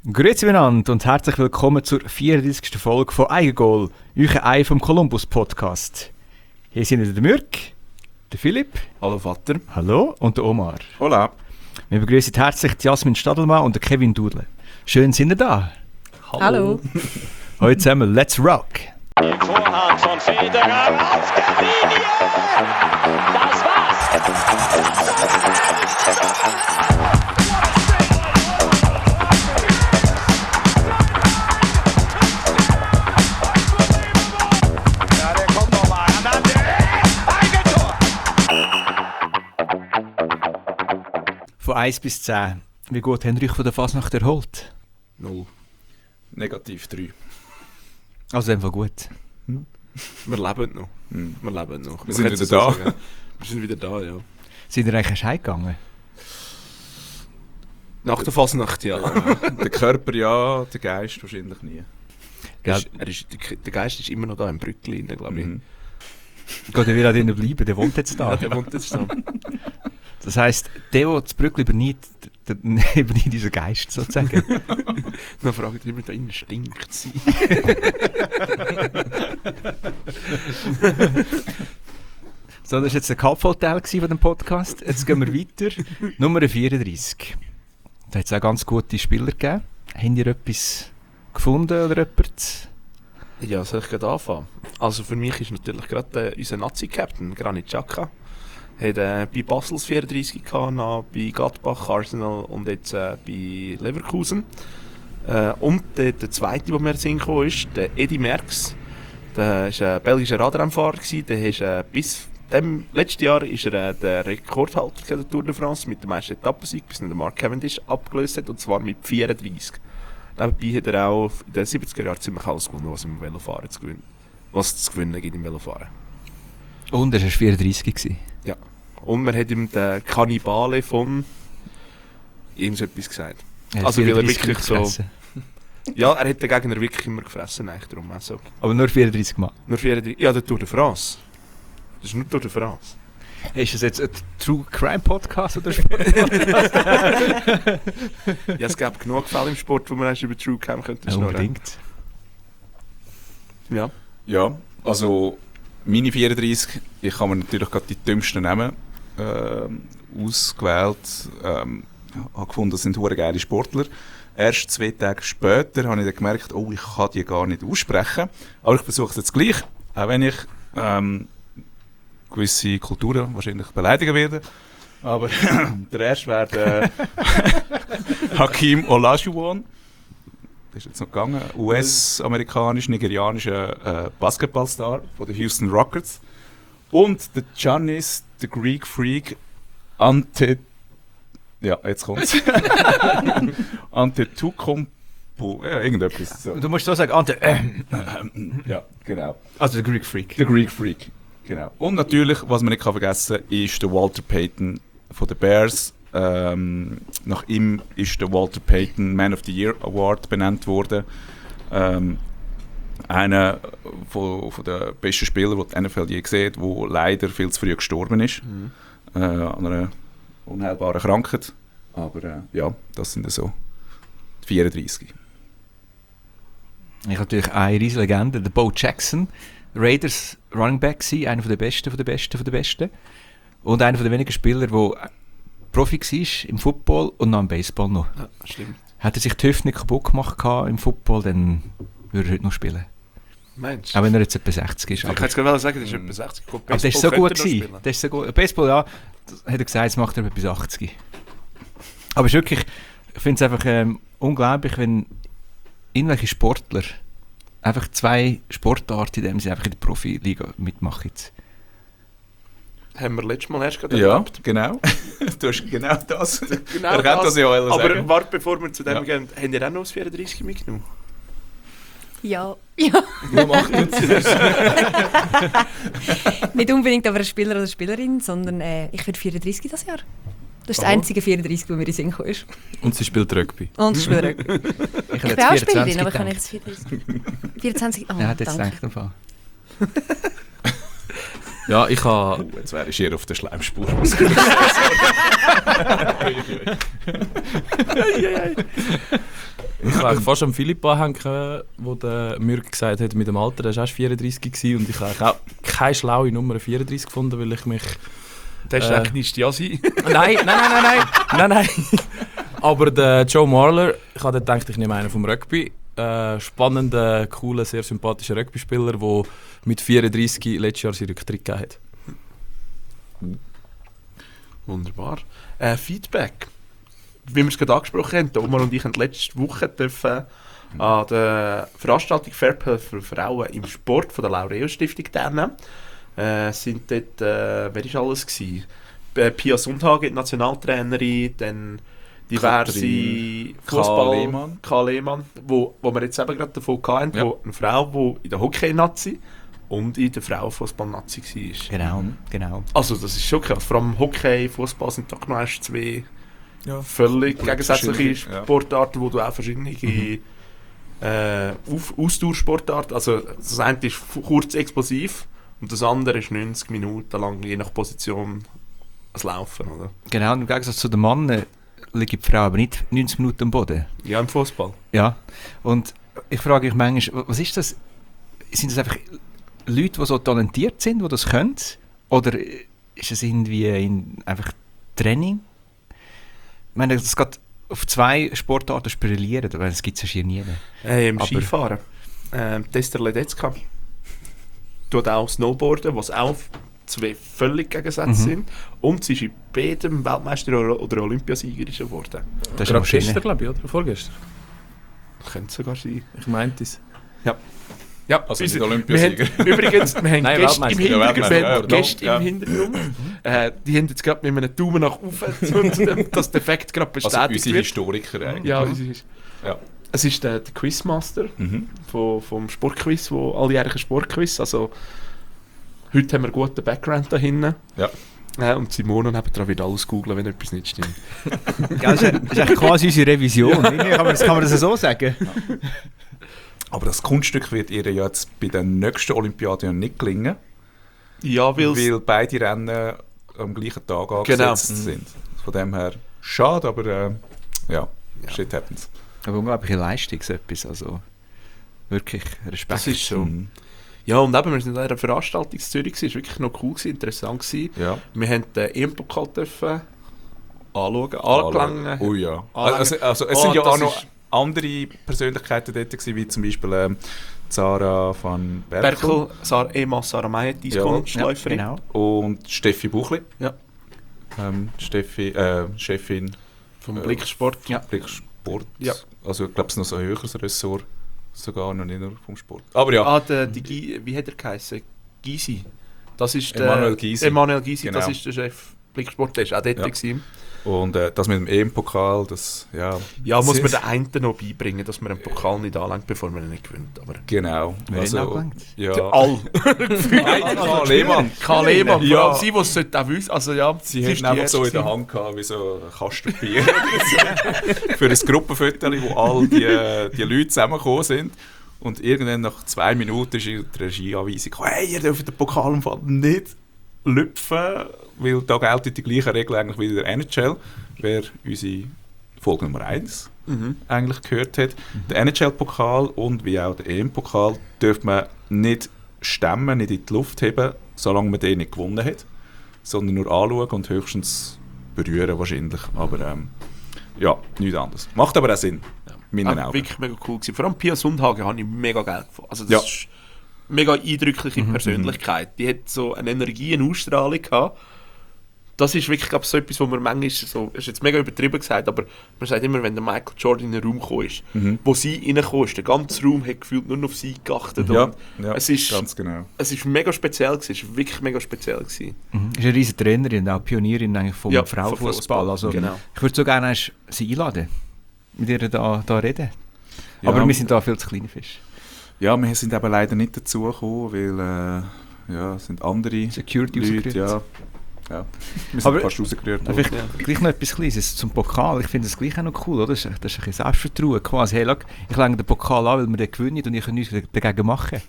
Grüezi miteinander und herzlich willkommen zur 34. Folge von Eigengoal, euer Ei vom Columbus Podcast. Hier sind wieder der Mürk, der Philipp. Hallo Vater. Hallo und der Omar. Hola. Wir begrüßen herzlich die Jasmin Stadelmann und den Kevin Dudle. Schön sind ihr da. Hallo. Heute zusammen, let's rock. Vorhand von Federer auf der Linie. Das war's. Ja, der kommt noch mal. Eigentor. Von 1 bis 10. Wie gut habt ihr euch von der Fasnacht erholt? 0. Negativ 3. Also einfach gut. Wir leben noch. Wir leben noch. Wir sind wieder da. Wir sind wieder da, ja. Sind ihr eigentlich heimgegangen? Nach der Fasnacht, ja. Der Körper ja, der Geist wahrscheinlich nie. Gell? Der Geist ist immer noch da im Brückli, glaube ich. Geht er wieder drinnen bleiben? Der wohnt jetzt da. Ja, der wohnt jetzt da. Das heisst, der das Brückli übernimmt unseren Geist sozusagen. Dann fragt immer, da innen stinkt sie. So, das war jetzt der Kapfhotel von dem Podcast. Jetzt gehen wir weiter. Nummer 34. Da hat es auch ganz gute Spieler gegeben. Habt ihr etwas gefunden oder jemand? Ja, soll ich gerade anfangen? Also für mich ist natürlich gerade unser Nazi-Captain, Granit Xhaka. Hat bei Basel 34 gehabt, dann bei Gladbach, Arsenal und jetzt bei Leverkusen. Und der zweite, der mir in den Sinn kam, ist der Eddy Merckx. Der war ein belgischer Radrennfahrer. Der ist, bis dem letzten Jahr ist er der Rekordhalter der Tour de France mit dem meisten Etappensieg, bis der Mark Cavendish abgelöst hat, und zwar mit 34. Nebenbei hat er auch in den 70er Jahren ziemlich alles gewonnen, was im Velofahren zu gewinnen gibt im Velofahren. Und er war 34 gewesen. Ja. Und man hat ihm den Kannibale von ihm so etwas gesagt. Er hat Also weil er 34 wirklich so... gefressen. Ja, er hat den Gegner wirklich immer gefressen, eigentlich darum. Also. Aber nur 34 Mal. Nur 34... Ja, der Tour de France. Das ist nur Tour de France. Ist das jetzt ein True Crime Podcast oder Sport-Podcast? Ja, es gibt genug Fälle im Sport, wo man erst über True Crime könnte schnurren. Unbedingt. Ja. Ja, also meine 34, ich kann mir natürlich gerade die dümmsten Namen ausgewählt. Habe gefunden, das sind hure geile Sportler. Erst 2 Tage später habe ich dann gemerkt, oh, ich kann die gar nicht aussprechen. Aber ich versuche es jetzt gleich, auch wenn ich gewisse Kulturen wahrscheinlich beleidigen werde. Aber der erste wäre der Hakeem Olajuwon. Das ist jetzt noch gegangen. US-amerikanisch-nigerianischer Basketballstar von den Houston Rockets. Und der Giannis, der Greek Freak, ja, jetzt kommt's. Antetokounmpo. Ja, irgendetwas. So. Du musst so sagen, Ante. Ja, genau. Also der Greek Freak. Der Greek Freak, genau. Und natürlich, was man nicht vergessen kann, ist der Walter Payton von den Bears. Nach ihm ist der Walter Payton Man of the Year Award benannt worden. Einer von den besten Spielern, die die NFL je gesehen hat, der leider viel zu früh gestorben ist. An einer unheilbaren Krankheit. Aber ja, das sind so die 34. Ich habe natürlich eine riesige Legende, der Bo Jackson. Raiders Running Back war, einer der Besten. Und einer der wenigen Spieler, der Profi war im Football und noch im Baseball noch. Ja, stimmt. Hätte er sich die Hüfte nicht kaputt gemacht im Football, dann würde er heute noch spielen. Mensch. Auch wenn er jetzt etwa 60 ist. Ich hätte gerade sagen, das ist etwa 60. Aber das war so gut gewesen. Das ist so gut. Baseball, ja, das hat er gesagt, jetzt macht er etwa bis 80. Aber es ist wirklich, ich finde es einfach unglaublich, wenn irgendwelche Sportler einfach 2 Sportarten, in denen sie einfach in der Profiliga mitmachen. Haben wir letztes Mal erst gerade Ja, gehabt. genau. Du hast genau das. Genau Er kann das ja auch Aber sagen. warte, bevor wir zu dem gehen, habt ihr auch noch das 34 mitgenommen? Ja. Ja, macht jetzt. Nicht unbedingt aber ein Spieler oder Spielerin, sondern ich werde 34 das Jahr. Das ist das einzige 34, das mir in den Sinn gekommen ist. Und sie spielt Rugby. Und ich schwöre. Ich Ich bin auch Spielerin, aber kann ich jetzt 34? 24? Oh, Ja, das danke. denkt im Fall. Ja, ich habe... Jetzt wäre ich hier auf der Schleimspur. Ich will eigentlich fast am Philipp anhängen, wo der Mürk gesagt hat, mit dem Alter, der war erst 34 gewesen, und ich habe eigentlich auch keine schlaue Nummer 34 gefunden, weil ich mich... Das ist eigentlich nicht ja sein. Nein. Aber der Joe Marler, ich habe gedacht, ich nehme einen vom Rugby. Spannender, cooler, sehr sympathischer Rugby-Spieler, der mit 34 letztes Jahr seinen Rücktritt gegeben hat. Wunderbar. Feedback. Wie wir es gerade angesprochen haben, Omar und ich haben letzte Woche dürfen an der Veranstaltung Fairplay für Frauen im Sport von der Laureus-Stiftung teilnehmen. Sind dort, wer war alles gewesen? Pia Sundhage, die Nationaltrainerin, dann diverse Fußball, K. Lehmann, wo wir jetzt eben gerade davon hatten, wo eine Frau, die in der Hockey-Nazi und in der Frauenfußball-Nazi war. Genau. Also das ist schon krass. Vor allem Hockey, Fußball sind doch noch erst zwei völlig gegensätzliche Sportarten, wo du auch verschiedene Ausdauersportarten, also das eine ist kurz explosiv und das andere ist 90 Minuten lang, je nach Position, das Laufen, oder? Genau, im Gegensatz zu den Männern liegt die Frau aber nicht 90 Minuten am Boden. Ja, im Fußball. Ja, und ich frage mich manchmal, was ist das? Sind das einfach Leute, die so talentiert sind, die das können? Oder ist es irgendwie einfach Training? Ich meine, das geht auf zwei Sportarten spiralieren, aber das gibt es ja schier nie. Im Skifahren. Tester Ledetzka tut auch Snowboarden, was auch zwei völlig Gegensätze sind. Und sie ist in beidem Weltmeister oder Olympiasiegerin geworden. Das ist gerade Maschine. gestern, glaube ich, oder vorgestern? Könnte sogar sein. Ich meinte es. Ja, Also nicht wir Olympiasieger. haben, übrigens, wir haben Nein, Gäste im Weltmeister. Hintergrund. Wir haben Gäste Ja. im Hintergrund. Die haben jetzt gerade mit einem Daumen nach oben, dass der Effekt gerade Also bestätigt unsere wird. Historiker eigentlich. Ja, Ja. es ist der Quizmaster vom Sportquiz, wo alljährlichen Sportquiz. Also, heute haben wir einen guten Background da hinten. Ja. Und Simone nebendran wird alles googeln, wenn etwas nicht stimmt. Das ist eigentlich quasi unsere Revision. Irgendwie kann man das so sagen? Aber das Kunststück wird ihr ja jetzt bei den nächsten Olympiaden nicht gelingen, Ja, weil beide Rennen am gleichen Tag angesetzt sind. Von dem her schade, aber shit happens. Aber unglaubliche Leistung, so etwas. Also wirklich Respekt. Das ist so. Mhm. Ja, und eben, wir sind in einer Veranstaltung in Zürich, es war wirklich noch cool, interessant gewesen. Ja. Wir haben den EM-Pokal anschauen, angelangen. Oh ja. Anlangen. Also es sind ja das auch noch ist- andere Persönlichkeiten dort gewesen, wie zum Beispiel Zara van Berkel Berkel, Sarah Meyer, die Discount-Läuferin. Genau. und Steffi Buchli. Ja. Steffi, Chefin Vom Blicksport. Ja. Blicksport. Ja. Also ich glaube, es ist noch so ein höheres Ressort, sogar noch nicht nur vom Sport. Aber ja, Wie hat er geheißen? Gysi. Das ist Emanuel Gysi. Emanuel Gysi, Genau. das ist der Chef Blicksport, der ist auch dort gewesen. und das mit dem EM-Pokal, das, ja... Ja, muss man Sie- den einen noch beibringen, dass man einen Pokal nicht anlenkt, bevor man ihn nicht gewinnt. Aber Genau. Wer ihn angelenkt? Ja. all. Nein, Karl Lehmann. Karl Lehmann, Ja. vor allem sie, die es sollte auch wissen. Also ja, Sie ist hatten die einfach so in Erste der Hand gehabt, wie so ein Kasten Bier. Für ein Gruppenfoto, wo all die Leute zusammengekommen sind. Und irgendwann nach 2 Minuten ist die Regieanweisung gekommen, hey, ihr dürft den Pokal im Fall nicht lüpfen, weil da gelten die gleichen Regeln eigentlich wie in der NHL. Wer unsere Folge Nummer 1 eigentlich gehört hat. Der NHL-Pokal und wie auch der EM-Pokal dürfte man nicht stemmen, nicht in die Luft heben, solange man den nicht gewonnen hat, sondern nur anschauen und höchstens berühren wahrscheinlich. Aber ja, nichts anderes. Macht aber auch Sinn, in meinen Augen. wirklich mega cool gewesen. Vor allem Pia Sundhage habe ich mega geil gefunden. Also das Ja. ist mega eindrückliche Persönlichkeit. Die hat so eine Energie, eine Ausstrahlung gehabt. Das ist wirklich, glaube ich, so etwas, wo man manchmal, so, ist jetzt mega übertrieben gesagt, aber man sagt immer, wenn der Michael Jordan in den Raum gekommen ist, wo sie reingekommen ist, der ganze Raum hat gefühlt nur noch auf sie geachtet. Ja, Und ja, es ist, ganz genau. es ist mega speziell gewesen, es ist wirklich mega speziell gewesen. Ist eine riesige Trainerin, auch Pionierin eigentlich vom Ja, Frauenfußball. vom Fußball, Also, genau. ich würde so gerne sie einladen, mit ihr da reden. Ja, Aber wir sind da viel zu kleine Fische. Ja, wir sind eben leider nicht dazu gekommen, weil es sind andere Security Leute, rausgerührt. ja. Wir sind Aber- fast rausgerührt Aber worden. vielleicht gleich noch etwas Kleines zum Pokal. Ich finde das gleich auch noch cool, oder? Das ist ein bisschen Selbstvertrauen quasi. Hey, schau, ich lege den Pokal an, weil wir den gewinnen und ich kann nichts dagegen machen.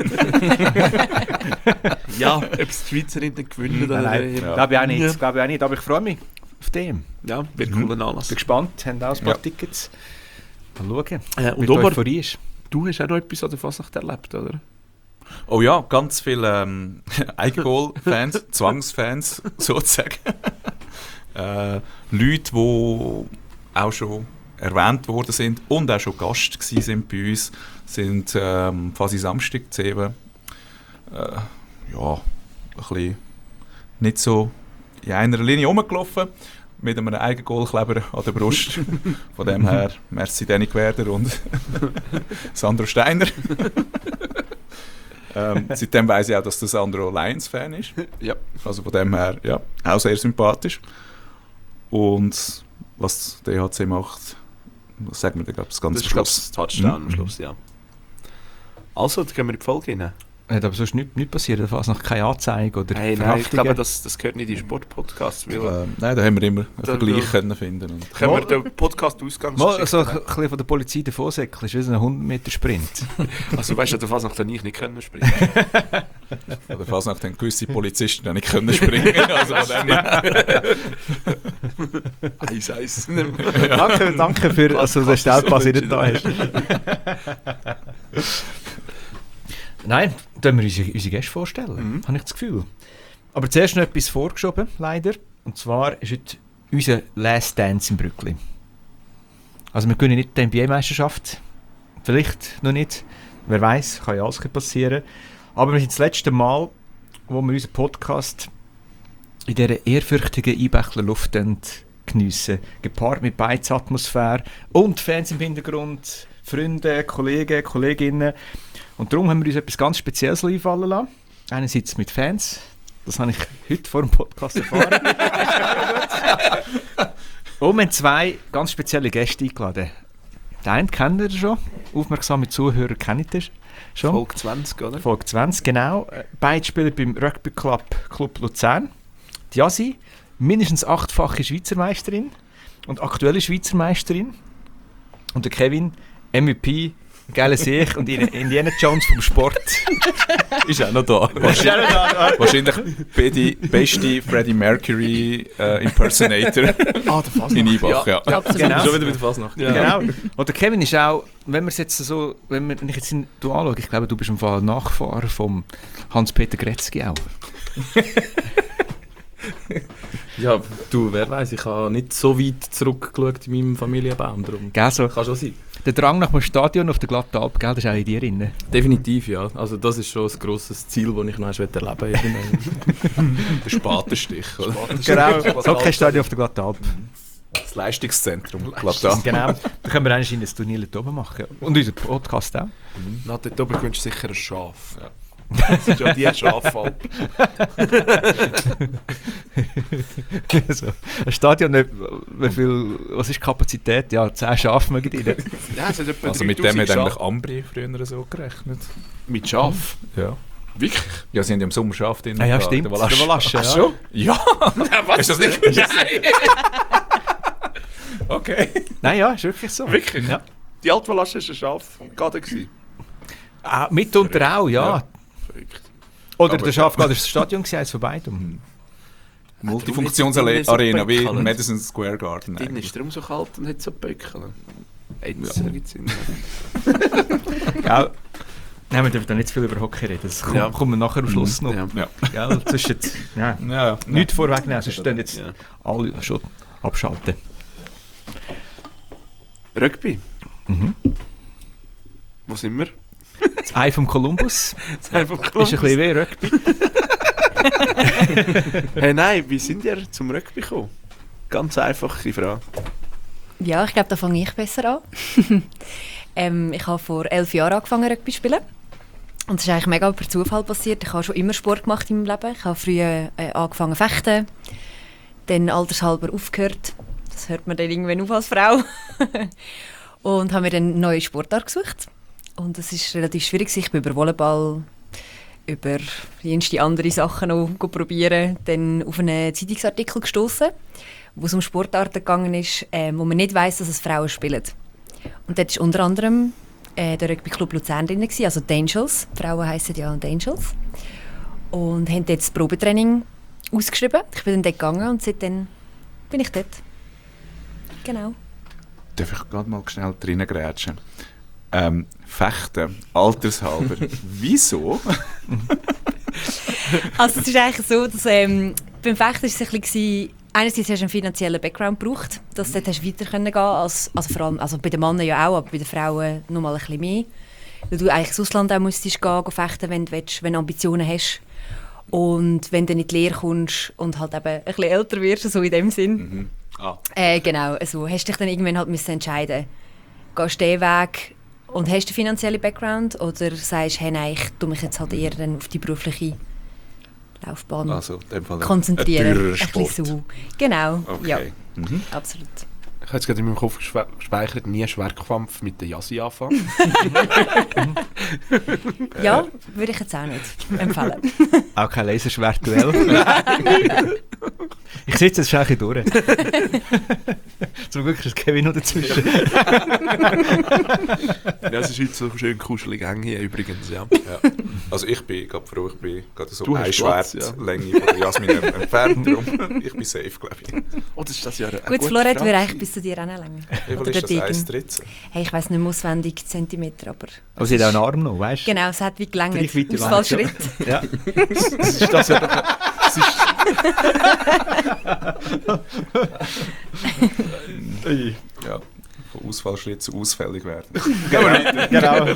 Ja, ob es die Schweizerinnen gewinnen oder Nein, Ja. glaube ich auch nicht. Ja. Glaube ich auch nicht. Aber ich freue mich auf dem. Ja, wird ein cooler Anlass. Bin gespannt, haben auch ein paar Tickets. Mal schauen, Und wie die Omar, Euphorie ist. du hast auch noch etwas an der Fasnacht erlebt, oder? Oh ja, ganz viele Eigengoal-Fans, Zwangsfans sozusagen. Leute, die auch schon erwähnt worden sind und auch schon Gast sind bei uns, sind quasi Samstag 7 ein bisschen nicht so in einer Linie rumgelaufen, mit einem Eigengoalkleber an der Brust. Von dem her, merci Danny Werder und Sandro Steiner. Seitdem weiss ich auch, dass der Sandro Lions-Fan ist. Ja. Also von dem her, ja, auch sehr sympathisch. Und was der EHC macht, das sagen wir dann, glaube ich, ganz Das am ist, Schluss. Touchdown am Schluss, ja. Also, dann gehen wir in die Folge rein. Hat aber sonst nichts passiert, da fast noch keine Anzeige oder Hey, nein, ich Verhaftungen. glaube, das gehört nicht in den Sportpodcast. Weil Nein, da haben wir immer einen Da- Vergleich können finden. Und können wir den Podcast-Ausgangsgeschichte... Mal so ein bisschen von der Polizei davonsäckeln, ist wie so ein 100-Meter-Sprint. Also weißt du, du fast noch nie nicht können springen. an der Fasnacht haben gewisse Polizisten nicht können springen. Also von dem her. Eis. Danke für also den Stellpass, den du da hast. Nein, dann wir unsere Gäste vorstellen, habe ich das Gefühl. Aber zuerst noch etwas vorgeschoben, leider. Und zwar ist heute unser Last Dance im Brückli. Also wir gewinnen nicht die NBA-Meisterschaft. Vielleicht noch nicht. Wer weiß, kann ja alles passieren. Aber wir sind das letzte Mal, wo wir unseren Podcast in dieser ehrfürchtigen Einbächler Luft geniessen. Gepaart mit Beizatmosphäre und Fans im Hintergrund, Freunde, Kollegen, Kolleginnen. Und darum haben wir uns etwas ganz Spezielles einfallen lassen. Einerseits mit Fans. Das habe ich heute vor dem Podcast erfahren. Und wir haben zwei ganz spezielle Gäste eingeladen. Den einen kennt ihr schon. Aufmerksame Zuhörer kennen ihr schon. Folge 20, oder? Folge 20, genau. Beide spielen beim Rugby Club Luzern. Die Jasi, mindestens 8-fache Schweizer Meisterin und aktuelle Schweizer Meisterin. Und der Kevin, MVP, geile Sieg und Indiana Jones vom Sport. Ist auch noch da. Wahrscheinlich die beste Freddie Mercury Impersonator Ah, der Fasnacht. in Ibach. Ja. Absolut. Genau. Schon wieder mit der Fasnacht. Genau. Und der Kevin ist auch, wenn ich jetzt du anschaue, ich glaube, du bist im Fall Nachfahrer von Hans-Peter Gretzky auch. Ja, du, wer weiß, ich habe nicht so weit zurückgeschaut in meinem Familienbaum. Darum Gell, so. kann schon sein. Der Drang nach dem Stadion auf der Glattalp, gell, das ist auch in dir drin. Definitiv, ja. Also das ist schon ein grosses Ziel, das ich noch erleben möchte. Der Spatenstich. Oder? Genau, so kein Stadion auf der Glattalp. Das Leistungszentrum. Glaub da. Genau. Da können wir eigentlich ein Turnier dort oben machen. Und unser Podcast auch. Na, dort oben gewünscht sicher ein Schaf. Ja. Das ist ja die Schafalp. So. Ein Stadion, was ist die Kapazität? Ja, 10 Schafe mögen rein. Ja, es hat etwa Also mit dem 3000 hat eigentlich Schaf. Ambri früher so gerechnet. Mit Schaf? Ja. Wirklich? Ja, sie haben ja im Sommer Schaf drin. Ah, ja, gehabt, stimmt. der Wallasch. Der Wallasch, ja. Ach schon? Ja! Was? Ist das nicht gewusst? Okay. Nein, ja, ist wirklich so. Wirklich? Ja. Die Altwalasche war ein Schafgaden gewesen. Ah, mitunter auch, ja. Verrückt. Oder Aber- der Schafgard war das Stadion, eins von beidem. Multifunktionsarena so wie Böckeln. Madison Square Garden. Drin eigentlich. ist darum so kalt und hat so Böckeln. Jetzt ergibt Sinn. Gell? Nein, wir dürfen da nicht zu viel über Hockey reden. Das Ja. kommen wir nachher am Schluss noch. Ja. Ja. Gell? Zwischen, ja. Ja, Nichts vorwegnehmen, sonst stehen jetzt Ja. alle schon abschalten. Rugby. Mhm. Wo sind wir? Das Ei vom Columbus Das einfach ist ein bisschen wie Rugby. Hey, nein, wie sind ihr zum Rugby gekommen? Ganz einfache Frage. Ja, ich glaube, da fange ich besser an. Ich habe vor 11 Jahren angefangen, Rugby zu spielen. Und das ist eigentlich mega per Zufall passiert. Ich habe schon immer Sport gemacht in meinem Leben. Ich habe früher angefangen zu fechten, dann altershalber aufgehört. Das hört man dann irgendwann auf als Frau. Und habe mir dann eine neue Sportart gesucht. Und es war relativ schwierig. Ich bin über Volleyball, über jenste andere Sachen noch probieren, dann auf einen Zeitungsartikel gestoßen, wo es um Sportarten gegangen ist, wo man nicht weiss, dass es Frauen spielen. Und dort war unter anderem der Rugby Club Luzern drin, also die Angels. Die Frauen heissen ja die Angels. Und haben dort das Probetraining ausgeschrieben. Ich bin dann dort gegangen und seitdem bin ich dort. Genau. Darf ich gerade mal schnell drinnen grätschen? Fechten, altershalber. Wieso? Also es ist eigentlich so, dass beim Fechten war es ein bisschen, einerseits hast du einen finanziellen Background gebraucht, dass du dort weiter gehen konntest, also vor allem also bei den Männern ja auch, aber bei den Frauen noch mal ein bisschen mehr. Weil du eigentlich ins Ausland auch musstest gehen fechten, wenn du Ambitionen hast. Und wenn du in die Lehre kommst und halt eben ein bisschen älter wirst, so in dem Sinn. Genau, also hast du dich dann irgendwann halt müssen entscheiden, gehst du den Weg und hast du den finanziellen Background oder sagst, hey nein, ich tue mich jetzt halt eher dann auf die berufliche Laufbahn Also in dem Fall konzentrieren. ein teurerer Ein bisschen so. Genau, Okay. ja, Mhm. absolut. Ich habe jetzt gerade in meinem Kopf gespeichert, nie Schwerkampf mit der Yassi anfangen. Ja, würde ich jetzt auch nicht empfehlen. Auch kein Laserschwertduell. Ich sitze jetzt schon ein bisschen durch. Zum Glück ist Kevin noch dazwischen. Ja, es ist heute so schön kuschelig eng hier übrigens, ja. Ja. Also ich bin gerade froh, ich bin gerade so Du eine hast Platz, ja. Schwertlänge von der Jasmin entfernt. Darum, ich bin safe, glaube ich. Oh, das ist das ja eine Gut, gute Florett Frage. würde eigentlich bis zu dir auch noch länger. Wie Oder viel ist der das? Degen. 1,13? Hey, ich weiss nicht mehr auswendig Zentimeter, aber... Aber sie hat auch einen Arm noch, weißt du? Genau, es hat wie gelangt. Reichweite lang, Ausfallschritt. Ja. Das ist das ja doch... Das ist, Ja, von Ausfallschritt zu ausfällig werden. Genau.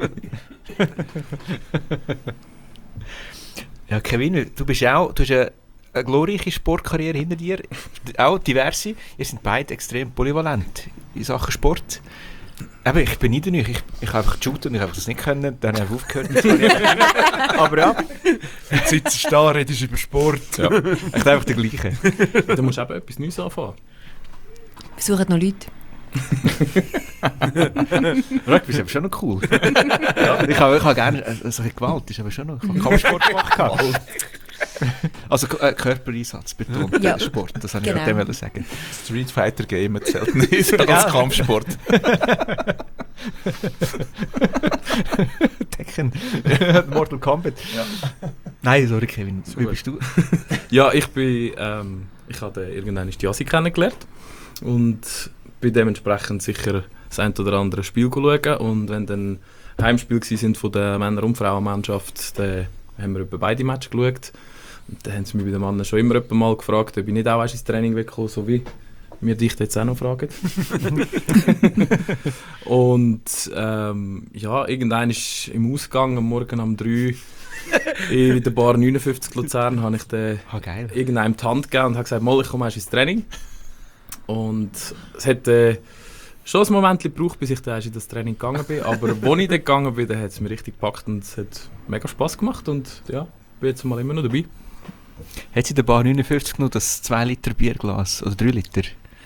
Ja, Kevin, du hast eine glorreiche Sportkarriere hinter dir, auch diverse. Ihr seid beide extrem polyvalent in Sachen Sport. Aber ich bin nicht ich habe einfach geshootet und ich habe das nicht können, dann habe ich aufgehört mit der Karriere. Aber ja, jetzt sitzt du da, redest über Sport. Ja. ich bin einfach der Gleiche. Du musst eben etwas Neues anfangen. Besuchen noch Leute. Rugby ist aber schon noch cool. Ja, ich habe gerne, also Gewalt ist aber schon noch, ich habe Kampfsport gemacht. Also Körpereinsatz betont, Ja. Sport, das wollte Genau. ich dem sagen. Street Fighter Game zählt nicht als Kampfsport. Tekken, Mortal Kombat. Ja. Nein, sorry Kevin, wie Super. bist du? Ja, ich habe irgendwann die Yassi kennengelernt und bin dementsprechend sicher das ein oder andere Spiel schauen. Und wenn dann Heimspiele waren von der Männer- und Frauenmannschaft, dann haben wir über beide Matches geschaut. Und dann haben sie mich bei den Männern schon immer mal gefragt, ob ich nicht auch ins Training wegkomme, so wie wir dich jetzt auch noch fragen. Und ja, irgendwann ist im Ausgang am Morgen um 3 in der Bar 59 Luzern habe ich den Geil. irgendeinem die Hand gegeben und habe gesagt, mal, ich komme erst ins Training. Und es hat schon ein Moment gebraucht, bis ich dann erst in das Training gegangen bin. Aber als ich dann gegangen bin, dann hat es mir richtig gepackt und es hat mega Spass gemacht. Und ja, bin jetzt mal immer noch dabei. Hat sie in der Bar 59 noch das 2 Liter Bierglas oder 3 Liter?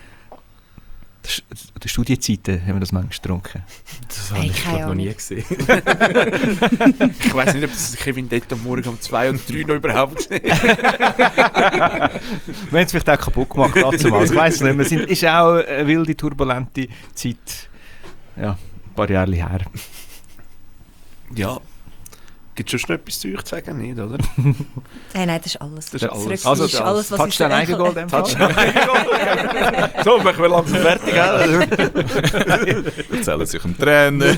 In der Studienzeiten haben wir das manchmal getrunken. Das habe Hey, ich keine glaub, noch nie Ahnung. gesehen. Ich weiss nicht, ob das Kevin dort am Morgen um 2 oder 3 noch überhaupt gesehen hat. Wir haben es vielleicht auch kaputt gemacht, dazu mal. Ich weiss nicht, es ist auch eine wilde, turbulente Zeit. Ja, ein paar Jahre her. Ja. Gibt es schon etwas zu euch zu sagen? Nicht, oder? Hey, nein, das ist alles. Das ist alles. Also, ist alles, was Touchdown Eigengoal in dem Fall. So, machen wir langsam fertig. Erzählen sich im Trainer.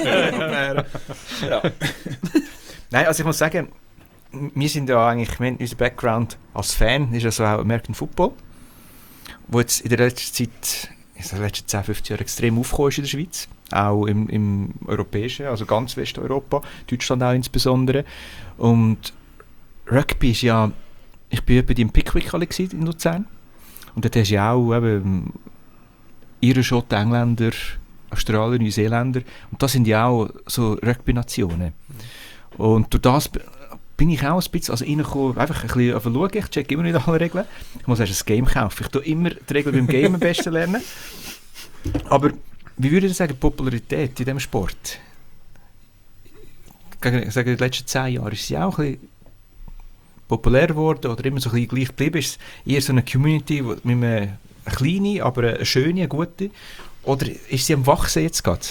Nein, also ich muss sagen, wir sind ja eigentlich, unser Background als Fan ist ja so auch American Football, wo jetzt in der letzten Zeit, in den letzten 10, 15 Jahren extrem aufgekommen ist in der Schweiz. Auch im Europäischen, also ganz Westeuropa, Deutschland auch insbesondere. Und Rugby ist ja, ich war bei dem Pickwick in Luzern. Und dort hast du ja auch eben Iren, Engländer, Australier, Neuseeländer. Und das sind ja auch so Rugby-Nationen. Und durch das bin ich auch ein bisschen, also reingekommen, einfach ein bisschen schauen, ich check immer nicht alle Regeln. Ich muss erst ein Game kaufen. Ich tue immer die Regeln beim Game am besten lernen. Aber wie würde ich sagen, die Popularität in diesem Sport? Ich sage, in den letzten 10 Jahren ist sie auch ein bisschen populär geworden oder immer so ein bisschen gleich geblieben. Ist es eher so eine Community mit eine kleine, aber eine schöne, eine gute? Oder ist sie am Wachsen jetzt gerade?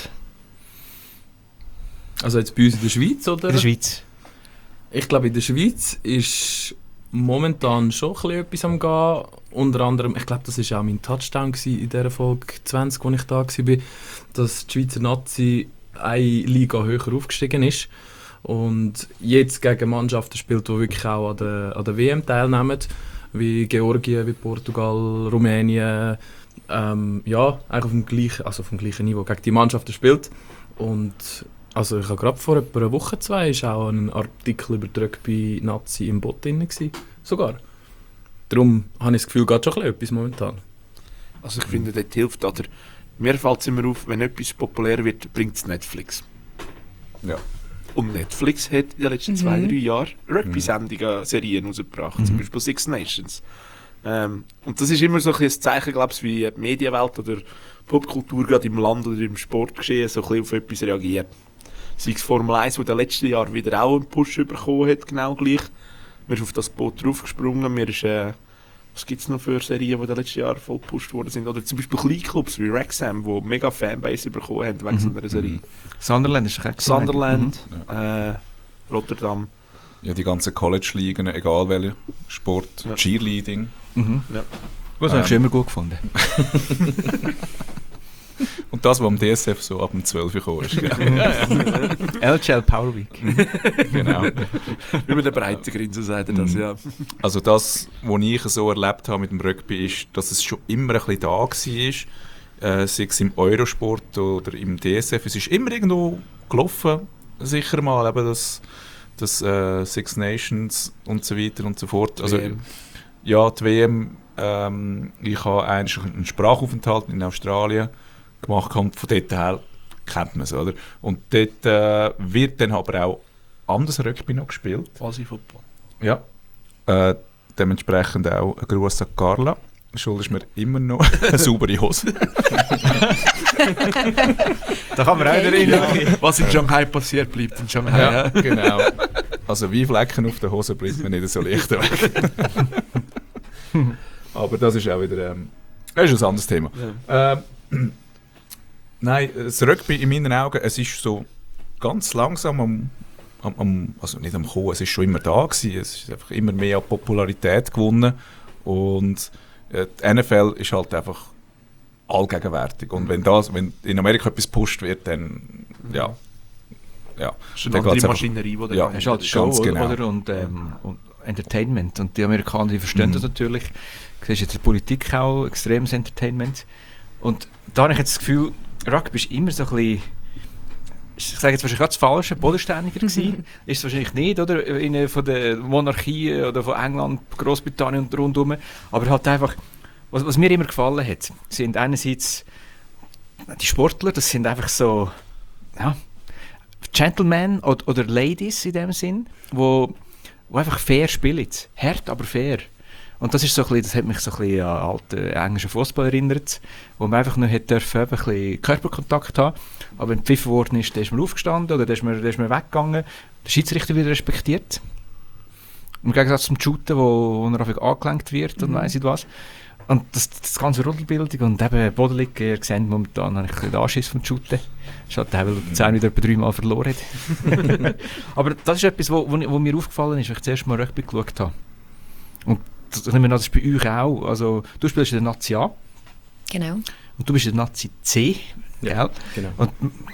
Also jetzt bei uns in der Schweiz, oder? In der Schweiz? Ich glaube, in der Schweiz ist momentan schon ein bisschen etwas am Gehen. Unter anderem, ich glaube, das war auch mein Touchdown in dieser Folge 20, wo ich da war, dass die Schweizer Nazi eine Liga höher aufgestiegen ist. Und jetzt gegen Mannschaften spielt, die wirklich auch an der WM teilnehmen, wie Georgien, wie Portugal, Rumänien, eigentlich auf dem gleichen Niveau gegen die Mannschaften spielt. Und also ich habe gerade vor etwa einer Woche, 2 ist auch ein Artikel über die Rugby-Nazi im Bot drin gewesen, sogar. Darum habe ich das Gefühl, geht schon etwas momentan. Also ich finde, das hilft. Oder mir fällt es immer auf, wenn etwas populär wird, bringt es Netflix. Ja. Und Netflix hat in den letzten 2-3 Jahren Rugby-Sendungen, Serien rausgebracht, zum Beispiel Six Nations. Und das ist immer so ein bisschen ein Zeichen, glaube ich, wie die Medienwelt oder Popkultur gerade im Land oder im Sportgeschehen so ein bisschen auf etwas reagiert. Sei es Formel 1, die in den letzten Jahren wieder auch einen Push bekommen hat, genau gleich. Wir sind auf das Boot draufgesprungen. Was gibt es noch für Serien, die in den letzten Jahren voll gepusht worden sind? Oder zum Beispiel Kleinklubs wie Wrexham, die mega Fanbase bekommen haben wegen so einer Serie. Sunderland ist echt Sunderland, Rotterdam. Ja, die ganzen College-Ligen, egal welcher Sport, Cheerleading. Ja. Das habe ich schon immer gut gefunden. Und das, was am DSF so ab dem 12 Uhr gekommen ist. LGL Power Week. Genau. Über den Breitengrinsen sagt er das, ja. Also das, was ich so erlebt habe mit dem Rugby, ist, dass es schon immer ein bisschen da war. Sei es im Eurosport oder im DSF. Es ist immer irgendwo gelaufen, sicher mal, eben das Six Nations und so weiter und so fort. Also, ja, die WM. Ich habe eigentlich einen Sprachaufenthalt in Australien gemacht und von dort her kennt man es, oder? Und dort wird dann aber auch anderes Rugby noch gespielt. Quasi Football. Ja. Dementsprechend auch ein Gruß an Carla. Schuldest mir immer noch eine saubere Hose. Da kann man auch erinnern. Ja. Was in Shanghai passiert, bleibt in Shanghai. Ja, genau. Also wie Flecken auf der Hose bleibt man nicht so leicht weg. Aber das ist auch wieder das ist ein anderes Thema. Ja. Nein, das Rugby in meinen Augen, es ist so ganz langsam also nicht am Kommen, es ist schon immer da gewesen, es ist einfach immer mehr an Popularität gewonnen und die NFL ist halt einfach allgegenwärtig und wenn in Amerika etwas gepusht wird, dann ja. Das ist eine andere Maschinerie, die da ist halt Show, genau. Oder? Und Entertainment. Und die Amerikaner, die verstehen das natürlich. Du siehst jetzt in der Politik auch extremes Entertainment. Und da habe ich jetzt das Gefühl, Rugby ist immer so ein bisschen, ich sage jetzt wahrscheinlich gerade das Falsche, bodenständiger gewesen. Ist es wahrscheinlich nicht, oder? Von der Monarchie oder von England, Großbritannien und rundherum. Aber halt einfach, was mir immer gefallen hat, sind einerseits die Sportler, das sind einfach so, ja, Gentlemen oder Ladies in dem Sinn, wo einfach fair spielen. Hart, aber fair. Und das ist so ein bisschen, das hat mich so ein bisschen an alten englischen Fußball erinnert, wo man einfach noch ein bisschen Körperkontakt haben. Aber wenn gepfiffen worden ist, dann ist man aufgestanden oder dann ist man weggegangen. Der Schiedsrichter wieder respektiert. Im Gegensatz zum Shooten, wo er einfach angelenkt wird und weiss nicht was. Und das ganze Rudelbildung und eben Bodenliegen, ihr seht momentan habe ich den Anschiss vom Shooten. Schade, weil Luzern wieder etwa 3 Mal verloren hat. Aber das ist etwas, wo mir aufgefallen ist, als ich das erste Mal Rugby geschaut habe. Und das ist bei euch auch. Also, du spielst in der Nazi A. Genau. Und du bist in der Nazi C. Ja, genau. Und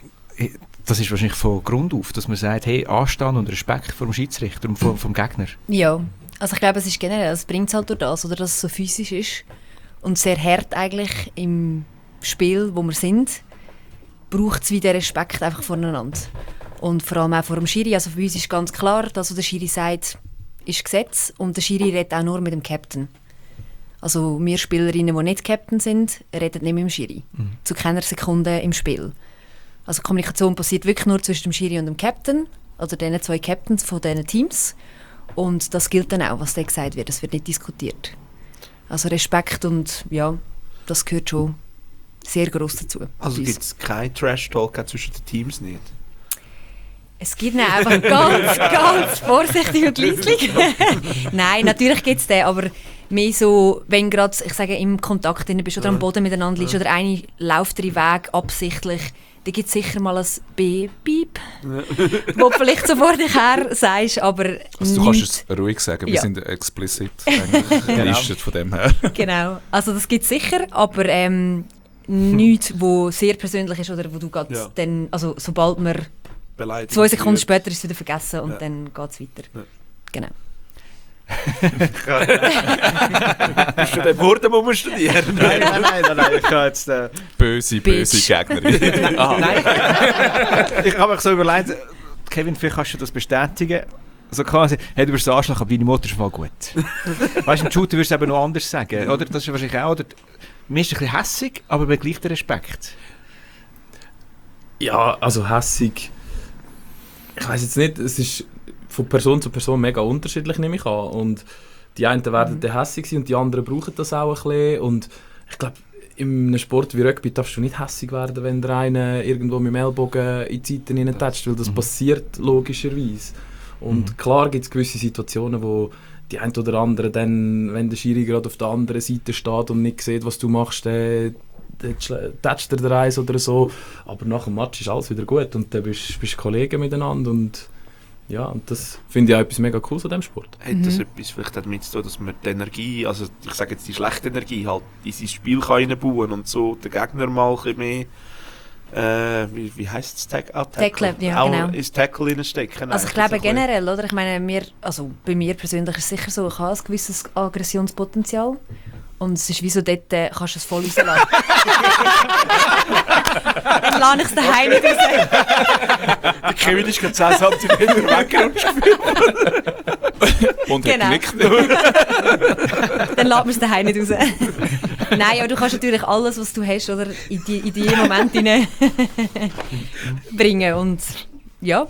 das ist wahrscheinlich von Grund auf, dass man sagt, hey, Anstand und Respekt vor dem Schiedsrichter und vom Gegner. Ja, also ich glaube, es ist generell, es bringt es halt durch das, oder dass es so physisch ist und sehr hart eigentlich im Spiel, wo wir sind, braucht es wieder Respekt einfach voneinander. Und vor allem auch vor dem Schiri. Also für uns ist ganz klar, dass was der Schiri sagt, ist Gesetz und der Schiri redet auch nur mit dem Captain. Also wir Spielerinnen, die nicht Captain sind, reden nicht mit dem Schiri. Zu keiner Sekunde im Spiel. Also Kommunikation passiert wirklich nur zwischen dem Schiri und dem Captain, oder den 2 Captains von diesen Teams. Und das gilt dann auch, was da gesagt wird. Das wird nicht diskutiert. Also Respekt und ja, das gehört schon sehr gross dazu. Also gibt es keinen Trash-Talk zwischen den Teams nicht? Es gibt ihn einfach ganz vorsichtig und leislich. Nein, natürlich gibt es den, aber mehr so, wenn gerade, ich sage, im Kontakt bist oder am Boden miteinander liegst oder eine läuft den Weg absichtlich, da gibt es sicher mal ein B-Piep, wo du vielleicht so vor dich her sagst, aber Also du kannst es ruhig sagen, wir Ja. sind explicit eigentlich gelistet von dem her. Genau, also das gibt es sicher, aber nichts, wo sehr persönlich ist oder wo du grad dann, also sobald wir Beleidigt 2 Sekunden wird. später ist es wieder vergessen und Ja. dann geht es weiter. Ja. Genau. Hast du den Wurden studieren? Nein, ich kann jetzt... Böse Bitch. Gegnerin. Nein, ich habe mich so überlegt, Kevin, vielleicht kannst du das bestätigen. So quasi, hey, du wirst einen Anschlag, aber deine Mutter ist mal gut. Weißt du, im Shooter würdest du eben noch anders sagen, oder? Das ist wahrscheinlich auch... Oder, mir ist ein bisschen hässig, aber mit gleich der Respekt. Ja, also hässig. Ich weiß jetzt nicht, es ist von Person zu Person mega unterschiedlich, nehme ich an. Und die einen werden dann hässig sein und die anderen brauchen das auch ein bisschen. Und ich glaube, in einem Sport wie Rugby darfst du nicht hässig werden, wenn der eine irgendwo mit dem Ellbogen in die Seiten hineintatscht, weil das passiert logischerweise. Und klar gibt es gewisse Situationen, wo die ein oder andere dann, wenn der Schiri gerade auf der anderen Seite steht und nicht sieht, was du machst, dann tätscht er den Eis oder so. Aber nach dem Match ist alles wieder gut und dann bist du Kollegen miteinander und ja, und das finde ich auch etwas mega cool an diesem Sport. Hat das etwas vielleicht damit zu tun, dass man die Energie, also ich sage jetzt die schlechte Energie, halt in sein Spiel kann reinbauen und so den Gegner mal ein bisschen mehr, wie heisst es? Tackle, ja, auch genau. ins Tackle reinstecken. Also ich glaube generell, oder? Ich meine, bei mir persönlich ist es sicher so, ich habe ein gewisses Aggressionspotenzial. Und es ist wie so dort, kannst du es voll rauslassen. Dann lade ich es daheim nicht raus. Der Kevin ist gerade 10 cm weggerutscht. Und Genau. hat genickt. Dann lässt man es daheim nicht raus. Nein, aber du kannst natürlich alles, was du hast, oder, in die Moment hinein bringen. Und ja,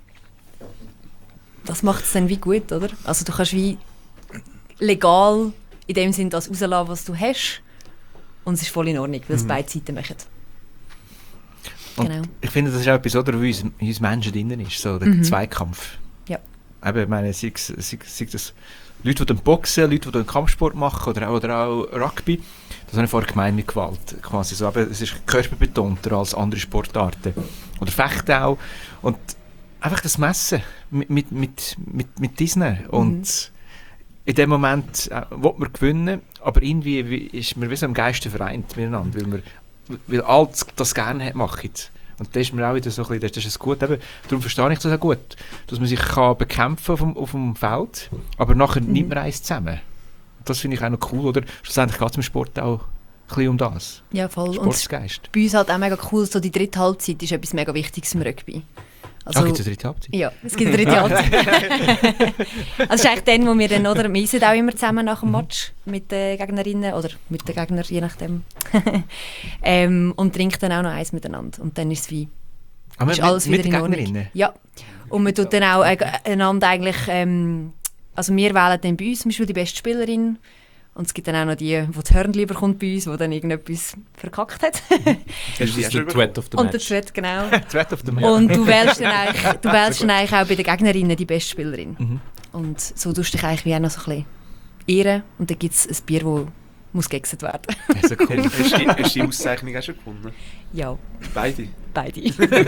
das macht es dann wie gut, oder? Also du kannst wie legal in dem Sinne das rauslassen, was du hast. Und es ist voll in Ordnung, weil es beide Seiten machen. Und Genau. ich finde, das ist auch etwas, oder, wie in uns Menschen drin ist, so der Zweikampf. Ja. Eben, ich meine, sei das Leute, die boxen, Leute, die Kampfsport machen oder auch Rugby. Das habe ich vorher gemeint mit Gewalt. Quasi so, aber es ist körperbetonter als andere Sportarten. Oder Fechten auch. Und einfach das Messen mit diesen. Und in dem Moment will man gewinnen, aber irgendwie ist man wie so im Geiste vereint miteinander, weil alle das gerne machen. Und das ist mir auch wieder so ein bisschen, das ist gut. Eben, darum verstehe ich das auch gut, dass man sich kann bekämpfen auf dem Feld, aber nachher nimmt man eins zusammen. Das finde ich auch noch cool, oder? Schlussendlich geht es im Sport auch ein bisschen um das. Ja, voll. Und Sportsgeist. bei uns halt auch mega cool, so die dritte Halbzeit ist etwas mega Wichtiges im Rugby. Also, Gibt es eine dritte Halbzeit? ja, es gibt eine dritte Halbzeit. Also es ist eigentlich dann, wo wir dann, oder, wir essen auch immer zusammen nach dem Match mit den Gegnerinnen oder mit den Gegnern, je nachdem. Und trinken dann auch noch eins miteinander. Und dann ist es wie, Aber ist alles mit wieder den in Ordnung. Gegnerinnen? Ja. Und man tut dann auch einander eigentlich, also wir wählen dann bei uns zum Beispiel die beste Spielerin. Und es gibt dann auch noch die Hörnli bekommt bei uns, die dann irgendetwas verkackt hat. Das ist der Threat of the Und der Match. Threat, genau. Threat of the Match. Und du wählst dann eigentlich auch bei den Gegnerinnen die beste Spielerin. Und so tust du dich eigentlich wie auch noch so ein bisschen ehren. Und dann gibt es ein Bier, das muss gegessen werden. Das ist so cool. Hast du die Auszeichnung auch schon gewonnen? Ja, Beide? beide.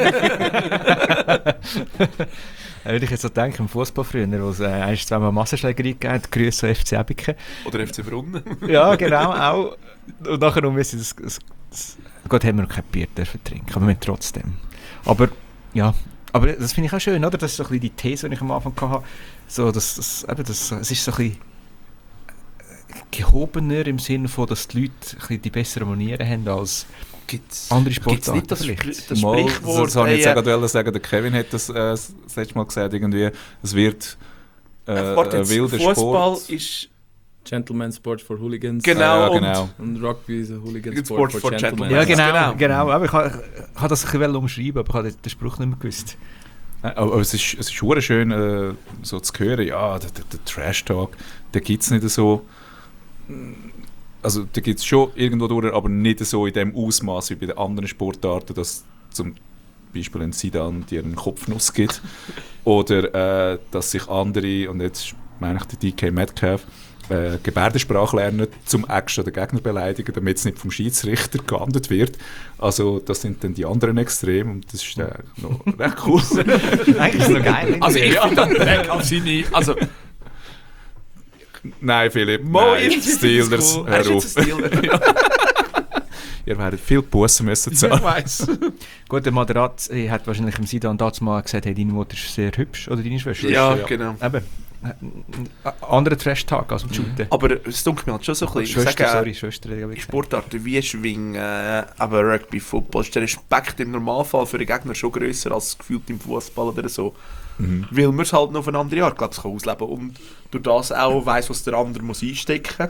Wenn ich jetzt so denke, im Fußball früher, wo es eigentlich zweimal Massenschlägerei gegeben hat, Grüße an FC Ebiken. Oder FC Brunnen? Ja, genau, auch. Und nachher müssen Gott, haben wir noch kein Bier dürfen trinken, aber wir trotzdem. Aber, ja, aber das finde ich auch schön, oder? Das ist so ein bisschen die These, die ich am Anfang hatte. So, es ist so ein bisschen gehobener im Sinne von, dass die Leute ein bisschen die besseren Manieren haben als andere Sportarten. Nicht das vielleicht. das Mal, Sprichwort? das habe ich jetzt gerade sagen, der Kevin hat das das letzte Mal gesagt, irgendwie, es wird warte, ein wilder Fußball Sport. ist... Gentleman Sport for Hooligans. Genau, genau. Und Rugby ist ein Hooligan Sport Sport for for Gentlemen. Gentlemen. Ja, Genau. genau. Aber ich habe das ein bisschen umschreiben, aber ich habe den Spruch nicht mehr gewusst. Aber es ist verdammt schön, so zu hören, ja, der Trash-Talk, den gibt es nicht so. Also, den gibt es schon irgendwo durch, aber nicht so in dem Ausmaß wie bei den anderen Sportarten, dass zum Beispiel ein Zidane dir einen Kopfnuss gibt. Oder dass sich andere, und jetzt meine ich den DK Metcalf, Gebärdensprache lernen, zum extra den Gegner beleidigen, damit es nicht vom Schiedsrichter geahndet wird. Also das sind dann die anderen Extreme und das ist noch recht cool. Eigentlich ist es noch geil. Also ich finde dann Dreck auf seine... Also, Nein, Philipp, Mo, nein, ich Steelers, cool. hör auf. Ihr werdet viel Bussen müssen Ich zahlen. weiss. Gut, der Moderat hat wahrscheinlich im Sidan dazu mal gesagt, hey, deine Mutter ist sehr hübsch, oder deine Schwester. Ja, genau. Eben. Anderer Trash-Tag als im Shooten. Aber es dunkelt mir halt schon so ein bisschen. Schwester. Ja, Sportarten wie Schwingen, aber Rugby, Football, ist der Respekt im Normalfall für den Gegner schon grösser als gefühlt im Fußball oder so. Weil man es halt noch auf eine andere Art, glaube ich, ausleben kann und durch das auch weiss, was der andere muss einstecken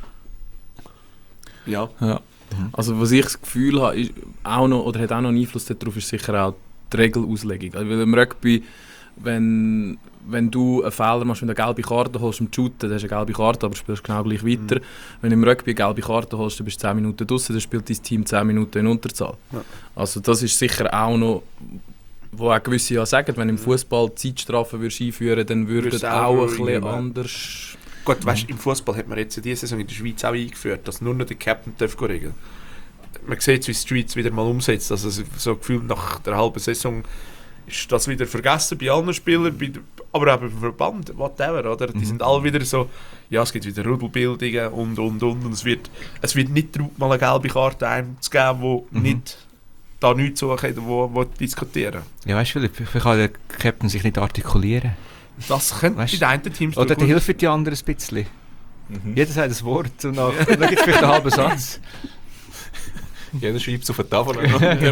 muss. Ja. Also was ich das Gefühl habe, ist auch noch, oder hat auch noch einen Einfluss darauf, ist sicher auch die Regelauslegung. Also weil im Rugby, wenn du einen Fehler machst, wenn du eine gelbe Karte holst im Shooten, dann hast du eine gelbe Karte, aber spielst genau gleich weiter. Wenn du im Rugby eine gelbe Karte holst, dann bist du 10 Minuten draussen, dann spielt dein Team 10 Minuten in Unterzahl. Ja. Also das ist sicher auch noch, wo auch gewisse ja sagen, wenn du im Fußball Zeitstrafen einführen würdest, dann würde es auch ein bisschen anders... Gut, weißt, im Fußball hat man jetzt in dieser Saison in der Schweiz auch eingeführt, dass nur noch der Captain regeln darf. Man sieht, wie es die Schweiz wieder mal umsetzt. Also so gefühlt nach der halben Saison ist das wieder vergessen bei allen Spielern, aber auch beim Verband, whatever, oder? Die sind alle wieder so, ja, es gibt wieder Rudelbildungen und es wird nicht traut, mal eine gelbe Karte einzugeben, die nicht da nichts suchen, die diskutieren. Ja, weißt du, vielleicht kann der Captain sich nicht artikulieren. Das könnte Weißt, in den einen Teams oder der durchaus- hilft die anderen ein bisschen. Jeder sagt ein Wort und dann gibt es vielleicht einen halben Satz. Jeder schreibt es auf der Tafel.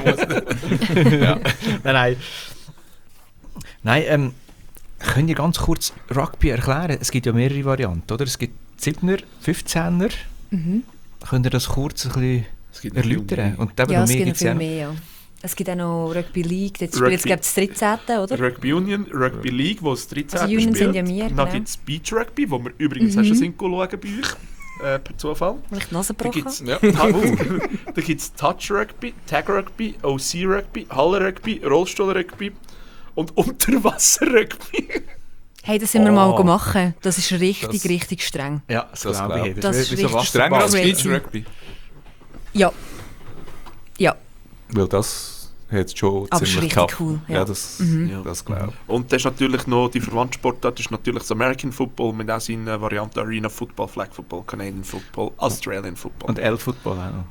Nein, könnt ihr ganz kurz Rugby erklären? Es gibt ja mehrere Varianten, oder? Es gibt 7er, 15er. Könnt ihr das kurz ein bisschen Es gibt noch erläutern? viel Und eben Ja, noch es mehr gibt noch gibt's viel ja noch. mehr, ja. Es gibt auch noch Rugby League, jetzt Rugby- spielt es glaube ich das 13. oder? Rugby Union, Rugby League, wo es 13 Also Union spielt. sind ja wir, Dann genau. gibt es Beach Rugby, wo wir übrigens auch schon sind schauen bei euch, per Zufall. Vielleicht die Nase Da gebrochen. gibt es Touch Rugby, Tag Rugby, OC Rugby, Halle Rugby, Rollstuhl Rugby und Unterwasser Rugby. Hey, das sind wir mal machen. Das ist richtig streng. Ja, das Das glaube ich. glaub Das ist wie so richtig Strenger als Crazy. Beach Rugby. Ja. Ja, Weil das hat schon aber es ist ziemlich richtig tough. cool. Ja, Ja. das glaube ich. Und das ist natürlich noch die Verwandtsportart, ist natürlich das American Football mit auch seinen Varianten Arena Football, Flag Football, Canadian Football, Australian Football. Und L-Football auch noch.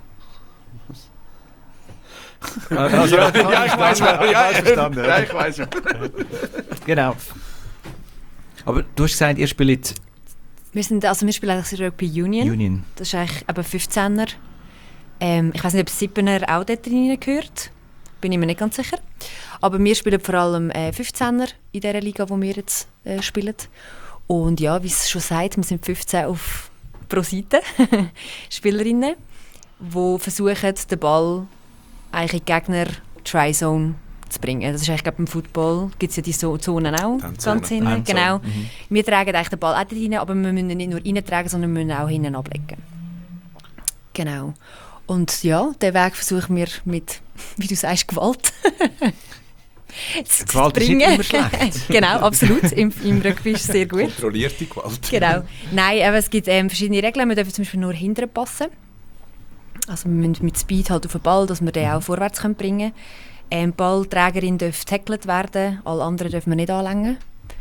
ich weiß ja. Genau. Aber du hast gesagt, ihr spielt Wir spielen eigentlich Rugby Union. Union. Das ist eigentlich eben 15er. Ich weiß nicht, ob 7er auch dort rein gehört. Bin ich mir nicht ganz sicher. Aber wir spielen vor allem 15er in dieser Liga, wo wir jetzt spielen. Und ja, wie es schon sagt, wir sind 15 pro Seite Spielerinnen, die versuchen, den Ball eigentlich in die Gegner-Try-Zone zu bringen. Das ist eigentlich, glaube, im Football gibt es ja die Zonen auch ganz hinten. Endzone. Genau. Wir tragen eigentlich den Ball auch rein, aber wir müssen ihn nicht nur reintragen, sondern wir müssen ihn auch hinten ablegen. Genau. Und ja, den Weg versuchen wir mit, wie du sagst, Gewalt zu Gewalt ist nicht immer schlecht. Genau, absolut. Im Rugby ist es sehr gut. Kontrollierte Gewalt. Genau. Nein, aber es gibt verschiedene Regeln. Wir dürfen zum Beispiel nur hinterher passen. Also wir müssen mit Speed halt auf den Ball, dass wir den auch vorwärts bringen können. Die Ballträgerin darf tackelt werden, alle anderen dürfen wir nicht anlängen.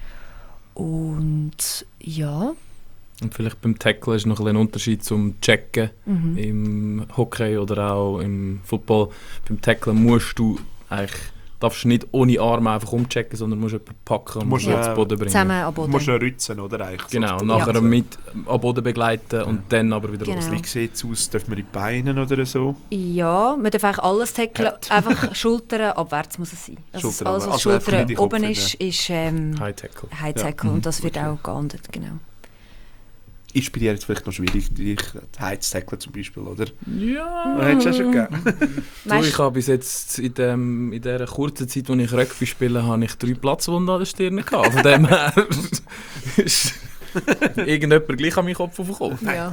Und ja. Und vielleicht beim Tacklen ist noch ein Unterschied zum Checken im Hockey oder auch im Football. Beim Tacklen darfst du nicht ohne Arme einfach umchecken, sondern musst jemanden packen und Musst, auf den Boden bringen. Zusammen am Boden. Du musst ihn rützen, oder? Eigentlich, Genau, so nachher ja. mit am Boden begleiten und dann aber wieder Genau. los. Wie sieht es aus? Dürfen wir in die Beine oder so? Ja, man darf eigentlich alles tackeln, einfach Schultern abwärts muss es sein. Also Schultern alles, was abwärts. Also einfach Schultern nicht in den oben Kopf ist High Tackle. High Tackle und das wird auch geahndet, genau. Ist bei dir jetzt vielleicht noch schwierig, dich High zu tackeln zum Beispiel, oder? Ja. Hättest du auch schon gegeben? So, ich habe bis jetzt in dieser kurzen Zeit, als ich Rugby spiele, habe ich 3 Platzwunden an der Stirn gehabt. Von dem her irgendjemand gleich an meinen Kopf aufgekommen. Ja.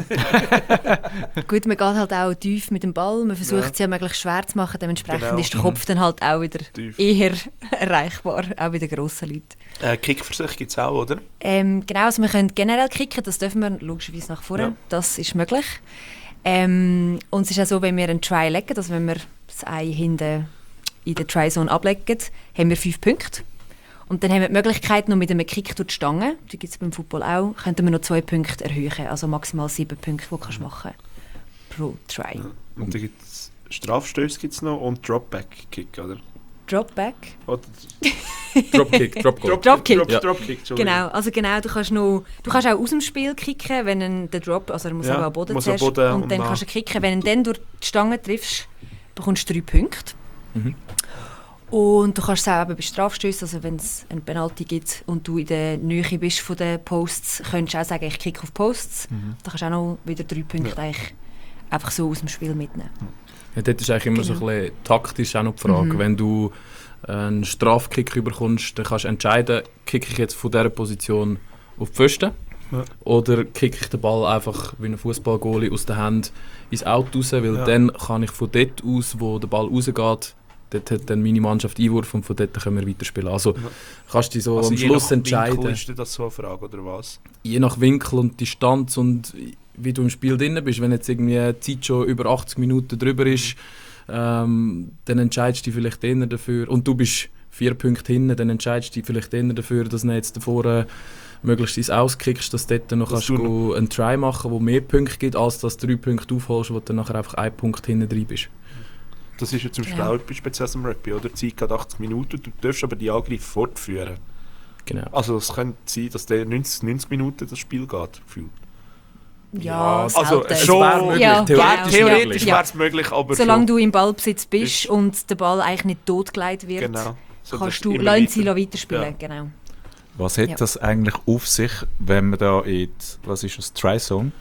Gut, man geht halt auch tief mit dem Ball, man versucht es ja möglichst schwer zu machen, dementsprechend Genau. ist der Kopf dann halt auch wieder Tief. eher erreichbar, auch bei den grossen Leuten. Kick für sich gibt es auch, oder? Genau, also wir können generell kicken, das dürfen wir logischerweise nach vorne, Ja. das ist möglich. Und es ist auch so, wenn wir einen Try legen, also wenn wir das Ei hinten in der Try-Zone ablegen, haben wir 5 Punkte. Und dann haben wir die Möglichkeit, noch mit einem Kick durch die Stange, die gibt es beim Football auch, könnten wir noch 2 Punkte erhöhen, also maximal 7 Punkte, die du machen pro Try. Und dann gibt es Strafstöße gibt's noch und Dropback-Kick, oder? Dropback. Oder Dropkick, Dropgoal. Dropkick. Ja. Dropkick, Entschuldigung. Genau, also genau, du kannst auch aus dem Spiel kicken, wenn der Drop, also er muss Ja, auch am Boden muss zuerst, am Boden und und dann nach. kannst du kicken. Wenn du dann durch die Stange triffst, bekommst du 3 Punkte. Mhm. Und du kannst es auch eben bei Strafstößen, also wenn es einen Penalty gibt und du in der Nähe bist von den Posts, könntest du auch sagen, ich kicke auf Posts. Da kannst du auch noch wieder 3 Punkte eigentlich einfach so aus dem Spiel mitnehmen. Ja, dort ist eigentlich immer so ein bisschen taktisch auch noch die Frage. Wenn du einen Strafkick bekommst, dann kannst du entscheiden, kicke ich jetzt von dieser Position auf die Pfosten oder kicke ich den Ball einfach wie ein Fußballgoalie aus der Hand ins Out raus, weil dann kann ich von dort aus, wo der Ball rausgeht, dort hat dann meine Mannschaft Einwurf und von dort können wir weiterspielen. Also kannst du dich so am Schluss entscheiden. Winkel ist das so eine Frage, oder was? Je nach Winkel und Distanz und wie du im Spiel drin bist, wenn jetzt irgendwie die Zeit schon über 80 Minuten drüber ist, dann entscheidest du dich vielleicht eher dafür, und du bist 4 Punkte hinten, dann entscheidest du dich vielleicht eher dafür, dass du jetzt davor möglichst ins Auskickst, dass du dort noch kannst go einen Try machen, der mehr Punkte gibt, als dass du 3 Punkte aufholst, wo du dann nachher einfach 1 Punkt hinten drin bist. Das ist ja zum Beispiel auch etwas Spezielles am Rugby, oder? Die Zeit geht 80 Minuten, du darfst aber die Angriffe fortführen. Genau. Also es könnte sein, dass der 90 Minuten das Spiel geht, gefühlt. Ja, also selten. schon wäre möglich, Ja, theoretisch, genau. Theoretisch Ja. wäre es möglich, aber Solange schon, du im Ballbesitz bist Ist- und der Ball eigentlich nicht totgelegt wird, genau. So, dass kannst du immer lassen sie weiter- weiterspielen. Ja. Genau. Was hat Ja. das eigentlich auf sich, wenn man da in die, was ist das, Try-Zone,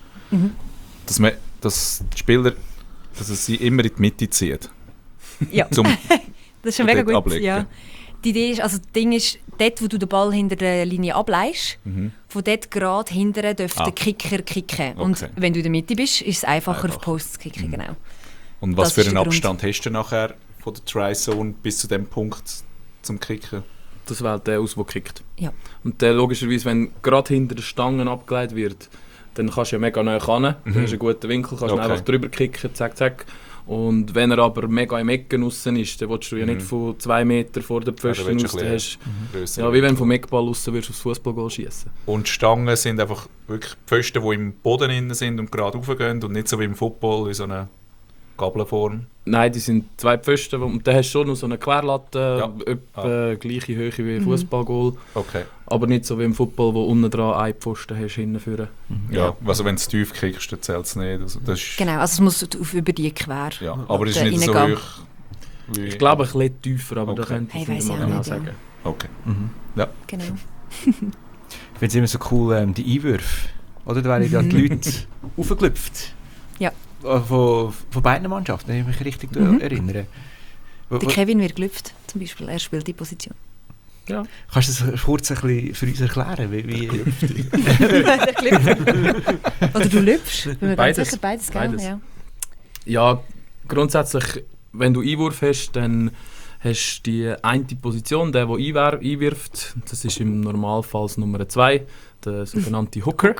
dass die Spieler, dass es sie immer in die Mitte zieht? Ja. Zum, Das ist schon mega dort gut. ablegen. Ja. Die Idee ist, also das Ding ist, dort, wo du den Ball hinter der Linie ableihst, von dort gerade hinterher dürfte der Kicker kicken. Und Okay. wenn du in der Mitte bist, ist es einfacher, Einfach. auf Post zu kicken. Genau. und was Das für ist einen der Grund. Abstand hast du nachher von der Try-Zone bis zu dem Punkt zum Kicken? Das wählt der aus, der kickt. Ja. Und der logischerweise, wenn gerade hinter den Stangen abgeleitet wird, dann kannst du ja mega nahe ran, dann hast du einen guten Winkel, kannst Okay. einfach drüber kicken, zack, zack. Und wenn er aber mega im Ecken aussen ist, dann willst du ja nicht von 2 Meter vor der Pfosten willst du aus. ein Dann bisschen hast, grösser. ja, wie wenn du vom Eckball aussen würdest aufs Fußballgoal schießen. Und die Stangen sind einfach wirklich Pfosten, die im Boden innen sind und gerade raufgehen und nicht so wie im Football in so einer Gabelform. Nein, die sind 2 Pfosten und dann hast du schon noch so eine Querlatte, Ja. etwa gleiche Höhe wie ein Fußballgoal. Okay. Aber nicht so wie im Football, wo unten dran einen Pfosten hast, hinten vorne. Ja, also wenn du tief kickst, dann zählt es nicht. Also das ist, Genau, also es muss über die quer. ja, aber es ist Da nicht so reingehen. hoch. Wie, Ich glaube, ein bisschen tiefer, aber da Okay. könnte ich Hey, nicht weiss mal ich auch genau nicht, ja. sagen. Okay. Genau. Ich finde es immer so cool, die Einwürfe. Oder? Da werden ja die Leute aufgeklüpft. Ja. Von beiden Mannschaften, wenn ich mich richtig erinnere. Der Kevin wird gelüpft, zum Beispiel. Er spielt die Position. Kannst du das kurz ein bisschen für uns erklären? Wie Der gelüpft. Oder du lüpfst. Bin mir ganz Beides. sicher, beides, gell? Beides. Ja. Ja, grundsätzlich, wenn du Einwurf hast, dann hast du die eine Position, der einwirft. Das ist im Normalfall das Nummer 2, der sogenannte Hooker.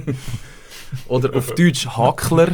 Oder auf Deutsch Hakler.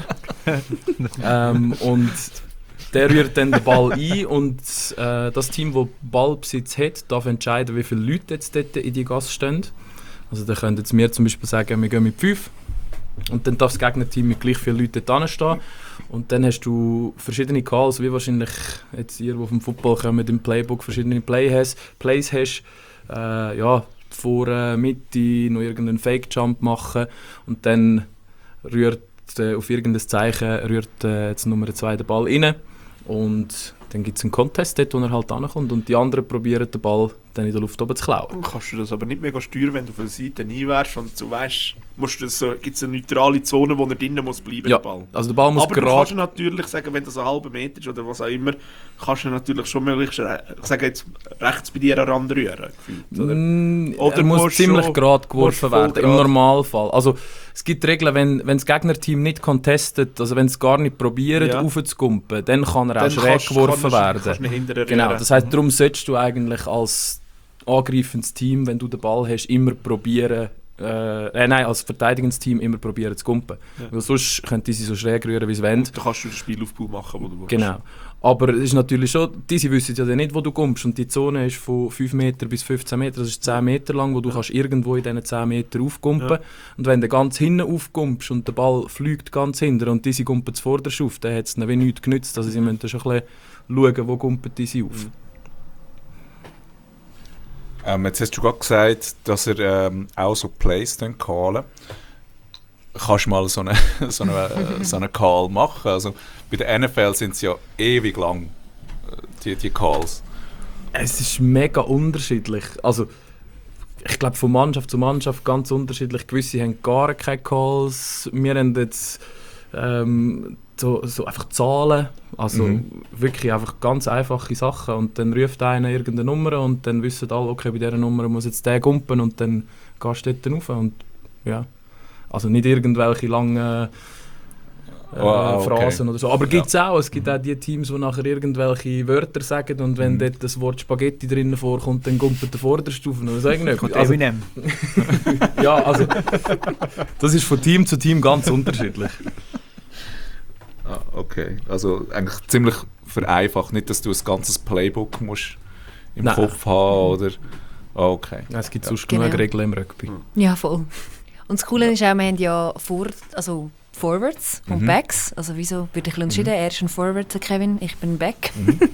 Und der rührt dann den Ball ein und das Team, das Ballbesitz hat, darf entscheiden, wie viele Leute jetzt dort in die Gasse stehen. Also da können jetzt wir zum Beispiel sagen, wir gehen mit 5 und dann darf das Gegnerteam mit gleich vielen Leuten dort stehen. Und dann hast du verschiedene Calls, wie wahrscheinlich jetzt ihr, die vom Football kommen, im Playbook verschiedene Plays hast. Ja, vor Mitte noch irgendeinen Fake-Jump machen und dann rührt auf irgendein Zeichen rührt jetzt Nummer 2 den Ball rein und dann gibt es einen Contest dort, wo er halt ankommt und die anderen probieren den Ball dann in der Luft oben zu klauen. Kannst du das aber nicht mega steuern, wenn du von der Seite einwärst und du weißt, gibt es eine neutrale Zone, wo er drinnen muss bleiben, Ja, der Ball. also der Ball muss Aber du gerade... kannst natürlich sagen, wenn das einen halben Meter ist oder was auch immer, kannst du natürlich schon möglichst, ich sage jetzt, rechts bei dir heranrühren. Oder Oder er muss musst ziemlich schon- gerade geworfen musst voll werden, im gerade. Normalfall. Also es gibt Regeln, wenn das Gegnerteam nicht contestet, also wenn es gar nicht probiert, Ja. raufzukumpen, dann kann er auch Dann schräg geworfen werden. Kannst du ihn hinterher Genau, rühren. das heisst, darum solltest du eigentlich als angreifendes Team, wenn du den Ball hast, immer probieren, als verteidigendes Team immer probieren zu kumpen. Ja. Weil sonst könnte sie so schräg rühren, wie sie wollen. Da kannst du den Spielaufbau machen, wo du willst. Genau. Aber es ist natürlich schon, diese wissen ja dann nicht, wo du kommst. Und die Zone ist von 5 Meter bis 15 Meter, das ist 10 Meter lang, wo du kannst irgendwo in diesen 10 Meter aufkumpen. Ja. Und wenn du ganz hinten aufkommst und der Ball fliegt ganz hinten und diese kumpen zuvorderst auf, dann hat es ihnen wie nichts genützt. Also sie müssen schon ein bisschen schauen, wo kumpen diese auf. Jetzt hast du gerade gesagt, dass er auch so Plays dann callen. Kannst du mal so einen Call machen? Also bei der NFL sind es ja ewig lang, die Calls. Es ist mega unterschiedlich. Also, ich glaube, von Mannschaft zu Mannschaft ganz unterschiedlich. Gewisse haben gar keine Calls. Wir haben jetzt so einfach Zahlen. Also wirklich einfach ganz einfache Sachen. Und dann ruft einer irgendeine Nummer und dann wissen alle, okay, bei dieser Nummer muss jetzt der gumpen und dann gehst du dort rauf. Und, ja. Also nicht irgendwelche langen Okay. Phrasen oder so. Aber gibt's auch. Es gibt auch die Teams, die nachher irgendwelche Wörter sagen und wenn dort das Wort Spaghetti drinnen vorkommt, dann kommt der Vorderstufen oder so irgendetwas. Also, Eminem. ja, also das ist von Team zu Team ganz unterschiedlich. Ah, okay. Also eigentlich ziemlich vereinfacht. Nicht, dass du ein ganzes Playbook musst im Nein. Kopf haben oder... Ah, okay. Es gibt sonst Genau. genug Regeln im Rugby. Ja, voll. Und das Coole ist auch, wir haben ja Forwards und Backs. Also wieso würde ich unterscheiden? Er ist ein Forward, der Kevin, ich bin ein Back.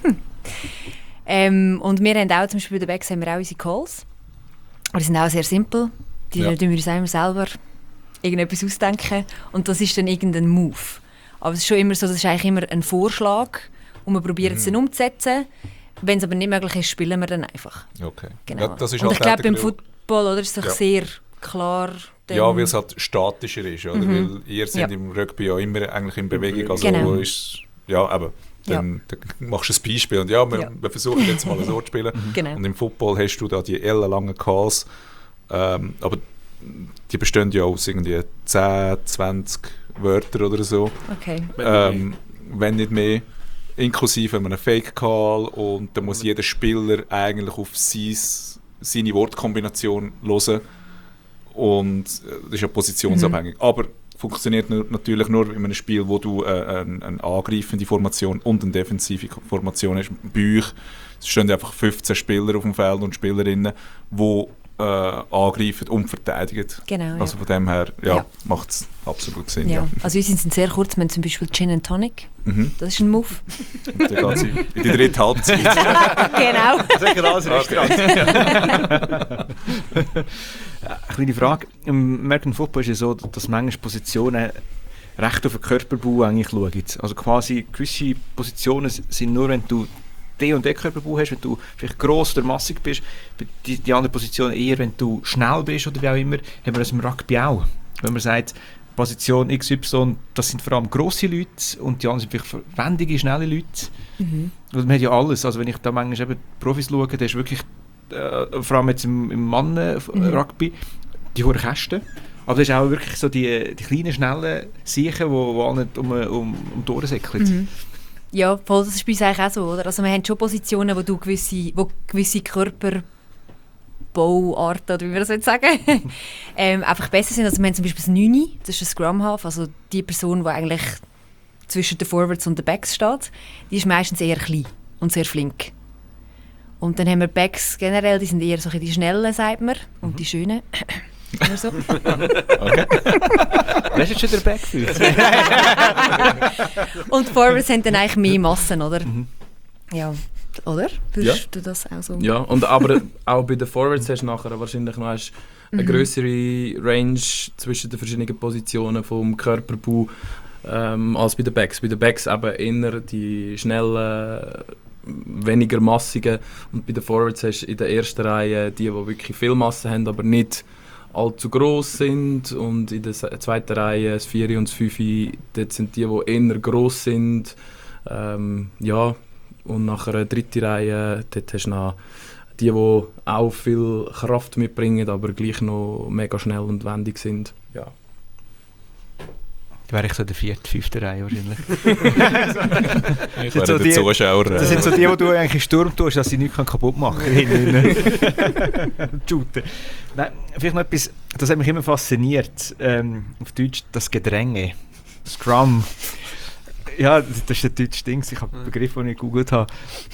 Und wir haben auch, zum Beispiel bei den Backs haben wir auch unsere Calls. Aber die sind auch sehr simpel. Die tun wir uns auch immer selber irgendetwas ausdenken. Und das ist dann irgendein Move. Aber es ist schon immer so, das ist eigentlich immer ein Vorschlag und wir probieren es dann umzusetzen. Wenn es aber nicht möglich ist, spielen wir dann einfach. Okay. Genau. Ja, das ist und halt ich glaube, beim der Grund. Football oder, ist es doch Ja. sehr klar. Ja, weil es halt statischer ist, oder? Weil ihr seid Ja. im Rugby ja immer eigentlich in Bewegung, also Genau. ist... Ja, aber dann machst du ein Beispiel und wir versuchen jetzt mal so zu spielen. Genau. Und im Football hast du da die ellenlangen Calls, aber die bestehen ja aus irgendwie 10, 20 Wörtern oder so, Okay. wenn nicht mehr, inklusive einem Fake-Call und dann muss jeder Spieler eigentlich auf seine Wortkombination hören und das ist ja positionsabhängig. Aber funktioniert natürlich nur in einem Spiel, wo du eine angreifende Formation und eine defensive Formation hast. Bei euch stehen einfach 15 Spieler auf dem Feld und Spielerinnen, die angreifen und verteidigen. Genau, Also von dem her macht es absolut Sinn. ja. Ja. Also uns sind sehr kurz, wir haben zum Beispiel Gin and Tonic. Mhm. Das ist ein Move. Und dann geht es in die dritte Halbzeit. Genau. Sicher alles Restaurant. Kleine Frage. Im American Football ist es ja so, dass manche Positionen recht auf den Körperbau eigentlich schauen. Also quasi gewisse Positionen sind nur, wenn du den und den Körperbau hast, wenn du vielleicht gross oder massig bist. Die andere Position eher, wenn du schnell bist oder wie auch immer, haben wir das im Rugby auch. Wenn man sagt, Position XY, das sind vor allem grosse Leute und die anderen sind vielleicht wendige, schnelle Leute. Und man hat ja alles. Also wenn ich da manchmal eben Profis schaue, da ist wirklich, vor allem jetzt im Mannen-Rugby, die hohen Kästen. Aber das ist auch wirklich so die kleinen, schnellen Siechen, die alle um die Ohren säckeln. Ja, voll, das ist bei uns eigentlich auch so, oder? Also wir haben schon Positionen, wo gewisse Körperbauarten, oder wie wir das jetzt sagen, einfach besser sind. Also wir haben zum Beispiel das 9, das ist ein Scrum Half, also die Person, die eigentlich zwischen den Forwards und den Backs steht, die ist meistens eher klein und sehr flink. Und dann haben wir Backs generell, die sind eher so die Schnellen, sagt man, und die Schönen. Oder so. Okay. Wer ist jetzt schon der Back für? Und die Forwards haben dann eigentlich mehr Massen, oder? Ja, oder? Würdest du das auch so? Ja, und aber auch bei den Forwards hast du nachher wahrscheinlich noch eine größere Range zwischen den verschiedenen Positionen vom Körperbau als bei den Backs. Bei den Backs eben eher die schnellen weniger massigen. Und bei den Forwards hast du in der ersten Reihe die wirklich viel Masse haben, aber nicht allzu gross sind. Und in der zweiten Reihe, das 4 und das 5, dort sind die eher gross sind. Ja, und nach einer dritten Reihe, dort hast du noch die auch viel Kraft mitbringen, aber gleich noch mega schnell und wendig sind. Ja. Da wäre ich so in der 4., 5. Reihe wahrscheinlich. Ich wäre der Zuschauer. Das sind so die du eigentlich in Sturm tust, dass sie nichts kaputt machen können. Shooten. Nein, vielleicht noch etwas, das hat mich immer fasziniert. Auf Deutsch das Gedränge. Scrum. Ja, das ist der deutsche Ding. Ich habe einen Begriff, den ich gegoogelt habe.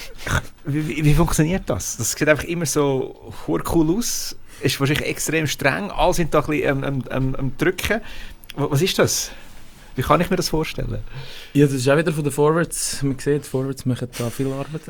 Wie funktioniert das? Das sieht einfach immer so cool aus. Ist wahrscheinlich extrem streng. Alle sind da ein bisschen am Drücken. Was ist das? Wie kann ich mir das vorstellen? Ja, das ist auch wieder von den Forwards. Man sieht, die Forwards machen da viel Arbeit.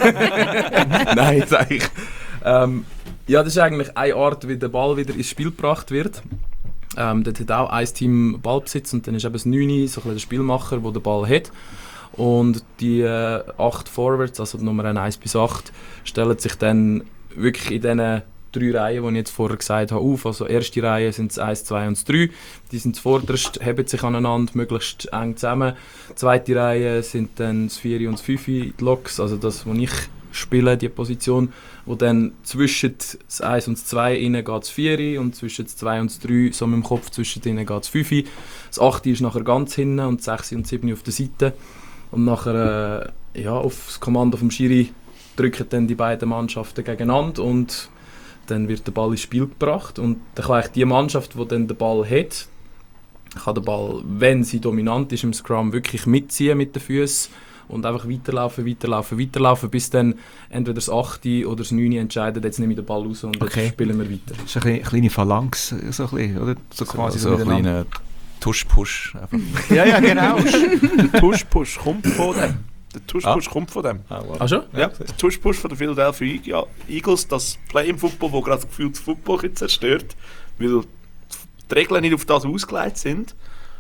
Nein, sage ich. Ja, das ist eigentlich eine Art, wie der Ball wieder ins Spiel gebracht wird. Dort hat auch ein Team Ballbesitz und dann ist eben das 9, so ein bisschen der Spielmacher, der den Ball hat. Und die 8 Forwards, also die Nummer 1 bis 8, stellen sich dann wirklich in diesen 3 Reihen, die ich jetzt vorher gesagt habe, auf. Also erste Reihe sind es 1, 2 und 3. Die sind zuvorderst, heben sich aneinander, möglichst eng zusammen. Zweite Reihe sind dann das 4 und das 5, die Locks, also das, wo ich spiele, die Position. Wo dann zwischen das 1 und das 2 innen geht das 4 und zwischen das 2 und das 3, so mit dem Kopf zwischen innen geht das 5. Das 8 ist nachher ganz hinten und das 6 und das 7 auf der Seite. Und nachher ja, auf das Kommando vom Schiri drücken dann die beiden Mannschaften gegeneinander und dann wird der Ball ins Spiel gebracht und dann kann eigentlich die Mannschaft, die dann den Ball hat, kann den Ball, wenn sie dominant ist im Scrum, wirklich mitziehen mit den Füßen und einfach weiterlaufen, bis dann entweder das 8 oder das 9 entscheidet, jetzt nehme ich den Ball raus und jetzt spielen wir weiter. Das ist eine kleine Phalanx, so ein bisschen, oder? So quasi so ein kleiner Tusch-Push. Ja, genau. Der Tusch-Push kommt von dem. Der Tusch-Push kommt von dem. Ah schon? Ja, der Tusch-Push von den Philadelphia Eagles, das Play im Football, das gerade gefühlt das Football zerstört, weil die Regeln nicht auf das ausgelegt sind.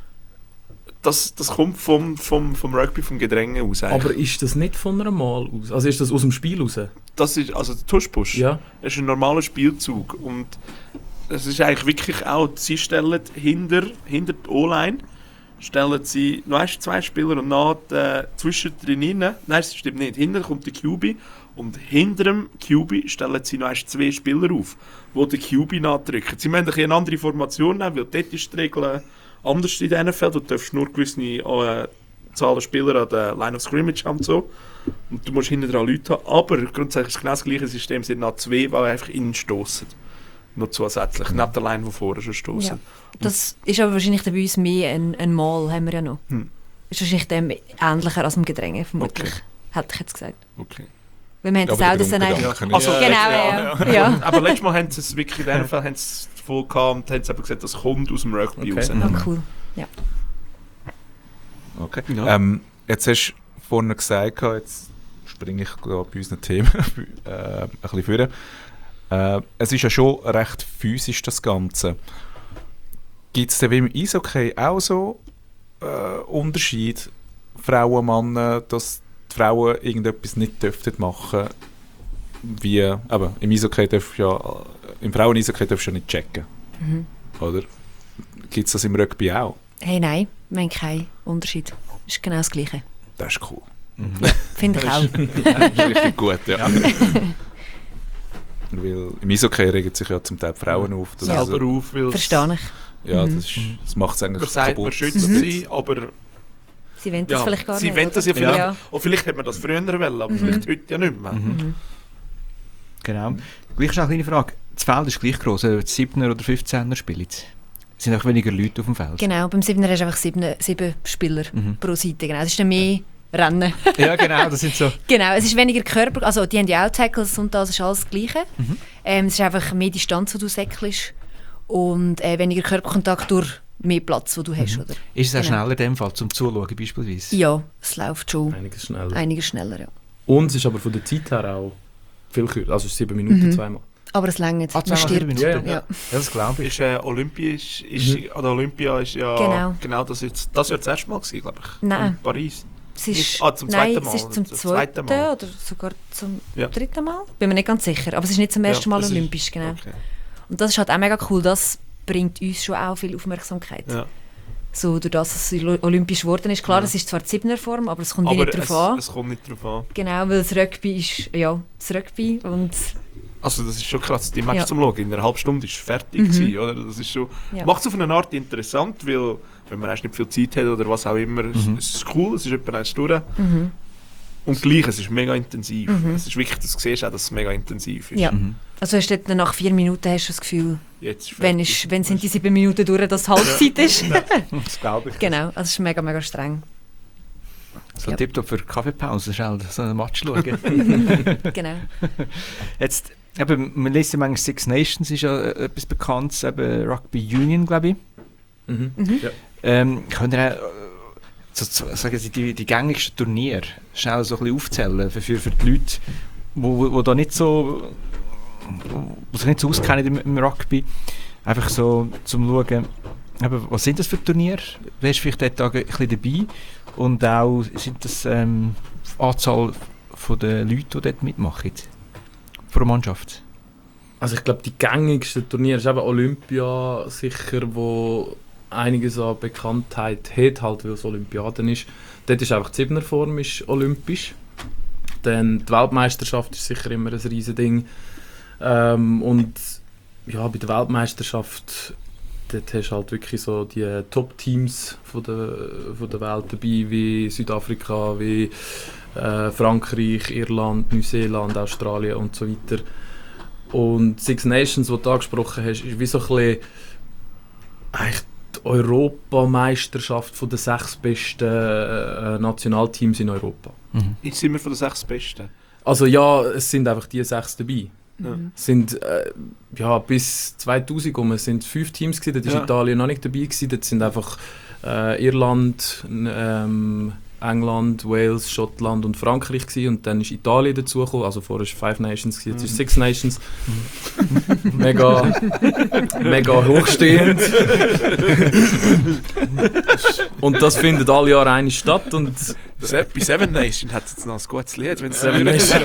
Das kommt vom Rugby, vom Gedränge aus. Eigentlich. Aber ist das nicht von einem Mal aus? Also ist das aus dem Spiel raus? Das ist, also der Tusch-Push, ja. Das ist ein normaler Spielzug. Und es ist eigentlich wirklich auch, sie stellen hinter die O-Line, stellen sie noch 2 Spieler und nach zwischendrin rein. Nein, das stimmt nicht. Hinter kommt der QB und hinter dem QB stellen sie noch 2 Spieler auf, die den QB nachdrücken. Sie müssen eine andere Formation nehmen, weil dort ist die Regel anders in den NFL. Du darfst nur gewisse Zahlen Spieler an der Line of Scrimmage haben. So. Und du musst hinten dran Leute haben. Aber grundsätzlich ist es genau das gleiche System. Es sind noch 2, die einfach innen stossen. Noch zusätzlich, neben der Line, die vorher schon stossen. Ja. Das ist aber wahrscheinlich bei uns mehr ein Mal, haben wir ja noch. Ist wahrscheinlich dem ähnlicher als im Gedränge, vermutlich. Okay. Hätte ich jetzt gesagt. Okay. Weil wir haben das auch, das dann eigentlich... Also, genau, ja. Aber letztes Mal haben sie es wirklich in dem Fall haben sie es voll gehabt und haben eben gesagt, das kommt aus dem Rugby raus. Oh, cool. Ja. Okay. Ja. Jetzt hast du vorhin gesagt, jetzt springe ich bei unseren Themen ein bisschen vor. Es ist ja schon recht physisch, das Ganze. Gibt es denn wie im Eishockey auch so Unterschied, Frauen, Männer, dass die Frauen irgendetwas nicht dürften machen, wie, aber im Eishockey im Frauen-Eishockey darfst du ja nicht checken, oder? Gibt es das im Rugby auch? Hey, nein, wir haben keinen Unterschied. Das ist genau das Gleiche. Das ist cool. Finde ich auch. Das ist richtig gut, ja. Weil im Eishockey regen sich ja zum Teil die Frauen auf. Selber auf, weil Verstehe ich. Ja, das macht es eigentlich man sagt, man kaputt. schützt sie, aber Sie wollen das vielleicht gar sie nicht. wollen das ja vielleicht, Ja. und vielleicht hätte man das früher wollen, aber vielleicht heute ja nicht mehr. Genau. Gleich noch eine kleine Frage. Das Feld ist gleich gross, ob 7er oder 15er spielen. Es sind auch weniger Leute auf dem Feld. Genau, beim 7er hast du einfach 7 Spieler pro Seite. Genau. Es ist dann mehr Rennen. Ja, genau, das sind so. Genau, es ist weniger Körper, also die haben ja auch Tackles und das ist alles das Gleiche. Es ist einfach mehr Distanz, die du säckelst und weniger Körperkontakt durch mehr Platz, den du hast. Oder? Ist es auch Genau. schneller in dem Fall, zum Zuschauen beispielsweise? Ja, es läuft schon Einiges schneller. schneller. Ja. Und es ist aber von der Zeit her auch viel kürzer, also 7 Minuten zweimal. Aber es längert, man zweimal 7 stirbt. Minuten? Ja. Ja, das glaube ich. Ist Olympisch, an der Olympia ist ja Genau. das Jahr das erste Mal gewesen, glaube ich. Nein. In Paris. Es ist, zum nein, zweiten Mal. es ist zum zweiten Mal. oder sogar zum Ja. dritten Mal. Bin mir nicht ganz sicher. Aber es ist nicht zum ersten Mal das ist- olympisch, genau. Okay. Und das ist halt auch mega cool. Das bringt uns schon auch viel Aufmerksamkeit. Ja. So, durch das es olympisch geworden ist. Klar, es ist zwar die 7er-Form, aber es kommt wie Aber nicht drauf an. es kommt nicht drauf an. Genau, weil das Rugby ist, ja, das Rugby und Also das ist schon krass, die Match Ja. zum Schauen, in einer halben Stunde ist fertig gewesen, oder? Das ist schon, Ja. macht es auf eine Art interessant, weil wenn man erst nicht viel Zeit hat oder was auch immer, es ist cool, es ist etwa eine Stunde. Und gleich, es ist mega intensiv. Es ist wirklich, dass du siehst auch, dass es mega intensiv ist. ja. Also hast du dort nach 4 Minuten hast du das Gefühl, Jetzt ist wenn fertig. sind die 7 Minuten durch, dass es Halbzeit ist. Das glaube ich. Genau, also es ist mega, mega streng. So Ja. Tipptopp für Kaffeepause, schnell so einen Match schauen. Genau. Jetzt, eben, man liest ja manchmal Six Nations, ist ja etwas Bekanntes, eben Rugby Union, glaube ich. Ja. Könnt ihr sagen Sie, die gängigsten Turniere schnell so ein bisschen aufzählen für die Leute, wo da nicht so, wo sich nicht so auskennen im Rugby, einfach so zum Schauen, eben, was sind das für Turniere? Wer ist vielleicht dort ein bisschen dabei? Und auch sind das die Anzahl von den Leuten, die dort mitmachen, von der Mannschaft? Also ich glaube, die gängigsten Turniere ist eben Olympia sicher, wo einiges an Bekanntheit hat, halt, weil es Olympiaden ist. Dort ist einfach die 7er-Form ist olympisch. Dann die Weltmeisterschaft ist sicher immer ein riesen Ding. Und ja, bei der Weltmeisterschaft dort hast du halt wirklich so die Top-Teams von der Welt dabei, wie Südafrika, wie Frankreich, Irland, Neuseeland, Australien und so weiter. Und Six Nations, die du angesprochen hast, ist wie so ein bisschen eigentlich die Europameisterschaft von den 6 besten Nationalteams in Europa. Jetzt sind wir von den 6 Besten. Also ja, es sind einfach die 6 dabei. Ja. Es sind ja, bis 2000 sind 5 Teams gewesen, dort war Ja. Italien noch nicht dabei gewesen. Dort sind einfach Irland, England, Wales, Schottland und Frankreich gewesen. Und dann ist Italien dazugekommen. Also vorher war 5 Nations gewesen, jetzt ist 6 Nations. mega hochstehend. Und das findet alle Jahre eine statt. Und Bei 7 Nations hat es jetzt noch ein gutes Lied, wenn es Seven Nations.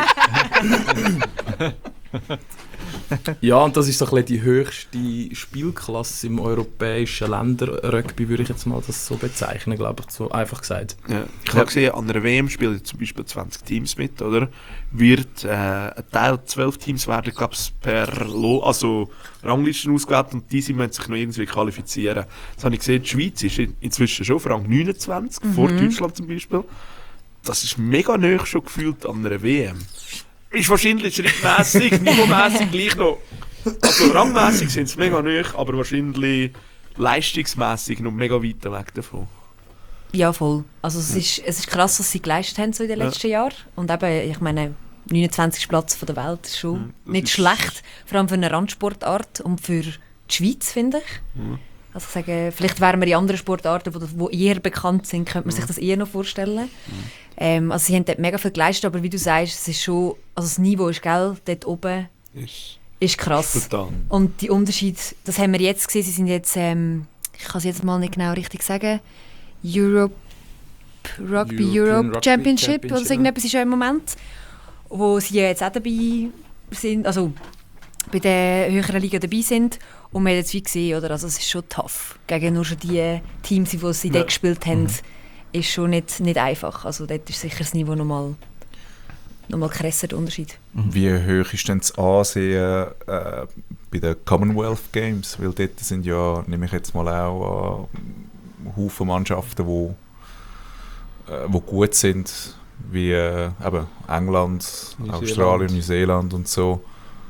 Ja, und das ist so ein bisschen die höchste Spielklasse im europäischen Länder-Rugby, würde ich jetzt mal das so bezeichnen, glaube ich, so einfach gesagt. Ja. Ich habe gesehen, an einer WM spielen zum Beispiel 20 Teams mit, oder? Wird ein Teil 12 Teams werden, glaube ich, per Ranglisten ausgewählt und diese müssen sich noch irgendwie qualifizieren. Das habe ich gesehen, die Schweiz ist inzwischen schon auf Rang 29, vor Deutschland zum Beispiel. Das ist mega nahe schon gefühlt an einer WM. Ist wahrscheinlich schrittmässig, niveaumässig gleich noch. Also rangmässig sind sie mega nahe, aber wahrscheinlich leistungsmässig noch mega weit weg davon. Ja, voll. Also es ist krass, was sie geleistet haben so in den letzten Jahren. Und eben, ich meine, 29. Platz von der Welt ist schon das nicht ist- schlecht. Vor allem für eine Randsportart und für die Schweiz, finde ich. Also ich sage, vielleicht wären wir in anderen Sportarten, die eher bekannt sind, könnte man sich das eher noch vorstellen. Also sie haben dort mega viel geleistet, aber wie du sagst, es ist schon, also das Niveau ist, gell, dort oben ist krass. Total. Und die Unterschiede, das haben wir jetzt gesehen, sie sind jetzt, ich kann es jetzt mal nicht genau richtig sagen, Europe European Rugby Championship oder so Championship, irgendetwas ist ja im Moment, wo sie jetzt auch dabei sind, also bei der höheren Liga dabei sind. Und wir haben jetzt wie gesehen, oder? Also es ist schon tough. Gegen nur schon die Teams, die sie dort gespielt haben, ist schon nicht einfach. Also dort ist sicher das Niveau nochmal krasser, der Unterschied. Wie hoch ist denn das Ansehen bei den Commonwealth Games? Weil dort sind ja, nehme ich jetzt mal auch Haufen Mannschaften, die gut sind, wie eben England, Australien, Neuseeland und so.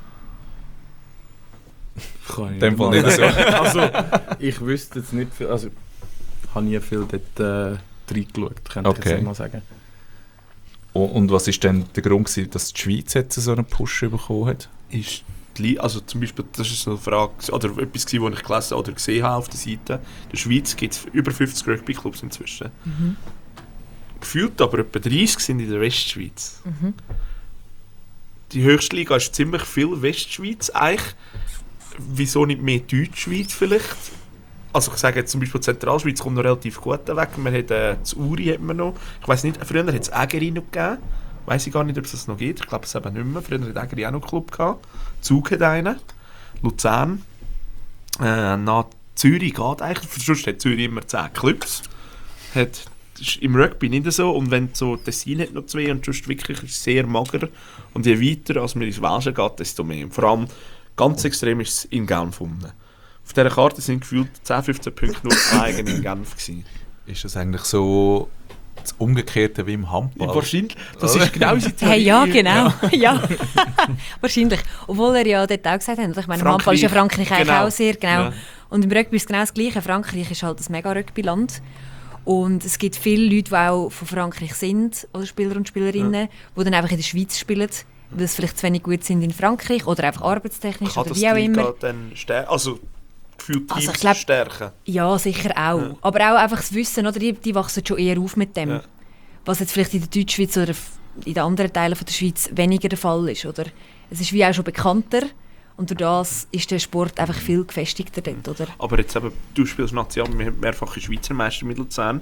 In dem Fall nicht so. Also, ich wüsste jetzt nicht viel, also ich habe nie viel dort reingeschaut, könnte ich Okay. jetzt nicht mal sagen. Und was ist denn der Grund gewesen, dass die Schweiz jetzt so einen Push bekommen hat? Ist also zum Beispiel, das ist so eine Frage, oder etwas gewesen, was ich gelesen oder gesehen habe auf der Seite. In der Schweiz gibt es über 50 Rugby-Clubs inzwischen. Gefühlt aber etwa 30 sind in der Westschweiz. Die höchste Liga ist ziemlich viel Westschweiz eigentlich. Wieso nicht mehr Deutschschweiz vielleicht? also ich sage jetzt zum Beispiel, die Zentralschweiz kommt noch relativ gut weg. Wir haben das Uri hat man noch. Ich weiss nicht, früher hat es Ägeri noch gegeben. Weiss ich gar nicht, ob es das noch gibt. Ich glaube es eben nicht mehr. Früher hat Ägeri auch noch einen Club gehabt. Zug hat einen. Luzern. Nach Zürich geht eigentlich. Sonst hat Zürich immer 10 Clubs. Das ist im Rugby nicht so. Und wenn so Tessin hat noch 2 und sonst wirklich ist es sehr mager. Und je weiter als man ins Welschen geht, desto mehr. Und vor allem ganz extrem ist es in Genf unten. Auf dieser Karte sind gefühlt 10-15 Punkte nur eigen in Genf gewesen. Ist das eigentlich so das Umgekehrte wie im Handball? Wahrscheinlich. Das ist genau unsere Theorie. Hey, ja, genau. Ja. Wahrscheinlich. Obwohl er ja dort auch gesagt hat, ich meine, im Handball ist ja Frankreich eigentlich auch sehr, genau. Ja. Und im Rugby ist es genau das Gleiche. Frankreich ist halt ein Mega-Rugby-Land. Und es gibt viele Leute, die auch von Frankreich sind, oder Spieler und Spielerinnen, die dann einfach in der Schweiz spielen, weil sie vielleicht zu wenig gut sind in Frankreich oder einfach arbeitstechnisch kann oder wie auch immer. Dann gefühlt Teams ich glaub, stärken. Ja, sicher auch. Ja. Aber auch einfach das Wissen, oder? Die wachsen schon eher auf mit dem. Ja. Was jetzt vielleicht in der Deutschschweiz oder in den anderen Teilen von der Schweiz weniger der Fall ist. Oder? Es ist wie auch schon bekannter und durch das ist der Sport einfach viel gefestigter dort. Oder? Aber jetzt eben, du spielst Nation, wir haben mehrfache Schweizer Meister mit Luzern.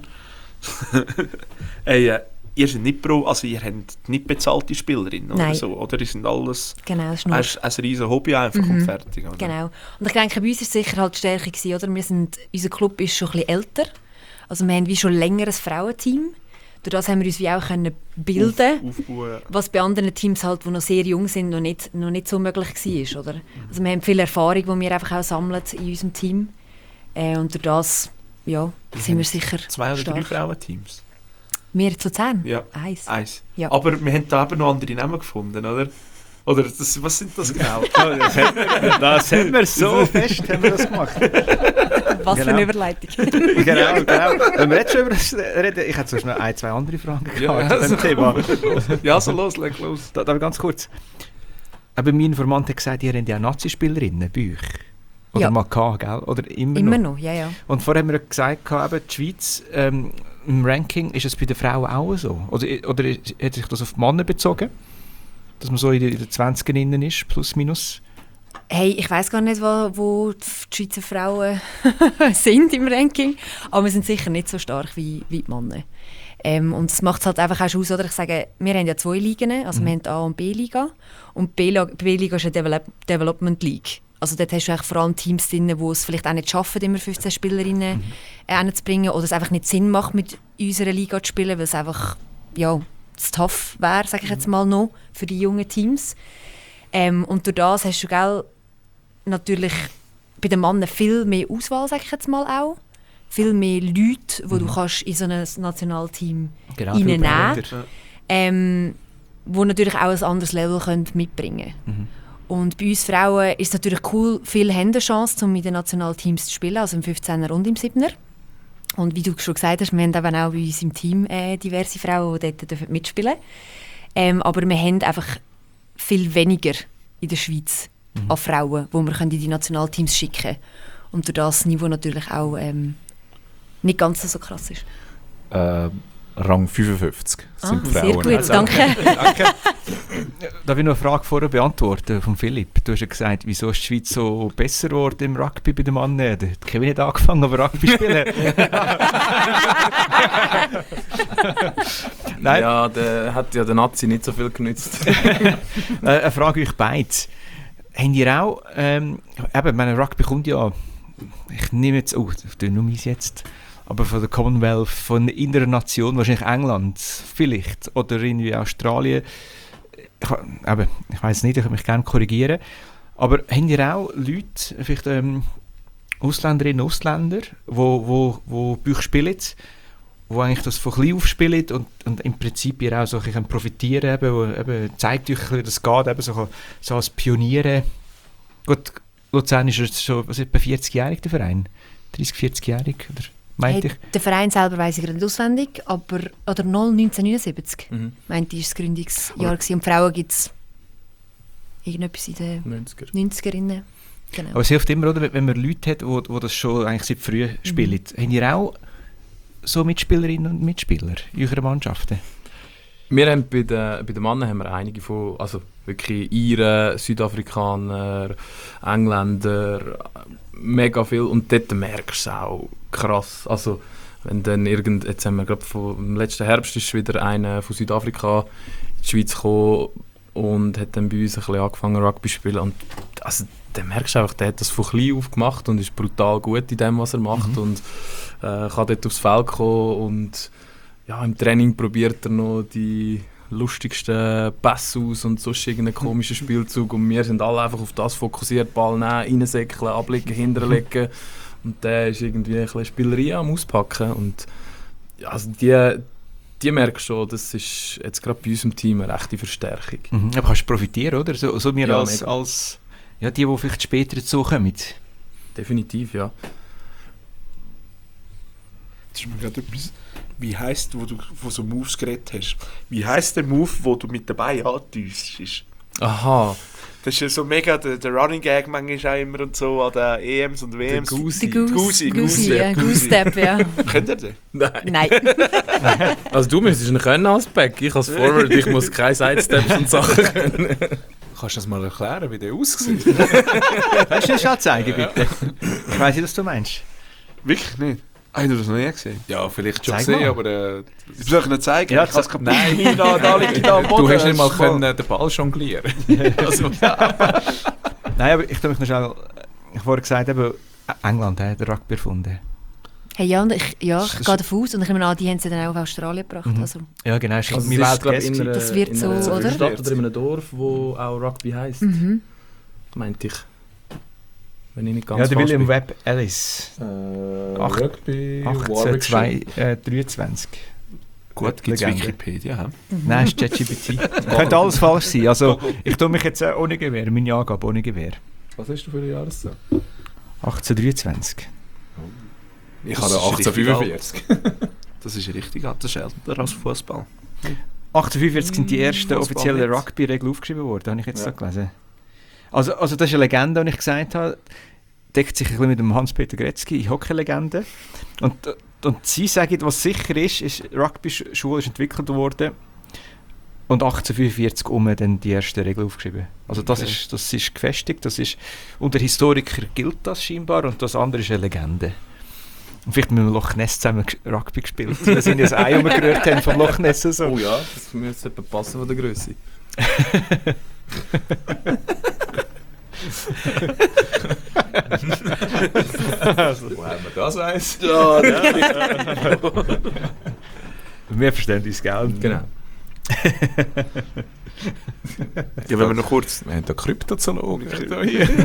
Ihr seid nicht ihr habt nicht bezahlte Spielerinnen oder so, oder? Die sind alles genau, ein riesen Hobby einfach und fertig. Oder? Genau. Und ich denke, bei uns war es sicher halt die Stärke gewesen, oder? Unser Club ist schon ein bisschen älter. Also wir haben wie schon länger ein Frauenteam. Durch das haben wir uns wie auch können bilden, was bei anderen Teams halt, die noch sehr jung sind, noch nicht so möglich war, oder? Also wir haben viel Erfahrung, die wir einfach auch sammeln in unserem Team. Und durch das, ja, sind wir sicher 2 oder 3 Frauenteams. Wir zu 10? Ja. 1. Ja. Aber wir haben da eben noch andere Namen gefunden, oder? Oder was sind das genau? Das haben wir so fest haben wir das gemacht. Was für eine Überleitung. Genau. Wenn wir jetzt schon über das reden, ich hätte sonst noch 1-2 andere Fragen gehabt zu dem Thema. Ja, so leg los. Da ganz kurz. Aber mein Informant hat gesagt, ihr habt ja Nazi-Spielerinnen bei euch. Oder mal gehabt, gell? Oder immer noch? Ja. Und vorher haben wir gesagt, eben, die Schweiz, im Ranking, ist es bei den Frauen auch so? Oder hat sich das auf die Männer bezogen? Dass man so in den 20ern ist, plus minus? Hey, ich weiss gar nicht, wo die Schweizer Frauen sind im Ranking, aber wir sind sicher nicht so stark wie die Männer. Und das macht es halt einfach auch schon aus, oder? Ich sage, wir haben ja 2 Ligen, also wir haben die A- und B-Liga. Und die B-Liga ist eine Development League. Also dort hast du vor allem Teams drin, die es vielleicht auch nicht schaffen, immer 15 Spielerinnen hinzubringen oder es einfach nicht Sinn macht, mit unserer Liga zu spielen, weil es einfach, ja, zu tough wäre, sage ich jetzt mal noch, für die jungen Teams. Und durch das hast du natürlich bei den Männern viel mehr Auswahl, sage ich jetzt mal auch. Viel mehr Leute, die du kannst in so ein Nationalteam reinnehmen können, die natürlich auch ein anderes Level mitbringen können. Und bei uns Frauen ist es natürlich cool, viele haben eine Chance, um in den Nationalteams zu spielen, also im 15er und im 7er. Und wie du schon gesagt hast, wir haben eben auch bei uns im Team diverse Frauen, die dort mitspielen dürfen. Aber wir haben einfach viel weniger in der Schweiz an Frauen, die wir in die Nationalteams schicken können. Und durch das Niveau natürlich auch nicht ganz so krass ist. Rang 55 sind Frauen. Sehr gut, danke. Darf ich noch eine Frage vorher beantworten von Philipp? Du hast ja gesagt, wieso ist die Schweiz so besser geworden im Rugby bei den Männern? Der hat Kevin nicht angefangen, aber Rugby spielen. Nein. Ja, der hat ja der Nazi nicht so viel genützt. Eine Frage euch beide. Habt ihr auch, meine Rugby kommt ja, ich nehme jetzt, ich tue nur meins jetzt, aber von der Commonwealth, von einer Nation, wahrscheinlich England, vielleicht, oder irgendwie Australien. Ich weiss nicht, ich kann mich gerne korrigieren. Aber habt ihr auch Leute, vielleicht Ausländerinnen und Ausländer, die bei euch spielen, die eigentlich das von klein auf spielen und im Prinzip ihr auch so profitieren können, zeigt euch, dass es geht, eben so als Pioniere. Gut, Luzern ist schon etwa 40-jährig, der Verein. 30-40-jährig, oder? Meinte ich. Der Verein selber weiss ich gerade nicht auswendig, aber 1979 meinte ich, war das Gründungsjahr. Und Frauen gibt es irgendetwas in den 90er. Genau. Aber es hilft immer, oder, wenn man Leute hat, die das schon eigentlich seit früh spielen. Habt ihr auch so Mitspielerinnen und Mitspieler in euren Mannschaften? Wir haben bei den Männern haben wir einige von, also Wirklich Iren, Südafrikaner, Engländer, mega viel. Und dort merkst du auch krass. Also, wenn dann jetzt haben wir gerade im letzten Herbst ist wieder einer von Südafrika in die Schweiz gekommen und hat dann bei uns ein bisschen angefangen Rugby zu spielen. Und also, dann merkst du einfach, der hat das von klein auf gemacht und ist brutal gut in dem, was er macht. Und kann dort aufs Feld kommen und ja, im Training probiert er noch die lustigsten Pässe aus und sonst irgendeinen komischen Spielzug. Und wir sind alle einfach auf das fokussiert, Ball nehmen, reinsäckeln, ablegen, hinterlegen. Und der ist irgendwie ein bisschen Spielerei am Auspacken. Und ja, also die merkst schon, das ist jetzt gerade bei uns im Team eine rechte Verstärkung. Aber kannst du profitieren, oder? So wir Ja, als ja, die vielleicht später dazu kommen. Definitiv, ja. Das ist mir gerade etwas. Wie heisst, wo du von so Moves geredet hast? Wie heisst der Move, wo du mit dabei antäuschst? Aha, Das ist ja so mega der Running Gag manchmal auch immer und so an den EMs und WMs. der Der Gusi. Goose-Step, ja. Kennt ihr den? Nein. Also du müsstest ihn können als Back, ich als Forward, ich muss keine Sidesteps und Sachen können. Kannst du das mal erklären, wie der aussieht? Kannst du das schon zeigen, bitte? Ich weiss nicht, was du meinst. Wirklich nicht? Hast du das noch nie gesehen? Ja, vielleicht schon Zeig gesehen, mal. aber Soll ich ihn zeigen? Ja, ich kann es kaputt. nein. Da liegt er am Boden. du hast nicht mal Das ist voll- können, den Ball jonglieren. Also, Nein, aber ich mich noch schnell... Ich habe vorhin gesagt, eben, England hat den Rugby erfunden. Hey, ja, und ich gehe davon aus, und ich nehme an, die haben sie dann auch auf Australien gebracht. Also, Ja, genau. Ist Also mein es ist glaub, Weltgast gewesen. Das wird so, einer oder? Stadt oder in einem Dorf, wo auch Rugby heisst, meinte ich. Wenn ich nicht ganz Ja, der falsch William bin. Webb Ellis. Acht- Rugby, 1823. Gut, gibt es Legende. Wikipedia? He? Nein, ist ChatGPT. Könnte alles falsch sein. Also, ich tue mich jetzt ohne Gewehr, meine Angabe ohne Gewehr. Was hast du für eine Jahreszahl? 1823. Ich Das habe ist 1845. Das ist richtig alt, das ist älter als Fußball. 1845 sind die ersten Fußball offiziellen nicht. Rugby-Regeln aufgeschrieben worden, habe ich jetzt Ja. da gelesen. Also das ist eine Legende, die ich gesagt habe, deckt sich ein bisschen mit dem Hans-Peter Gretzky, Hockey-Legende. Und sie sagen, was sicher ist Rugby-Schule ist entwickelt worden und 1845 dann die ersten Regeln aufgeschrieben. Also das ist gefestigt, das ist, unter Historikern gilt das scheinbar und das andere ist eine Legende. Und vielleicht mit dem Loch Ness zusammen Rugby gespielt. Wir sind ja das Ei umgerührt haben vom Loch Ness. So. Oh ja, das müsste etwa passen von der Größe. Wo haben wir das eins? Wir verstehen uns, gell? Genau. Ja, wenn wir noch kurz... Wir haben da Kryptozoologen. ja.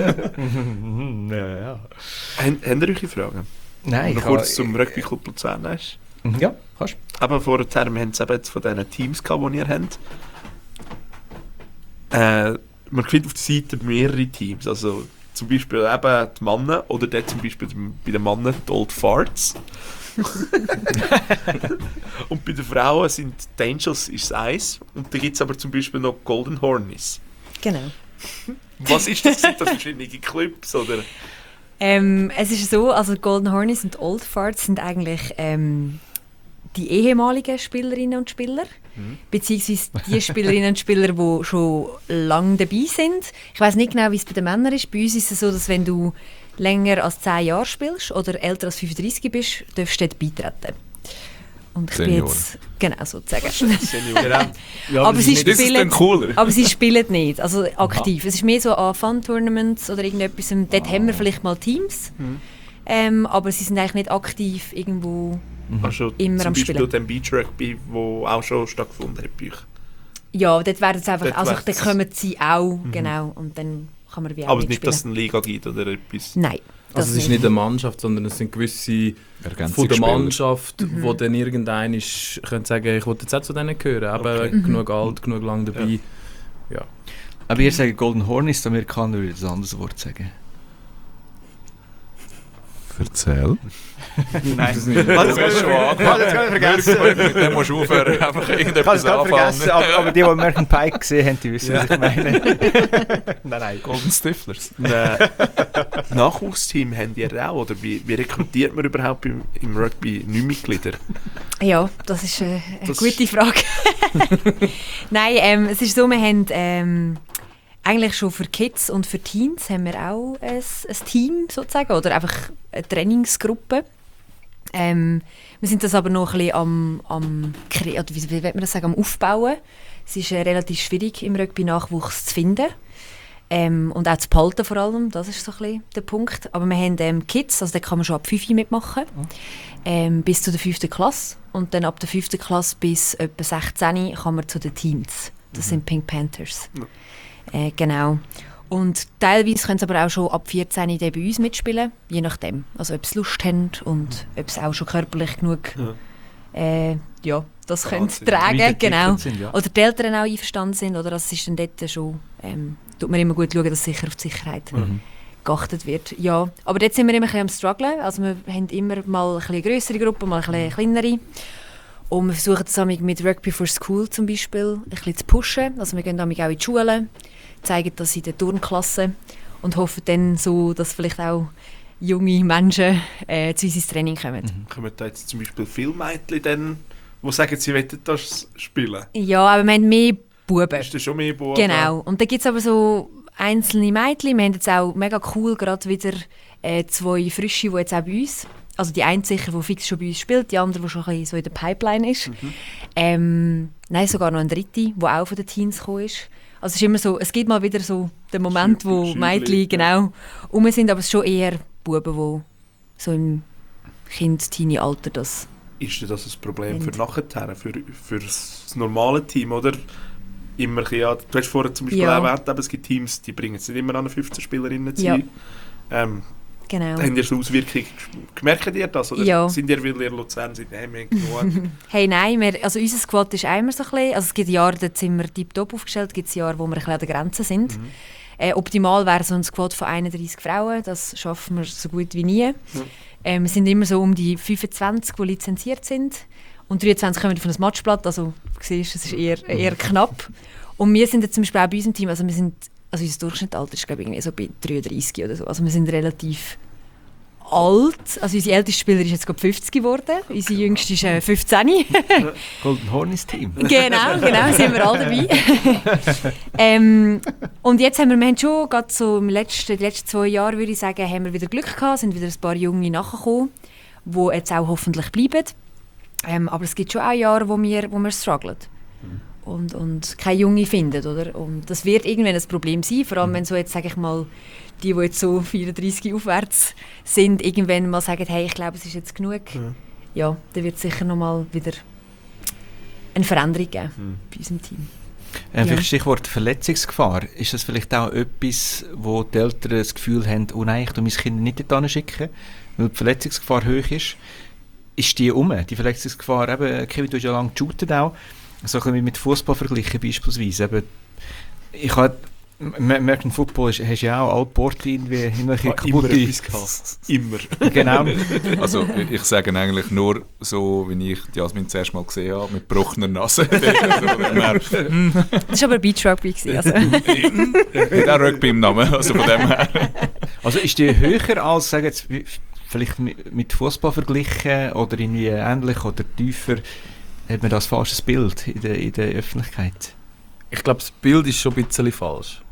Habt ihr euch Fragen? Nein, Noch kurz zum Rugby Club Luzern hast. Ja, kannst Aber vorher, wir haben es eben jetzt von diesen Teams gehabt, die ihr habt. Man findet auf der Seite mehrere Teams. Also zum Beispiel eben die Männer oder dort zum Beispiel bei den Männern die Old Farts. Und bei den Frauen sind die Angels ist das eins. Und da gibt es aber zum Beispiel noch Golden Hornies. genau. Was ist das? Sind das verschiedene Clubs? Oder? Es ist so, also Golden Hornies und Old Farts sind eigentlich die ehemaligen Spielerinnen und Spieler, beziehungsweise die Spielerinnen und Spieler, die schon lange dabei sind. Ich weiß nicht genau, wie es bei den Männern ist. Bei uns ist es so, dass wenn du länger als 10 Jahre spielst oder älter als 35 bist, darfst du dort beitreten. Und ich bin Senioren. jetzt, genau, sozusagen. Ja, aber sie Das ist dann spielen, cooler. aber sie spielen nicht, also aktiv. Es ist mehr so an Fun-Tournaments oder irgendetwas. Dort haben wir vielleicht mal Teams, aber sie sind eigentlich nicht aktiv irgendwo. Also Immer zum am Beispiel Spielen. den Beach Rugby, wo auch schon stattgefunden hat bei euch. Ja, dort werden sie einfach, Dort also werden dann sie- kommen sie auch, genau, und dann kann man wie auch Aber nicht, mitspielen. dass es eine Liga gibt oder etwas. Nein, das Also es ist nicht eine Mannschaft, sondern es sind gewisse von der Mannschaft, die dann irgendein ist, können sagen, ich will jetzt auch zu denen gehören, aber Okay. genug alt, genug lang dabei. Ja. Aber ihr sagt Golden Hornies, die Amerikaner würden ein anderes Wort sagen. Erzähl. Nein, Das nicht. das kann ich vergessen. Mit dem musst du aufhören, einfach Ich habe es irgendetwas gerade vergessen, anfangen. aber die American Pie gesehen haben, die wissen, was ich meine. Nein. Golden Stiflers. Nachwuchsteam habt ihr auch? Oder wie rekrutiert man überhaupt im Rugby neue Mitglieder? Ja, das ist eine Das- gute Frage. Nein, es ist so, wir haben eigentlich schon für Kids und für Teens haben wir auch ein Team sozusagen oder einfach eine Trainingsgruppe. Wir sind das aber noch ein bisschen wie will man das sagen, am Aufbauen. Es ist relativ schwierig, im Rugby Nachwuchs zu finden. Und auch zu behalten vor allem, das ist so ein bisschen der Punkt. Aber wir haben Kids, also da kann man schon ab 5 mitmachen, bis zu der 5. Klasse. Und dann ab der 5. Klasse bis etwa 16 kann man zu den Teens. Das sind Pink Panthers. Genau. Und teilweise können sie aber auch schon ab 14 bei uns mitspielen, je nachdem. Also ob sie Lust haben und ob sie auch schon körperlich genug das können tragen, genau. Sind, ja. Oder die Eltern auch einverstanden sind, oder das ist dann dort schon, tut man immer gut schauen, dass sicher auf die Sicherheit geachtet wird. Ja, aber dort sind wir immer ein bisschen am strugglen, also wir haben immer mal ein bisschen grössere Gruppen, mal ein bisschen kleinere. Und wir versuchen zusammen mit Rugby for School zum Beispiel ein bisschen zu pushen, also wir gehen damit auch in die Schulen, zeigen das in der Turnklasse und hoffen dann so, dass vielleicht auch junge Menschen zu uns ins Training kommen. Kommen da jetzt zum Beispiel viele Mädchen, die sagen, sie wollen das spielen? Ja, aber wir haben mehr Buben. Ist das schon mehr Buben? Genau. Und da gibt es aber so einzelne Mädchen. Wir haben jetzt auch mega cool gerade wieder 2 Frische, die jetzt auch bei uns, also die eine sicher, die fix schon bei uns spielt, die andere, die schon ein bisschen so in der Pipeline ist. Nein, sogar noch eine dritte, die auch von den Teens gekommen ist. Also es ist immer so, es gibt mal wieder so den Moment, wo Mädchen genau rum sind, aber es sind schon eher Buben, die so im Kind-Teenie-Alter das... Ist das ein Problem für nachher, für das normale Team, oder? Immer, ja, du hast vorhin zum Beispiel erwähnt, es gibt Teams, die bringen es nicht immer an 15 Spielerinnen zu. Genau. Haben ihr so Auswirkungen? Merken ihr das? Oder sind ihr, weil ihr Luzern seid, wir haben genug? Hey, nein, also unser Squad ist immer so ein bisschen, also es gibt Jahre, da sind wir tiptop aufgestellt, es gibt Jahre, wo wir ein bisschen an der Grenze sind. Optimal wäre so ein Squad von 31 Frauen, das schaffen wir so gut wie nie. Wir sind immer so um die 25, die lizenziert sind. Und 23 kommen von einem Matchblatt, also du siehst, es ist eher knapp. Und wir sind jetzt zum Beispiel auch bei unserem Team, also unser Durchschnittsalter ist glaube ich irgendwie so bei 33 oder so. Also wir sind relativ alt. Also unsere älteste Spielerin ist jetzt gerade 50 geworden, unsere jüngste ist 15. Golden Hornets Team. Genau, sind wir alle dabei. Und jetzt haben wir schon gerade so die letzten 2 Jahre, würde ich sagen, haben wir wieder Glück gehabt, sind wieder ein paar Junge nachgekommen, die jetzt auch hoffentlich bleiben. Aber es gibt schon auch Jahre, wo wir strugglen und keine Junge finden, oder? Und das wird irgendwann ein Problem sein, vor allem wenn so jetzt, sage ich mal, die jetzt so 34 aufwärts sind, irgendwann mal sagen, hey, ich glaube, es ist jetzt genug. Ja, dann wird es sicher nochmal wieder eine Veränderung geben bei unserem Team. Vielleicht Stichwort Verletzungsgefahr. Ist das vielleicht auch etwas, wo die Eltern das Gefühl haben, oh nein, ich tue mein Kind nicht dorthin schicken, weil die Verletzungsgefahr hoch ist? Ist die die Verletzungsgefahr? Eben, Kevin, du hast ja lange geshootet auch. So ein bisschen mit Fußball verglichen beispielsweise. Eben, ich habe American Football hast ja auch alle Porte irgendwie irgendwelche kaputte... Immer. Genau. Also ich sage eigentlich nur so, wie ich Jasmin zuerst mal gesehen habe, mit gebrochener Nase. Das war aber Beach Rugby. Also. Hat auch Rugby im Namen, also von dem her. Also ist die höher als, sagen jetzt, vielleicht mit Fußball verglichen oder irgendwie ähnlich oder tiefer? Hat man das falsches Bild in der Öffentlichkeit? Ich glaube, das Bild ist schon ein bisschen falsch.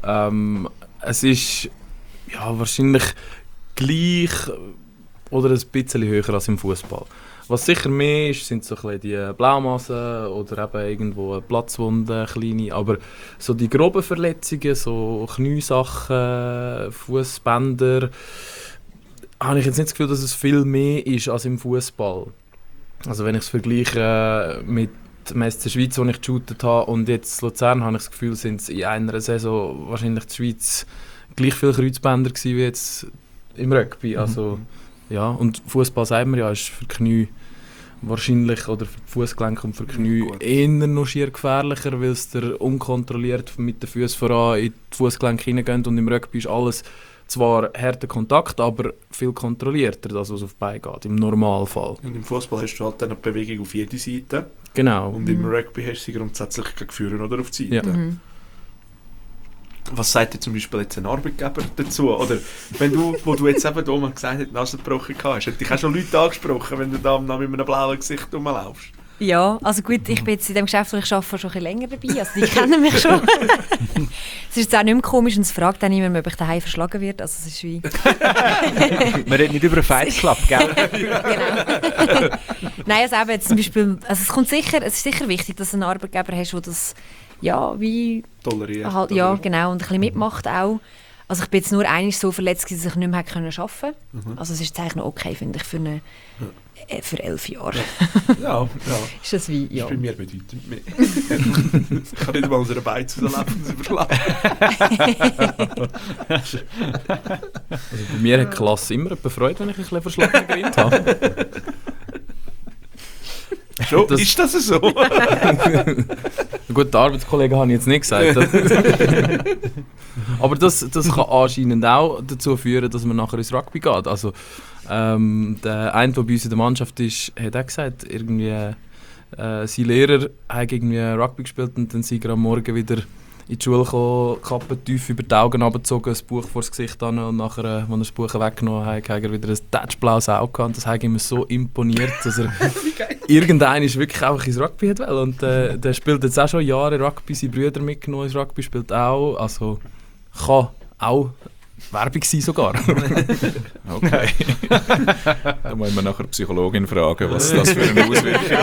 Es ist wahrscheinlich gleich oder ein bisschen höher als im Fußball. Was sicher mehr ist, sind so ein bisschen die Blaumassen oder eben irgendwo Platzwunden, kleine. Aber so die groben Verletzungen, so Kniesachen, Fußbänder, habe ich jetzt nicht das Gefühl, dass es viel mehr ist als im Fußball. Also wenn ich es vergleiche mit dem SC Schweiz, wo ich geshootet habe, und jetzt Luzern, habe ich das Gefühl, sind es in einer Saison wahrscheinlich die Schweiz gleich viele Kreuzbänder gewesen wie jetzt im Rugby. Also, ja, und Fußball, sagen wir ja, ist für die Knie wahrscheinlich, oder für die Fußgelenke und für die Knie eher noch schier gefährlicher, weil es der unkontrolliert mit den Füßen voran in die Fußgelenke hineingeht, und im Rugby ist alles zwar harter Kontakt, aber viel kontrollierter, das was auf die Beine geht, im Normalfall. Und im Fußball hast du halt dann eine Bewegung auf jede Seite. Genau. Und im Rugby hast du sie grundsätzlich geführt, oder, auf die Seite. Ja. Was sagt dir zum Beispiel jetzt ein Arbeitgeber dazu? Oder wenn du, wo du jetzt eben da gesagt hast, die Nase gebrochen hast, hätte dich auch schon Leute angesprochen, wenn du da mit einem blauen Gesicht rumlaufst? Ja, also gut, ich bin jetzt in dem Geschäft, wo ich arbeite, schon ein bisschen länger dabei. Also die kennen mich schon. Es ist jetzt auch nicht mehr komisch und es fragt auch niemand, ob ich daheim verschlagen werde. Also es ist wie... Man redet nicht über einen Fight Club, gell? Genau. Nein, also eben zum Beispiel, also es ist sicher wichtig, dass du einen Arbeitgeber hast, der das, ja, wie... Toleriert. Halt, ja, genau, und ein bisschen mitmacht auch. Also ich bin jetzt nur einmal so verletzt, dass ich nicht mehr arbeiten konnte. Also es ist jetzt eigentlich noch okay, finde ich, für 11 Jahre. Ja. Ist das wie, ja. Das ist bei mir bedeutend mehr. Ich kann nicht mal unsere Beine zusammenlaufen überlassen. Also bei mir hat die Klasse immer eine Freude, wenn ich ein bisschen verschlagenen Grind habe. Schon, ist das so? Gut, die Arbeitskollegen habe ich jetzt nicht gesagt. Aber das kann anscheinend auch dazu führen, dass man nachher ins Rugby geht. Also, der eine, der bei uns in der Mannschaft ist, hat auch gesagt, irgendwie, sein Lehrer hat irgendwie Rugby gespielt und dann sind er am Morgen wieder in die Schule gekommen, Kappe tief über die Augen abgezogen, ein Buch vor das Gesicht an und nachher, als er das Buch weggenommen hat, hat er wieder ein tätschblaues Auge gehabt. Das hat ihm so imponiert, dass er irgendein ist wirklich einfach ins Rugby hat wollen. Und der spielt jetzt auch schon Jahre Rugby, seine Brüder mitgenommen ins Rugby, spielt auch, also kann auch Werbung sein sogar. Okay. Da muss man nachher die Psychologin fragen, was das für eine Auswirkung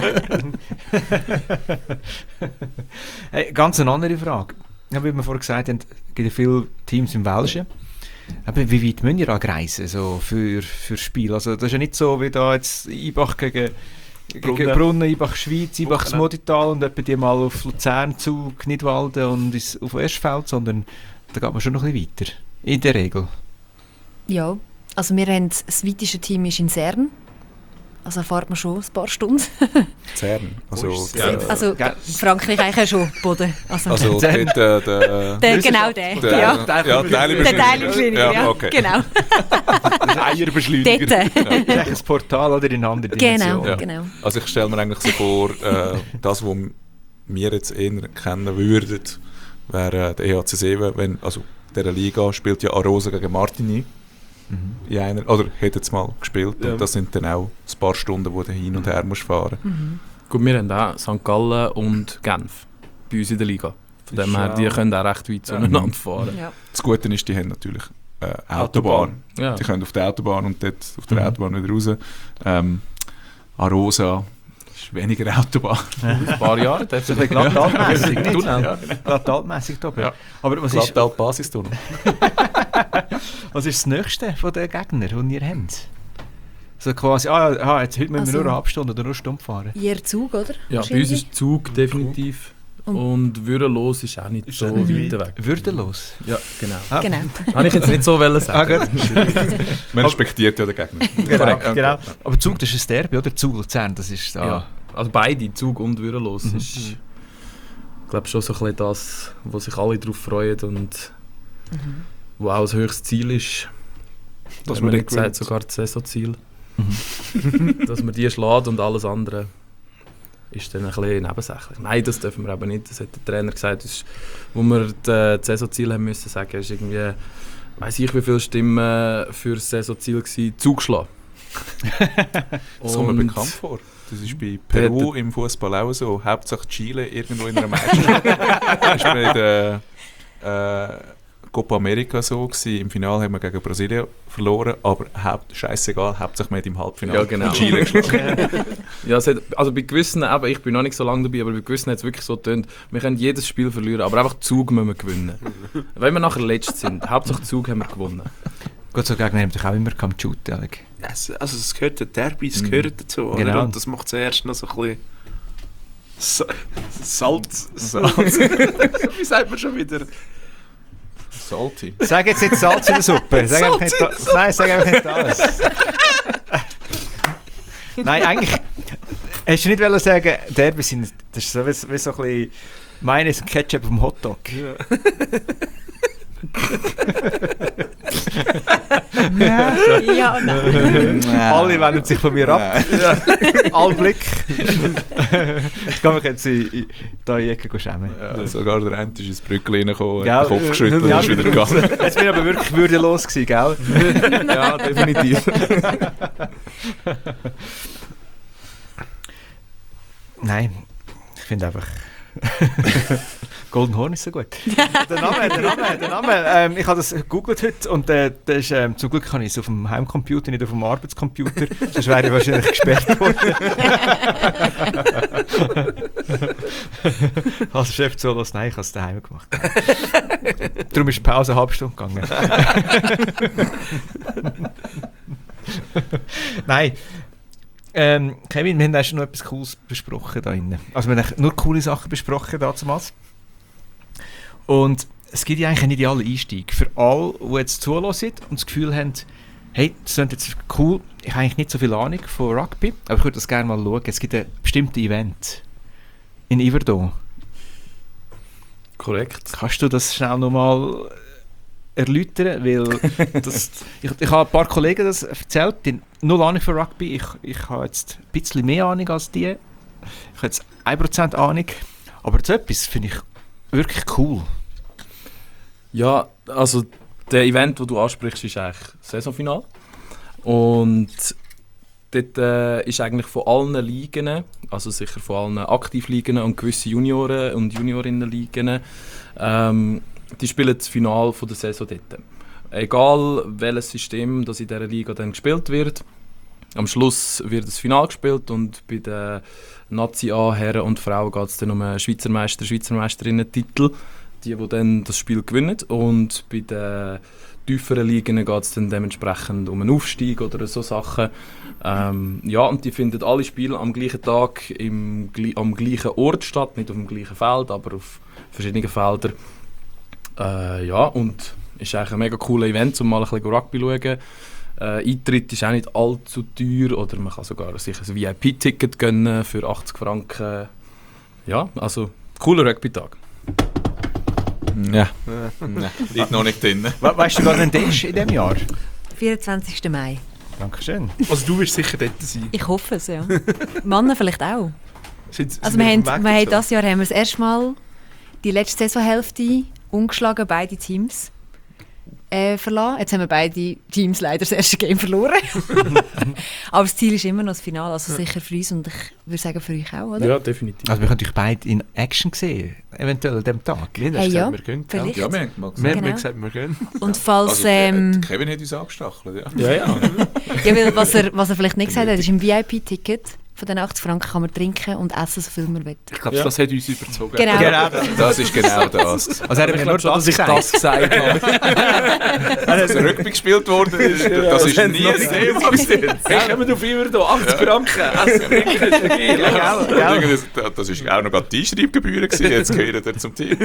hat. Hey, ganz eine andere Frage. Ja, wie wir vorhin gesagt haben, es gibt ja viele Teams im Welschen. Aber wie weit müsst ihr anreisen so für Spiel? Also das ist ja nicht so wie da jetzt Ibach gegen Brunnen, Ibach Schweiz, Ibach das Modital und etwa die mal auf Luzern zu Gnidwalden und auf Erstfeld, sondern da geht man schon noch ein bisschen weiter. In der Regel. Ja, also wir haben, das weiteste Team ist in Sern. Also fährt man schon ein paar Stunden. Zern. Also In Frankreich eigentlich auch schon Boden. Also genau der. Ja. Der Teilbeschleuniger, ja. Okay. Genau. Eierbeschleuniger. Dort. Das ist ein Portal oder in andere Dimension. Genau, genau. Also ich stelle mir eigentlich so vor, das, was wir jetzt eher kennen würden, wäre der EHC Seewen, wenn, also dieser Liga spielt ja Arosa gegen Martigny. In einer, oder hat jetzt mal gespielt und das sind dann auch ein paar Stunden, wo du hin und her musst fahren. Gut, wir haben auch St. Gallen und Genf bei uns in der Liga. Von dem her, die können auch recht weit zueinander fahren. Ja. Das Gute ist, die haben natürlich Autobahn. Ja. Die können auf der Autobahn und dort auf der Autobahn wieder raus. Arosa ist weniger Autobahn. Ein paar Jahre. Das ist ein bisschen glattaltmässig, nicht? Glattaltmässig da. Ja. Aber was ist Basistunnel. Was ist das Nächste von den Gegnern, die ihr habt? So quasi, jetzt, heute müssen wir nur eine halbe Stunde oder nur eine Stunde fahren. Ihr Zug, oder? Ja, bei uns ist Zug definitiv. Und würdelos ist auch nicht so weit weg. Würdelos? Ja, genau. Genau. Habe ich jetzt nicht so sagen. Man respektiert ja den Gegner. Genau. Aber Zug, das ist ein Derby, oder? Zug Luzern, das ist da. Ja, also beide, Zug und würdelos, ist, ich glaube, schon so ein bisschen das, wo sich alle darauf freuen und wo auch das höchste Ziel ist. Dass man nicht gesagt, sogar das Saisonziel. Dass man die schlägt und alles andere ist dann ein bisschen nebensächlich. Nein, das dürfen wir aber nicht. Das hat der Trainer gesagt, ist, wo wir das Saisonziel haben müssen sagen, ist irgendwie, weiss ich wie viele Stimmen für das Saisonziel gewesen, zugeschlagen. Das kommt mir bekannt vor. Das ist bei Peru im Fußball auch so. Hauptsache Chile irgendwo in einer Meisterschaft. Das war bei der Copa America so gewesen. Im Finale haben wir gegen Brasilien verloren, aber scheissegal, Hauptsache wir haben im Halbfinale Chile geschlagen. Ja, also bei gewissen, aber ich bin noch nicht so lange dabei, aber bei gewissen hat es wirklich so getönt, wir können jedes Spiel verlieren, aber einfach Zug müssen wir gewinnen. Wenn wir nachher letzt sind, Hauptsache Zug haben wir gewonnen. Gut, so Gegner haben dich auch immer shooten. Also es gehört, der Derby, es gehört dazu. Oder? Genau. Und das macht es erst noch so ein bisschen Salz. Wie sagt man schon wieder? Salty. Sag jetzt nicht Salz in der Suppe. Sag einfach nicht nein, sag einfach nicht alles. Nein, eigentlich hast du nicht wollen sagen, Derby sind, das ist so wie so ein bisschen meines und Ketchup vom Hotdog. Ja. Ja, nein. Alle wenden sich von mir ab. All Blick. Ich kann mich jetzt in die Ecke schämen. Ja, sogar der Ent ist ins Brückchen reingekommen, Gell? hat den Kopf geschüttelt und ist wieder gegangen. Jetzt bin ich aber wirklich würdelos gewesen, gell? Ja, definitiv. Nein, ich finde einfach... Golden Horn ist so gut. Der Name. Ich habe das gegoogelt heute und das ist, zum Glück kann ich es auf dem Heimcomputer, nicht auf dem Arbeitscomputer. Sonst wäre ich wahrscheinlich gesperrt worden. Als Chef zu los, nein, ich habe es daheim gemacht. Darum ist die Pause eine halbe Stunde gegangen. Nein. Kevin, wir haben auch schon noch etwas Cooles besprochen da drinnen. Also wir haben nur coole Sachen besprochen damals. Und es gibt ja eigentlich einen idealen Einstieg für alle, die jetzt zuhören und das Gefühl haben, hey, das klingt jetzt cool, ich habe eigentlich nicht so viel Ahnung von Rugby, aber ich würde das gerne mal schauen. Es gibt ein bestimmtes Event in Yverdon. Korrekt. Kannst du das schnell nochmal erläutern? Weil ich habe ein paar Kollegen das erzählt, die haben null Ahnung von Rugby. Ich habe jetzt ein bisschen mehr Ahnung als die. Ich habe jetzt 1% Ahnung. Aber so etwas finde ich wirklich cool. Ja, also der Event, den du ansprichst, ist eigentlich Saisonfinale. Und dort ist eigentlich von allen Ligen, also sicher von allen Aktivligen und gewisse Junioren- und Juniorinnenligen, die spielen das Finale der Saison dort. Egal welches System das in dieser Liga dann gespielt wird, am Schluss wird das Finale gespielt und bei den Nazi A, Herren und Frauen geht es dann um einen Schweizer Meister, Schweizerinnen-Titel, die dann das Spiel gewinnen. Und bei den tieferen Ligen geht es dann dementsprechend um einen Aufstieg oder so Sachen. Ja, und die finden alle Spiele am gleichen Tag am gleichen Ort statt, nicht auf dem gleichen Feld, aber auf verschiedenen Feldern. Ja, und ist eigentlich ein mega cooles Event, um mal ein bisschen Rugby zu schauen. Eintritt ist auch nicht allzu teuer oder man kann sogar sich ein VIP-Ticket gönnen für 80 Franken. Ja, also cooler Rugby-Tag. Ja, liegt noch nicht drin. Weißt du, wann der ist in diesem Jahr? 24. Mai. Dankeschön. Also du wirst sicher dort sein. Ich hoffe es, ja. Männer vielleicht auch. Sind Also wir haben dieses Jahr haben wir das erste Mal die letzte Saisonhälfte ungeschlagen, beide Teams verlassen. Jetzt haben wir beide Teams leider das erste Game verloren. Aber das Ziel ist immer noch das Finale, also sicher für uns und ich würde sagen für euch auch, oder? Ja, definitiv. Also wir können euch beide in Action sehen, eventuell an diesem Tag. Hey, ja, wir gehen. vielleicht. Ja, wir haben mal Wir gesehen. haben gesagt, wir gehen. Und falls... Also, Kevin hat uns angestachelt, ja. Ja, ja. ja, weil was er vielleicht nicht gesagt hat, ist im VIP-Ticket von den 80 Franken kann man trinken und essen, so viel man will. Ich glaube, Ja. das hat uns überzogen. Genau. Das ist genau das. Also er hat mir nur das gesagt. das gesagt habe. Dass Rugby gespielt worden ist, das ist nie ein Thema bis jetzt. Hey, kommen auf immer hier, 80 Franken, essen, trinken, ist geil. Das war auch noch gerade die Einschreibgebühren gewesen, jetzt gehört er zum Team.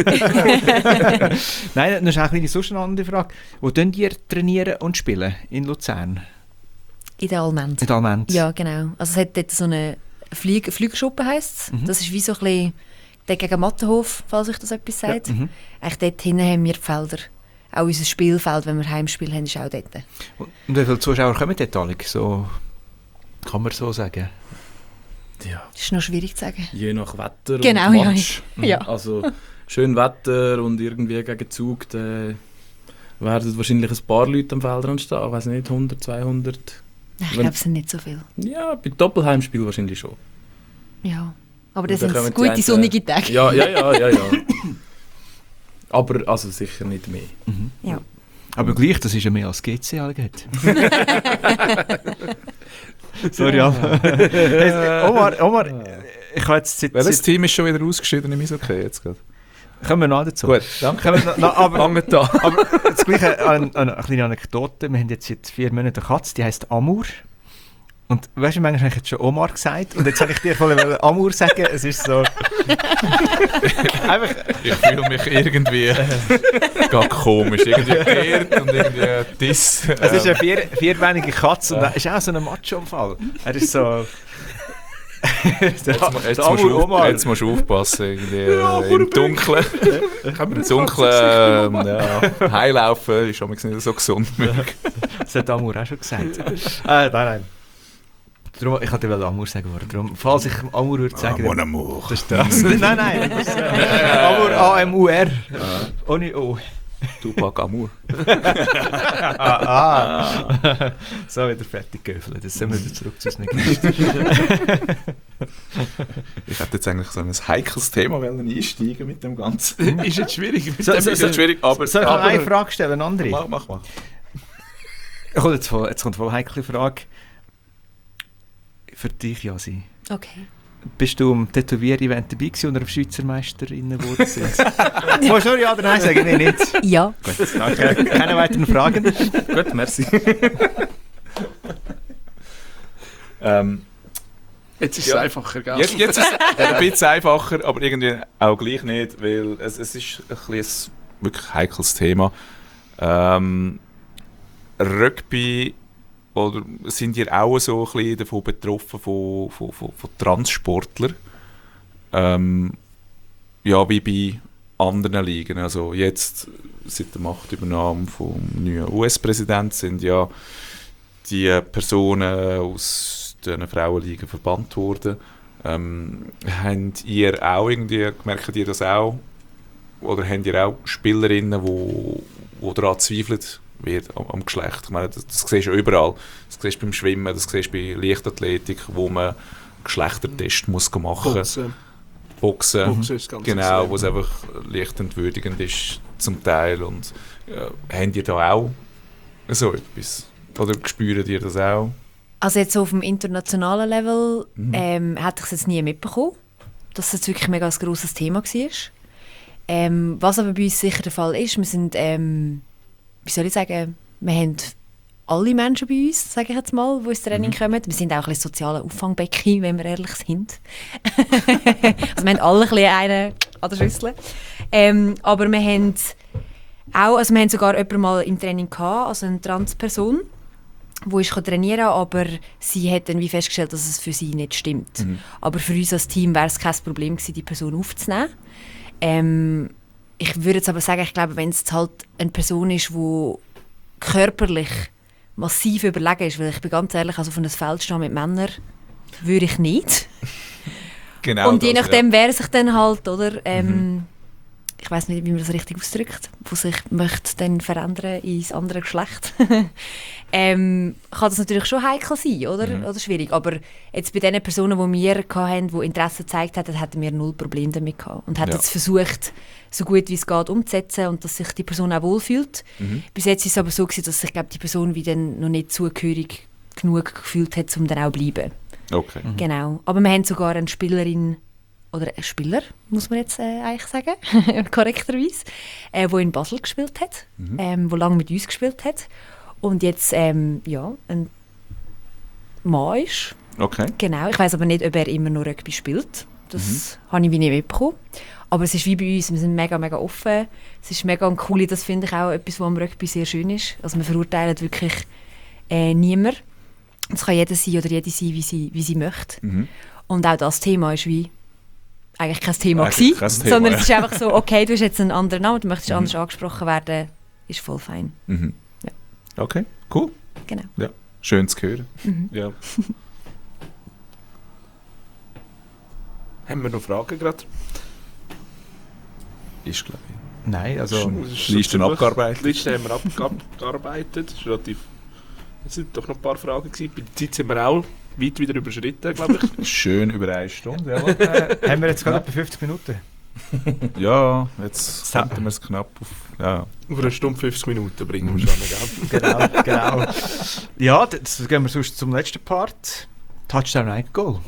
Nein, das ist auch eine sonst eine andere Frage. Wo könnt ihr trainieren und spielen? In Luzern? In der Alment. In Alment? Ja, genau. Also es hat dort so eine Flügerschuppe, heisst es. Das ist wie so ein bisschen dort gegen Mattenhof, falls euch das etwas sagt. Mhm. Eigentlich dort hinten haben wir die Felder. Auch unser Spielfeld, wenn wir Heimspiel haben, ist auch dort. Und wie viele Zuschauer kommen dort alle? So, kann man so sagen? Ja, Das ist noch schwierig zu sagen. je nach Wetter Genau, und ja. Match. Ja. Also schön Wetter und irgendwie gegen Zug, dann werden wahrscheinlich ein paar Leute am Feldrand stehen. Ich weiß nicht, 100, 200. Nein, ich Wenn- glaube, es sind nicht so viele. Ja, bei Doppelheimspiel wahrscheinlich schon. Ja. Aber das Dann sind kommen die gute, einen- sonnige Tage. Ja. Aber also sicher nicht mehr. Ja. Aber gleich, das ist ja mehr als GC alle geht. Sorry, Alf. Hey, Omar, ich habe jetzt Welches Team ist schon wieder ausgeschieden im Eishockey jetzt gerade? Kommen wir noch dazu. Gut, danke. Aber das Gleiche, eine kleine Anekdote. Wir haben jetzt seit 4 Monaten eine Katze, die heisst Amur. Und weißt du, manchmal habe ich jetzt schon Omar gesagt. Und jetzt habe ich dir voll Amur sagen. Es ist so... einfach... Ich fühle mich irgendwie gar komisch. Irgendwie geehrt und irgendwie Diss. Es ist eine vierbeinige Katze und das ist auch so ein Macho-Fall. Er ist so... Jetzt musst du aufpassen. Irgendwie, im Dunkeln. Im Dunkeln Heilaufen ist auch nicht so gesund. Das hat Amur auch schon gesagt. Nein. Darum, ich wollte Amur sagen, darum, falls ich Amur würde sagen... Mon amour. Das ist das. Nein. Das ist, Amur, A-M-U-R. Ohne O. Tupac Amour. So, wieder fertig geöffnet. Jetzt sind wir wieder zurück zu unseren Gästen. Ich hätte jetzt eigentlich so ein heikles Thema einsteigen mit dem Ganzen. Ist jetzt schwierig. So, Ist jetzt schwierig, aber... Soll ich noch eine Frage stellen, André? Mach. Jetzt kommt voll eine heikle Frage. Für dich, Jasi. Okay. Bist du am Tätowier-Event dabei gewesen und am Schweizer Meisterinnen geworden sind? Du musst nur ja oder nein sagen, nee, nicht. Ja. Gut, danke. Keine weiteren Fragen? Gut, merci. Jetzt ist es einfacher, gell? Jetzt ist es ein bisschen einfacher, aber irgendwie auch gleich nicht, weil es ist ein bisschen ein wirklich heikles Thema. Rugby, oder sind ihr auch so ein bisschen davon betroffen von Transsportlern? Ja, wie bei anderen Ligen. Also jetzt, seit der Machtübernahme vom neuen US-Präsidenten, sind ja die Personen aus den Frauenligen verbannt worden. Habt ihr auch irgendwie, merkt ihr das auch? Oder habt ihr auch Spielerinnen, die daran zweifeln, wird am Geschlecht? Ich meine, das siehst du überall. Das siehst du beim Schwimmen, das siehst du bei Leichtathletik, wo man Geschlechtertest muss machen muss. Boxen ist ganz genau, extrem. wo es einfach leicht entwürdigend ist zum Teil. Und habt ihr da auch so etwas? Oder spürt ihr das auch? Also jetzt so auf dem internationalen Level hätte ich es jetzt nie mitbekommen, dass es jetzt wirklich mega ein grosses Thema war. Was aber bei uns sicher der Fall ist, wir sind, wie soll ich sagen, wir haben alle Menschen bei uns, sage ich jetzt mal, die ins Training kommen. Wir sind auch ein bisschen soziale Auffangbecken, wenn wir ehrlich sind. Also wir haben alle ein bisschen einen an der Schüssel. Aber wir haben auch, also wir haben sogar jemanden mal im Training gehabt, also eine Transperson, die ist trainieren, aber sie hat dann wie festgestellt, dass es für sie nicht stimmt. Aber für uns als Team wäre es kein Problem gewesen, die Person aufzunehmen. Ich würde jetzt aber sagen, ich glaube, wenn es halt eine Person ist, die körperlich massiv überlegen ist, weil ich bin ganz ehrlich, also auf einem Feld stehen mit Männern würde ich nicht. Genau. Und je das, nachdem, wer sich dann halt, oder, ich weiß nicht, wie man das richtig ausdrückt, wo sich möchte dann verändern ins andere Geschlecht, kann das natürlich schon heikel sein, oder schwierig. Aber jetzt bei den Personen, die wir hatten, die Interesse gezeigt haben, hatten wir null Probleme damit gehabt. Und haben jetzt versucht, so gut wie es geht, umzusetzen und dass sich die Person auch wohlfühlt. Bis jetzt ist es aber so gewesen, dass sich, glaube die Person wie dann noch nicht zugehörig genug gefühlt hat, um dann auch zu bleiben. Okay. Genau. Aber wir haben sogar eine Spielerin, oder ein Spieler, muss man jetzt eigentlich sagen, korrekterweise, der in Basel gespielt hat, der lange mit uns gespielt hat und jetzt ein Mann ist. Okay. Genau, ich weiss aber nicht, ob er immer noch Rugby spielt. Das habe ich wie nicht mitbekommen. Aber es ist wie bei uns, wir sind mega, mega offen. Es ist mega cool, das finde ich auch etwas, was am Rugby sehr schön ist. Also wir verurteilen wirklich niemand. Es kann jeder sein oder jede sein, wie sie möchte. Und auch das Thema ist wie eigentlich kein Thema gewesen, sondern es ist einfach so, okay, du hast jetzt einen anderen Namen, du möchtest anders angesprochen werden, ist voll fein. Ja. Okay, cool. Genau. Ja, schön zu hören. Ja. Haben wir noch Fragen gerade? Ist, glaube ich. Nein, also... Listen abgearbeitet. Listen haben wir abgearbeitet. Das ist relativ... Es sind doch noch ein paar Fragen gewesen. Bei der Zeit sind wir auch weit wieder überschritten, glaube ich. Schön über 1 Stunde. Ja, haben wir jetzt gerade etwa 50 Minuten? ja, jetzt könnten wir es knapp auf... Ja. Über 1 Stunde 50 Minuten bringen wir schon, gell? Genau. Ja, das gehen wir sonst zum letzten Part. Touchdown, ein Goal.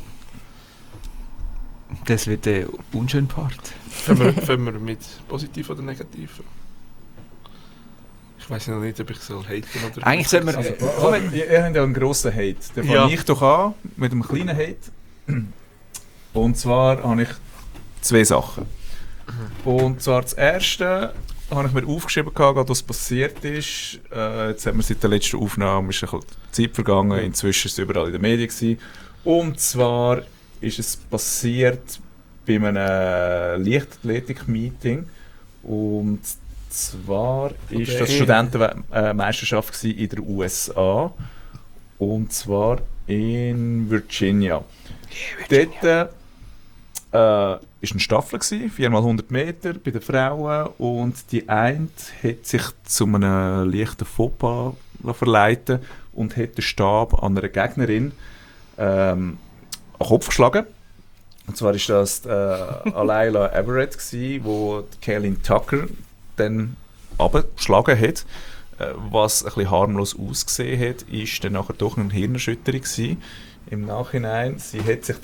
Das wird der unschöne Part. Fangen wir mit positiv oder negativ? Ich weiß noch nicht, ob ich soll haten oder... Eigentlich sollten wir... Also, ihr habt ja einen grossen Hate. Den fange ich doch an mit einem kleinen Hate. Und zwar habe ich 2 Sachen. Und zwar das erste habe ich mir aufgeschrieben, was passiert ist. Jetzt haben wir seit der letzten Aufnahme ist ein bisschen Zeit vergangen. Inzwischen war es überall in den Medien gewesen. Und zwar ist es passiert bei einem Leichtathletik-Meeting. Und zwar ist das Studentenmeisterschaft in den USA. Und zwar in Virginia. Dort ist eine Staffel gewesen, 4x100 Meter bei den Frauen, und die eine hat sich zu einem leichten Fauxpas verleiten und hat den Stab an einer Gegnerin an den Kopf geschlagen. Und zwar war das Alayla Everett, wo Kaylin Tucker dann abgeschlagen hat. Was ein bisschen harmlos ausgesehen hat, ist dann nachher doch eine Hirnerschütterung gewesen. Im Nachhinein, sie hat sich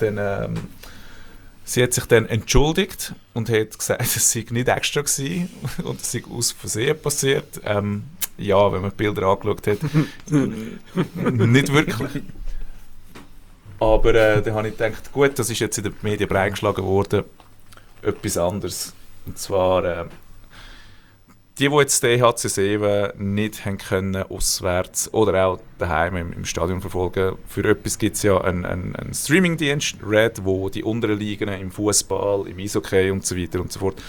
dann entschuldigt und hat gesagt, es sei nicht extra gewesen und es sei aus Versehen passiert. Ja, wenn man die Bilder angeschaut hat, nicht wirklich. Aber dann habe ich gedacht, gut, das ist jetzt in den Medien breitgeschlagen worden, etwas anderes. Und zwar die jetzt den EHC Seven nicht haben können, auswärts oder auch daheim im Stadion verfolgen. Für etwas gibt es ja einen Streamingdienst, Red, wo die unteren Ligen im Fußball, im Eishockey und so weiter und so fort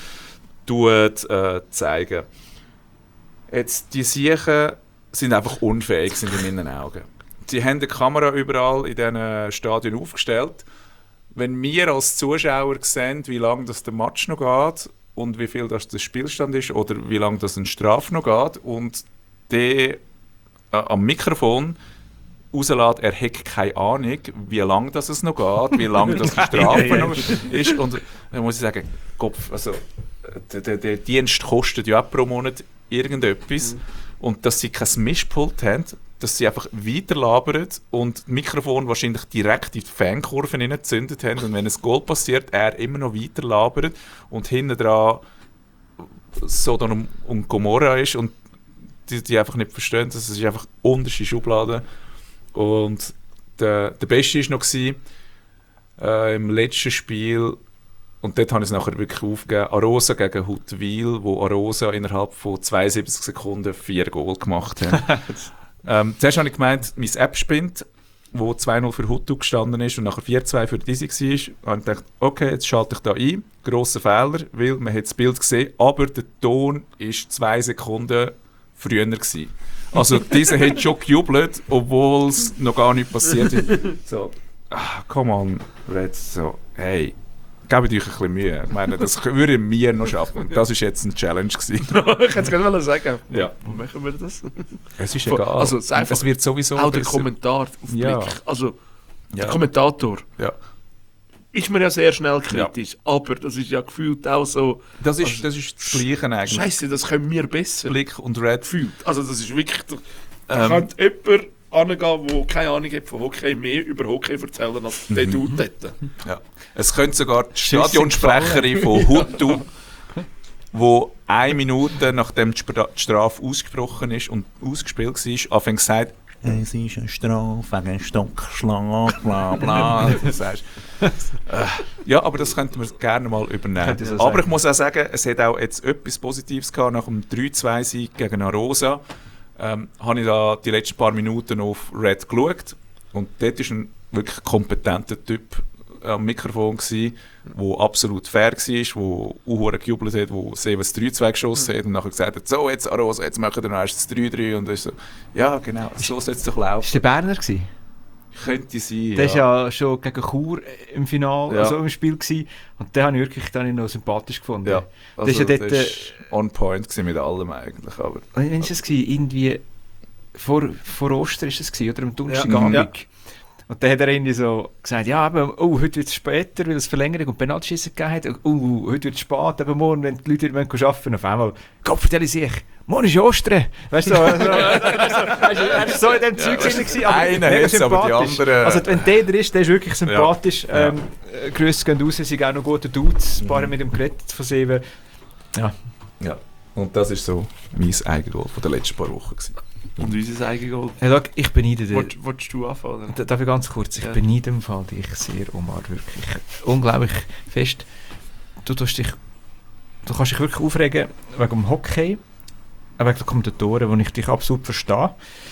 zeigen. Jetzt, die Siechen sind einfach unfähig, sind in meinen Augen. Sie haben eine Kamera überall in diesen Stadien aufgestellt. Wenn wir als Zuschauer sehen, wie lange das der Match noch geht und wie viel das der Spielstand ist oder wie lange das ein Straf noch geht und der am Mikrofon rauslässt, er hat keine Ahnung, wie lange das es noch geht, wie lange das eine Strafe noch ist. Und dann muss ich sagen, Kopf, also, der Dienst kostet ja auch pro Monat irgendetwas. Und dass sie kein Mischpult haben, dass sie einfach weiterlabern und das Mikrofon wahrscheinlich direkt in die Fankurven gezündet haben und wenn ein Goal passiert, er immer noch weiter labert und hinten dran Sodom und Gomorra ist und die einfach nicht verstehen, dass es ist einfach unterste Schublade. Und der Beste war noch im letzten Spiel, und dort habe ich es nachher wirklich aufgegeben, Arosa gegen Huttwil, wo Arosa innerhalb von 72 Sekunden 4 Goal gemacht hat. Zuerst habe ich gemeint, meine App spinnt, wo 2-0 für Huttu gestanden ist und nachher 4-2 für Dizzy war. Und ich dachte, okay, jetzt schalte ich da ein. Grosser Fehler, weil man hat das Bild gesehen, aber der Ton war 2 Sekunden früher gewesen. Also dieser hat schon gejubelt, obwohl es noch gar nicht passiert ist. So, come on, Red, so, hey, gebt euch ein bisschen Mühe. Ich meine, das würden wir noch schaffen. Und das war jetzt eine Challenge gewesen. Ich hätte es gerade sagen. Ja. Wo machen wir das? Es ist egal. Also, es wird sowieso auch der Kommentar auf Blick. Ja. Also, der Kommentator ist mir ja sehr schnell kritisch, aber das ist ja gefühlt auch so... Das ist das Gleiche eigentlich. Scheisse, das können wir besser. Blick und Red. Gefühlt. Also das ist wirklich... Da kann jemand angehen, der keine Ahnung hat von Hockey, mehr über Hockey erzählen als der Dude dort. Ja. Es könnte sogar die Stadionsprecherin von Huttu, wo 1 Minute nachdem die Strafe ausgesprochen ist und ausgespielt war, anfängt gesagt, es ist eine Strafe wegen Stockschlag, bla bla. Ja, aber das könnten wir gerne mal übernehmen. So aber ich muss auch sagen, es hat auch jetzt etwas Positives gehabt nach dem 3-2-Sieg gegen Arosa. Habe ich da die letzten paar Minuten auf Red geschaut und dort war ein wirklich kompetenter Typ am Mikrofon gsi, der absolut fair war, der gejubelt hat, der sehr das 3-2 geschossen hat und nachher gesagt hat, so jetzt Arosa, jetzt machen wir noch erst das 3-3 und so, ja genau, so soll es doch laufen. Ist der Berner gewesen? Könnte sein, der war ja schon gegen Chur im Finale, also im Spiel gewesen, und den habe ich wirklich noch sympathisch gefunden. Ja, also der war on point mit allem eigentlich. Aber, wann war das gewesen? Irgendwie vor Ostern war es gewesen, oder am Donnerstagabend. Ja. Und dann hat er irgendwie so gesagt, ja, aber, heute wird es später, weil es Verlängerung und Penaltyschiessen gegeben hat. Heute wird es spät, aber morgen, wenn die Leute wieder arbeiten wollen, auf einmal, Gott, vertelle sich, morgen ist Ostern. Weißt du, er war so in dem Zeug gewesen, aber einer ist aber die andere. Also wenn der ist wirklich sympathisch. Ja. Grüße gehen raus, sind auch noch gute Dudes, ein paar mit dem geredet von Seven. Ja. Und das war so mein Eigengoal von den letzten paar Wochen gewesen. Und unser Eigengoal. Hey, look, ich beneide dich. Wolltest du anfangen? Darf ich ganz kurz? Ich beneide im Fall dich sehr, Omar, wirklich. Unglaublich fest. Du kannst dich wirklich aufregen wegen dem Hockey, wegen der Kommentatoren, wo ich dich absolut verstehe.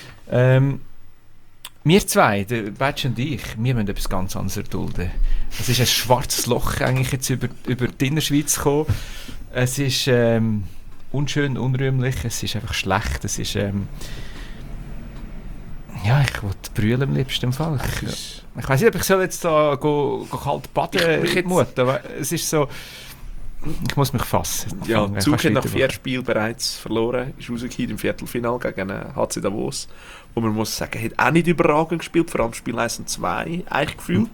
Wir zwei, der Batsch und ich, wir müssen etwas ganz anderes erdulden. Es ist ein schwarzes Loch eigentlich jetzt über die Innerschweiz gekommen. Es ist unschön, unrühmlich, es ist einfach schlecht, es ist Ja, ich wollte brüllen am liebsten im Fall. Ich weiss nicht, ob ich soll jetzt da go kalt baden muten, aber es ist so... Ich muss mich fassen. Ja, Zug hat nach 4 Spielen bereits verloren, ist rausgekommen im Viertelfinale gegen HC Davos, wo man muss sagen, hat auch nicht überragend gespielt, vor allem Spiel 1 und 2 eigentlich gefühlt.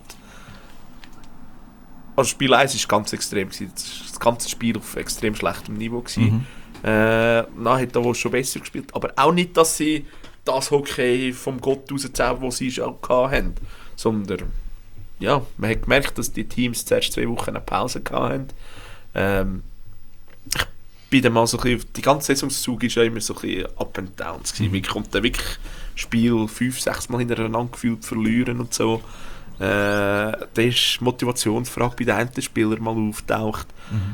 Also Spiel 1 war ganz extrem, das ganze Spiel auf extrem schlechtem Niveau. Dann hat Davos schon besser gespielt, aber auch nicht, dass sie das Hockey vom Gott rauszaubern, das sie schon hatten, sondern ja, man hat gemerkt, dass die Teams zuerst 2 Wochen eine Pause hatten. Ich bin dann mal so ein bisschen, die ganze Saisonszug war ja immer so ein bisschen up and downs gewesen. Man kommt dann wirklich Spiel 5-6 Mal hintereinander gefühlt verlieren und so. Da ist die Motivationsfrage bei den einen Spielern mal auftaucht.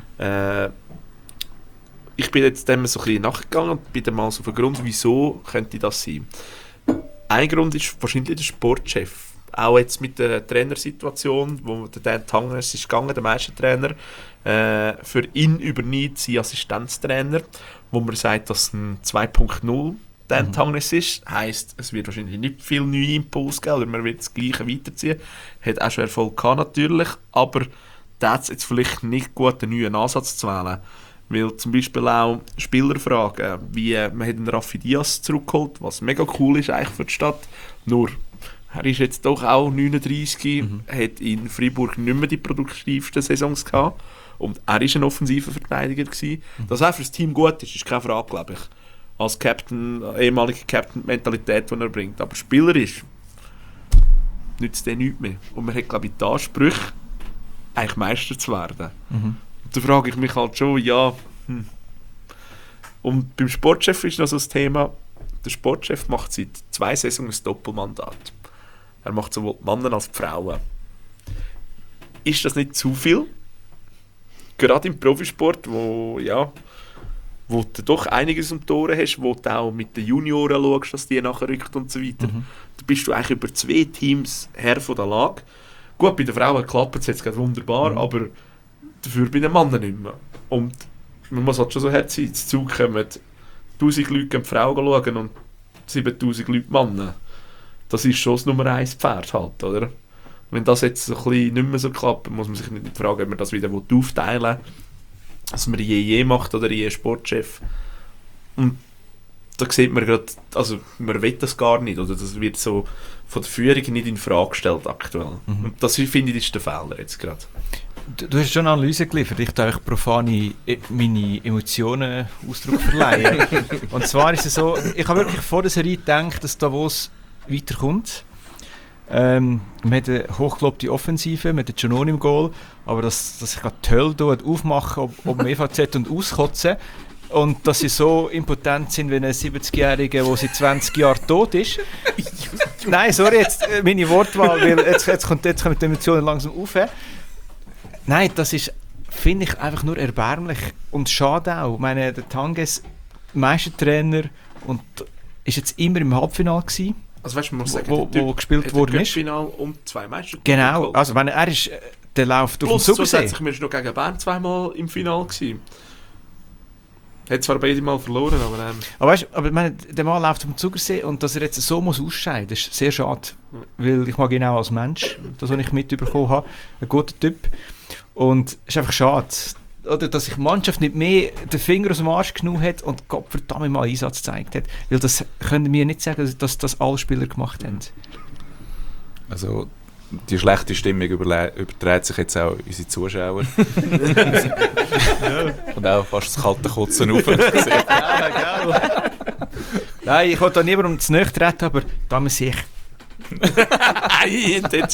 Ich bin jetzt dem so ein bisschen nachgegangen und bin dann mal so auf den Grund, wieso könnte das sein. Ein Grund ist wahrscheinlich der Sportchef. Auch jetzt mit der Trainersituation, wo der Dan Tangnes ist gegangen, der Meistertrainer, für ihn übernimmt sein Assistenztrainer, wo man sagt, dass ein 2.0 Dan Tangnes ist. Heisst, es wird wahrscheinlich nicht viel neue Impulse geben, oder man wird das Gleiche weiterziehen. Hat auch schon Erfolg gehabt natürlich, aber da hat es jetzt vielleicht nicht gut, einen neuen Ansatz zu wählen. Weil zum Beispiel auch Spielerfragen, wie man hat den Rafi Diaz zurückgeholt, was mega cool ist eigentlich für die Stadt, nur er ist jetzt doch auch 39, hat in Freiburg nicht mehr die produktivsten Saisons gehabt und er war ein offensiver Verteidiger gewesen. Dass er für das Team gut ist keine Frage, glaube ich. Als Captain, ehemalige Captain-Mentalität, die er bringt. Aber spielerisch nützt er nichts mehr. Und man hat, glaube ich, die Ansprüche, eigentlich Meister zu werden. Und da frage ich mich halt schon, ja... Und beim Sportchef ist noch so das Thema, der Sportchef macht seit 2 Saisons ein Doppelmandat. Er macht sowohl die Männer als die Frauen. Ist das nicht zu viel? Gerade im Profisport, wo du doch einiges um die Ohren hast, wo du auch mit den Junioren schaust, dass die nachher rückt und so weiter. Da bist du eigentlich über 2 Teams Herr von der Lage. Gut, bei den Frauen klappt es jetzt gerade wunderbar, aber dafür bei den Männern nicht mehr. Und man muss halt schon so hart sein, ins Zug kommen 1000 Leute die Frauen schauen und 7000 Leute Männer. Das ist schon das Nummer 1 Pferd halt, oder? Wenn das jetzt so ein bisschen nicht mehr so klappt, muss man sich nicht fragen, ob man das wieder aufteilen will, dass man je macht oder je Sportchef. Und da sieht man gerade, also man will das gar nicht, oder das wird so von der Führung nicht in Frage gestellt aktuell. Und das finde ich ist der Fehler jetzt gerade. Du hast schon eine Analyse geliefert, ich darf profane meine Emotionen Ausdruck verleihen. Und zwar ist es so, ich habe wirklich vor der Serie gedacht, dass Davos weiterkommt. Man hat eine hochgelobte Offensive mit der Giannoni im Goal, aber dass sich gerade die Hölle aufmachen, ob EVZ und auskotzen. Und dass sie so impotent sind wie ein 70-Jähriger, der seit 20 Jahren tot ist. Nein, sorry, jetzt meine Wortwahl, weil jetzt kommen die Emotionen langsam auf. Nein, das ist, finde ich, einfach nur erbärmlich und schade auch. Ich meine, der Tanges, Meistertrainer, und ist jetzt immer im Halbfinale gewesen. Also weißt du, man muss sagen, wo gespielt worden ist. Final und 2 Meister. Genau, also wenn er ist, der läuft auf dem Zugersee. Plus, wir sind noch gegen Bern 2-mal im Finale gewesen. Hat zwar beide Mal verloren, aber... Aber weißt du, aber ich meine, der Mann läuft auf dem Zugersee und dass er jetzt so muss ausscheiden, ist sehr schade. Weil ich mag ihn auch als Mensch, das, was ich mitbekommen habe. Ein guter Typ. Und es ist einfach schade, oder, dass sich die Mannschaft nicht mehr den Finger aus dem Arsch genommen hat und Gott verdammt mal Einsatz gezeigt hat. Weil das können wir nicht sagen, dass das alle Spieler gemacht haben. Also die schlechte Stimmung überträgt sich jetzt auch unsere Zuschauer. Und auch fast das kalte Kotzen auf. Nein, ich wollte da niemandem zu nahe treten, aber da muss ich. Nein,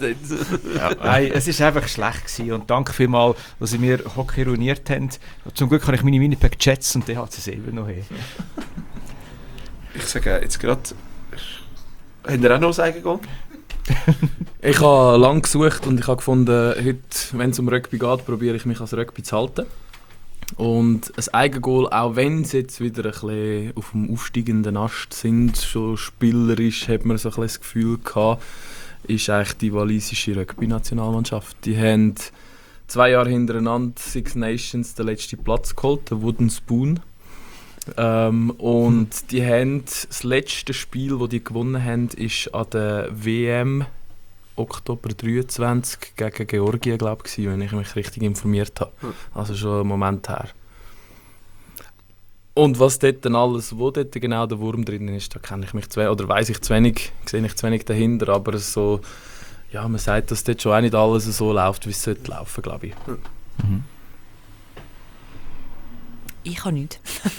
es war einfach schlecht gewesen. Und danke vielmals, dass Sie mir Hockey ruiniert haben. Zum Glück habe ich meine Winnipeg Jets und DHC selber noch her. Ich sage jetzt gerade, habt ihr auch noch ein Eigengoal? Ich habe lange gesucht und ich habe gefunden, heute, wenn es um Rugby geht, probiere ich mich als Rugby zu halten. Und ein Eigengoal, auch wenn sie jetzt wieder ein bisschen auf dem aufsteigenden Ast sind, schon spielerisch hat man so ein bisschen das Gefühl gehabt, ist eigentlich die walisische Rugby-Nationalmannschaft. Die haben 2 Jahre hintereinander Six Nations den letzten Platz geholt, den Wooden Spoon. Und die haben das letzte Spiel, das die gewonnen haben, ist an der WM Oktober 23 gegen Georgien, glaube ich, wenn ich mich richtig informiert habe. Also schon einen Moment her. Und was dort dann alles, wo dort genau der Wurm drin ist, da kenne ich mich oder weiss ich zu wenig, sehe ich zu wenig dahinter, aber so, ja, man sagt, dass dort schon auch nicht alles so läuft, wie es sollte laufen, glaube ich. Mhm. Ich kann nichts.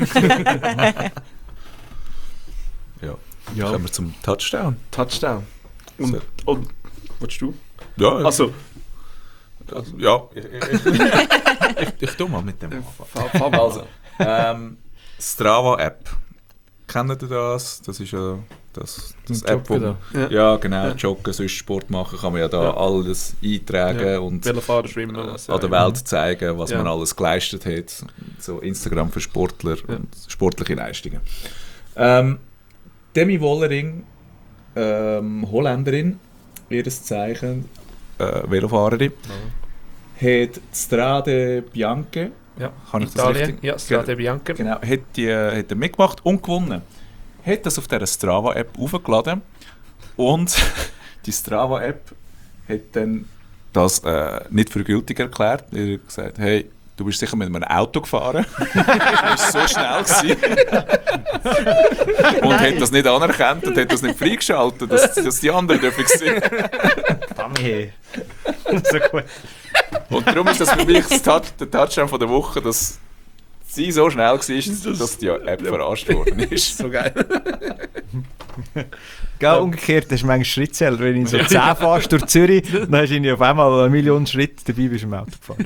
Ja. Ja. Kommen wir zum Touchdown. Touchdown. So. Und willst du? Ja, Also, ja. Ich tue mal mit dem anfangen. Also, Strava-App. Kennt ihr das? Das ist ja das App, wo man, ja genau, joggen, sonst Sport machen, kann man ja da alles eintragen und Velofahren, Schwimmen, was an der Welt zeigen, was man alles geleistet hat. So Instagram für Sportler und sportliche Leistungen. Demi Wollering, Holländerin, ihres Zeichen, Velofahrerin, hat Strade Bianche, kann ich Italien, das richtig? ja, Strade Bianche. Genau, hat er mitgemacht und gewonnen. Hat das auf dieser Strava-App aufgeladen und die Strava-App hat dann das nicht für gültig erklärt. Er hat gesagt, hey, du bist sicher mit einem Auto gefahren. Du warst so schnell gewesen. Und hat das nicht anerkannt und hat das nicht freigeschaltet, dass die anderen dürfen sehen. Dami. So gut. Und darum ist das für mich der Touchdown von der Woche, dass sie so schnell war, dass die App verarscht worden ist. So geil. Gell, umgekehrt hast du manchmal Schrittzähler, wenn du so 10 fährst durch Zürich, dann hast du auf einmal 1 Million Schritte, dabei bist du im Auto gefahren.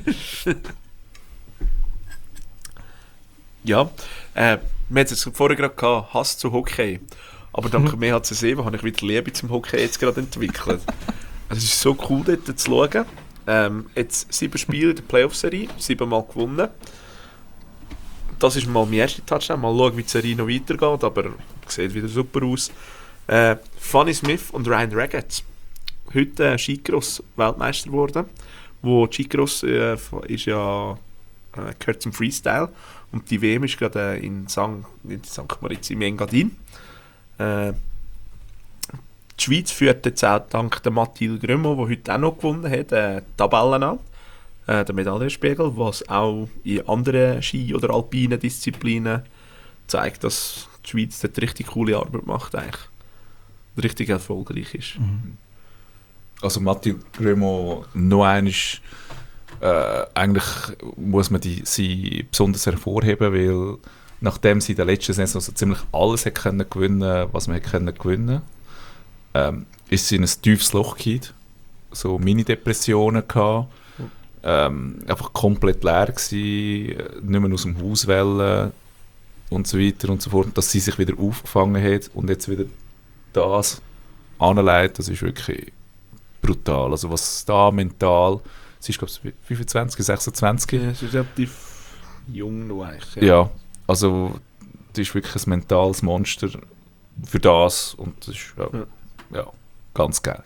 Ja, wir hatten es vorher gerade gehabt, Hass zu Hockey. Aber dank mir HC7 habe ich wieder Liebe zum Hockey jetzt gerade entwickelt. Es ist so cool, dort zu schauen. Jetzt 7 Spiele in der Playoff-Serie, 7 Mal gewonnen. Das ist mal mein erster Touchdown. Mal schauen, wie die Serie noch weitergeht, aber sieht wieder super aus. Fanny Smith und Ryan Raggett. Heute Skicross-Weltmeister geworden. Wo Skicross ist ja gehört zum Freestyle. Und die WM ist gerade in St. Moritz im Engadin. Die Schweiz führt jetzt auch dank der Mathilde Grömo, die heute auch noch gewonnen hat, die Tabellen an. Der Medaillenspiegel, was auch in anderen Ski- oder alpinen Disziplinen zeigt, dass die Schweiz dort richtig coole Arbeit macht eigentlich. Und richtig erfolgreich ist. Also Mathilde Grömo noch einmal, eigentlich muss man sie besonders hervorheben, weil nachdem sie in der letzten Saison so ziemlich alles hat können gewinnen, was man hat können gewinnen, ist sie in ein tiefes Loch gefallen, so Mini-Depressionen gehabt, einfach komplett leer gewesen, nicht mehr aus dem Haus wollen und so weiter und so fort, dass sie sich wieder aufgefangen hat und jetzt wieder das anleitet, das ist wirklich brutal. Also was da mental, sie ist glaube ich 25, 26. Ja, sie ist relativ jung noch eigentlich. Ja, also das ist wirklich ein mentales Monster für das und das ist ja, ganz geil.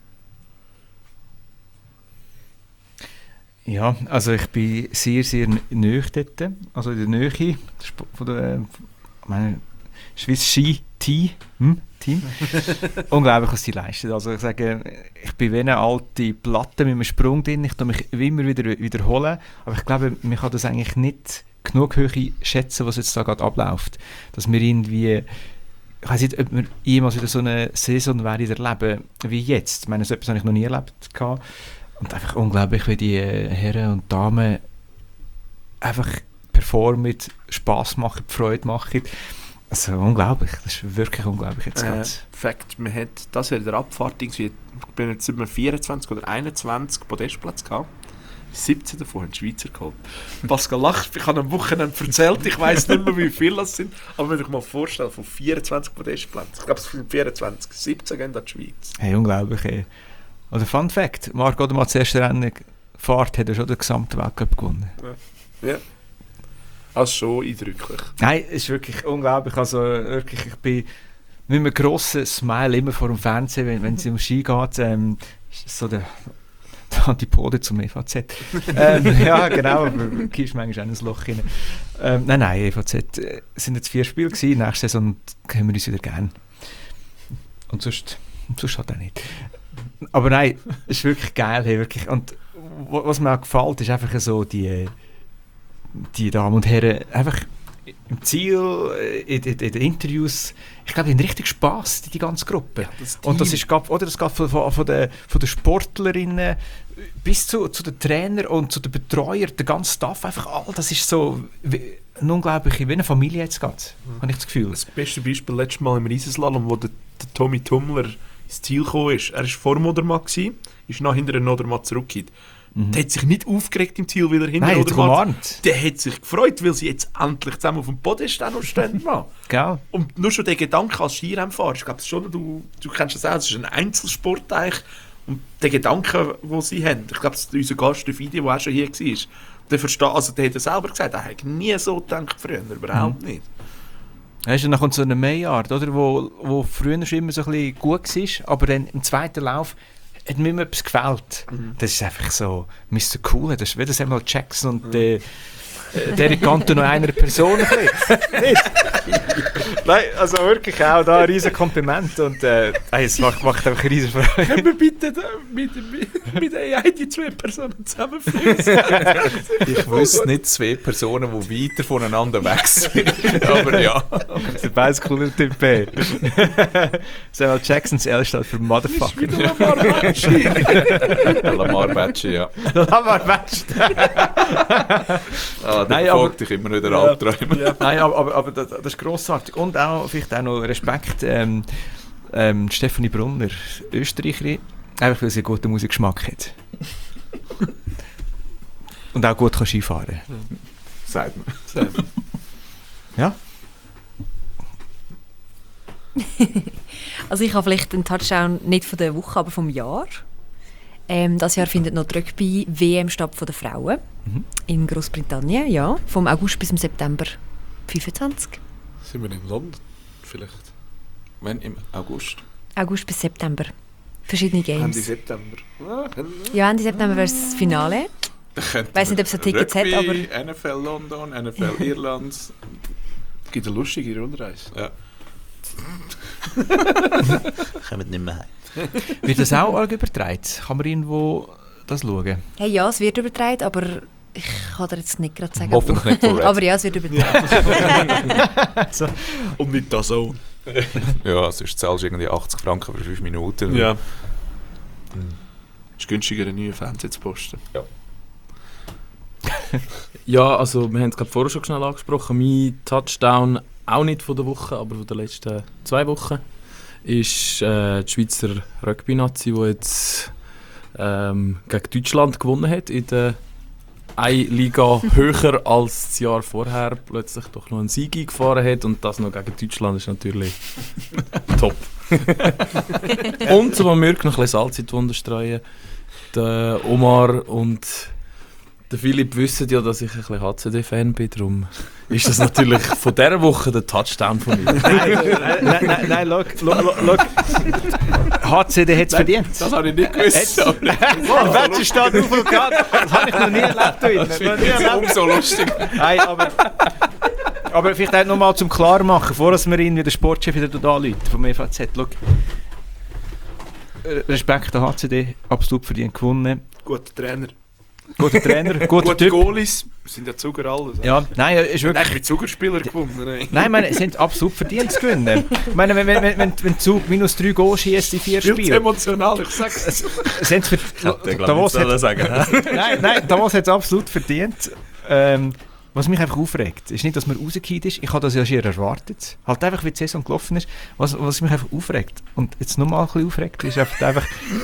Ja, also ich bin sehr, sehr nahe dort, also in der Nähe von der Swiss Ski Team. Unglaublich, was sie leisten. Also ich sage, ich bin wie eine alte Platte mit einem Sprung drin, ich tue mich immer wieder wiederholen, aber ich glaube, man kann das eigentlich nicht genug Höhe schätzen, was jetzt da gerade abläuft. Dass wir irgendwie, ich weiß nicht, ob wir jemals wieder so eine Saison werden erleben wie jetzt. Ich meine, so etwas habe ich noch nie erlebt. Und einfach unglaublich, wie die Herren und Damen einfach performen, Spass machen, Freude machen. Also unglaublich, das ist wirklich unglaublich jetzt ganz. Fakt, man hat das in der Abfahrt, ich bin jetzt über 24 oder 21 Podestplätze gehabt. 17 davon haben die Schweizer geholt. Pascal lacht, ich habe am Wochenende erzählt, ich weiss nicht mehr, wie viele das sind, aber wenn ich mir vorstelle, von 24 Podestplätzen, ich glaube es sind 24, 17 gehen an die Schweiz. Hey, unglaublich. Hey. Oder Fun Fact, Marc Odermatt das erste Rennen Fahrt hat er schon den gesamten Weltcup gewonnen. Ja. Also schon eindrücklich. Nein, es ist wirklich unglaublich. Also wirklich, ich bin mit einem grossen Smile immer vor dem Fernsehen, wenn es um Ski geht. So der Antipode zum EVZ. Ja, genau, aber gehst manchmal auch ein Loch rein. Nein, EVZ sind jetzt 4 Spiele gewesen, nächste Saison haben wir uns wieder gern. Und sonst halt auch nicht. Aber nein, es ist wirklich geil. Hey, wirklich. Und was mir auch gefällt, ist einfach so die Damen und Herren, einfach im Ziel, in den Interviews, ich glaube, die haben richtig Spass, die ganze Gruppe. Ja, und das ist von den Sportlerinnen bis zu den Trainern und zu den Betreuern, der ganze Staff, einfach all, das ist so eine unglaubliche, wie eine Familie jetzt geht, habe ich das Gefühl. Das beste Beispiel letztes Mal im Riesenslalom, wo der Tommy Tummler ins Ziel gekommen ist. Er war vor dem Odermatt, ist nach hinter den Odermatt zurückgekehrt. Der hat sich nicht aufgeregt im Ziel, weil er hinter den Odermatt. Der hat sich gefreut, weil sie jetzt endlich zusammen auf dem Podest noch stehen. Und nur schon der Gedanke als Skirennfahrer, ich glaube schon, du kennst das auch, es ist ein Einzelsport eigentlich. Und der Gedanke, den sie haben, ich glaube, unser Gast, der Video, der auch schon hier war, der hat selber gesagt, er hat nie so gedacht früher, überhaupt nicht. Weißt du, dann kommt so eine Maillard, oder, wo früher schon immer so ein bisschen gut war, aber dann im zweiten Lauf hat mir immer etwas gefällt. Das ist einfach so Mr. Cool, das ist wie das Samuel Jackson und der kannte noch einer Person ein bisschen. Nein, also wirklich auch da ein riesen Kompliment und es macht einfach eine riesen Freude. Können wir bitte mit AI die 2 Personen zusammenführen? Ich wüsste nicht 2 Personen, die weiter voneinander weg sind. Aber ja. Das ist ein cooler Typ. Samuel Jacksons L steht für Motherfucker. Lamar Batchi, ja. Lamar Batchi. Der verfolgt dich immer wieder Albträume. Ja. Nein, aber das ist grossartig. Und auch, vielleicht auch noch Respekt, Stefanie Brunner, Österreicherin, einfach weil sie einen guten Musikgeschmack hat. Und auch gut kann Skifahren. Sagt man. Ja? Also ich habe vielleicht einen Touchdown nicht von der Woche, aber vom Jahr. Das Jahr findet noch die Rugby-WM statt von den Frauen in Großbritannien, ja, vom August bis zum September 25. Sind wir in London vielleicht? Wenn im August? August bis September. Verschiedene Games. Ende September. Ja, Ende September wäre das Finale. Ich weiss nicht, ob es ein Tickets hat, aber... NFL London, NFL Irland. Es gibt eine lustige Rundreise. Ja. Kommen nicht mehr heim. Wird das auch übertragen? Kann man irgendwo das schauen? Hey, ja, es wird übertragen, aber ich kann dir jetzt nicht gerade sagen. Hoffentlich nicht von Red. Aber ja, es wird übertragen. So. Und nicht das so. Ja, sonst zahlst du irgendwie 80 Franken für 5 Minuten. Ja. Ist günstiger, einen neuen Fernseher zu posten. Ja. Ja, also wir haben es gerade vorher schon schnell angesprochen. Mein Touchdown, auch nicht von der Woche, aber von den letzten 2 Wochen, ist die Schweizer Rugby-Nazi, die jetzt gegen Deutschland gewonnen hat, in der eine Liga höher als das Jahr vorher plötzlich doch noch einen Sieg eingefahren hat, und das noch gegen Deutschland ist natürlich top. Und zum Mirk noch ein bisschen Salz in die Wunde streuen. Der Omar und der Philipp wissen ja, dass ich ein bisschen HCD-Fan bin, darum ist das natürlich von dieser Woche der Touchdown von mir. Nein, schau. HCD hat es verdient. Das habe ich nicht gewusst. Der Match steht auf dem Grad. Das habe ich noch nie erlebt. Das ist umso lustig. Nein, aber vielleicht auch noch mal zum Klarmachen, bevor wir ihn wie der Sportchef wieder anrufen vom EVZ. Schau. Respekt an HCD, absolut verdient gewonnen. Guter Trainer. Guter Trainer, guter Typ. Goalies, sind ja Zuger alles. Ja, nein, ist wirklich... Nein, mit Zugerspieler gewonnen. Nein, ich meine, es sind absolut verdient zu gewinnen. Ich meine, wenn Zug minus 3 Goal schießt in 4 Spielen... Viel emotional, ich sag's. Davos hat es absolut verdient. Was mich einfach aufregt, ist nicht, dass man rausgekommen ist. Ich habe das ja schon erwartet. Halt einfach, wie die Saison gelaufen ist. Was mich einfach aufregt, und jetzt nochmal ein bisschen aufregt, ist einfach...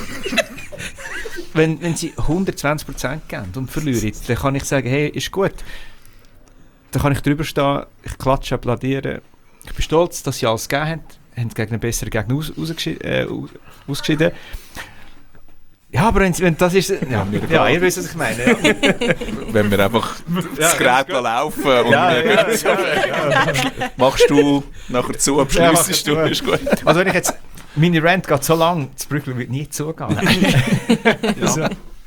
Wenn sie 120% geben und verlieren, dann kann ich sagen, hey, ist gut. Dann kann ich drüber stehen, ich klatsche, applaudiere. Ich bin stolz, dass sie alles gegeben haben gegen einen besseren Gegner ausgeschieden. Ja, aber wenn das ist... Ja, ihr wisst, was ich meine. Ja. Wenn wir einfach das Gerät laufen und ja. machst du nachher zu, abschliessest du, ist gut. Also wenn ich jetzt... Meine Rant geht so lang, das Brückel wird nie zugehen. Ja. So.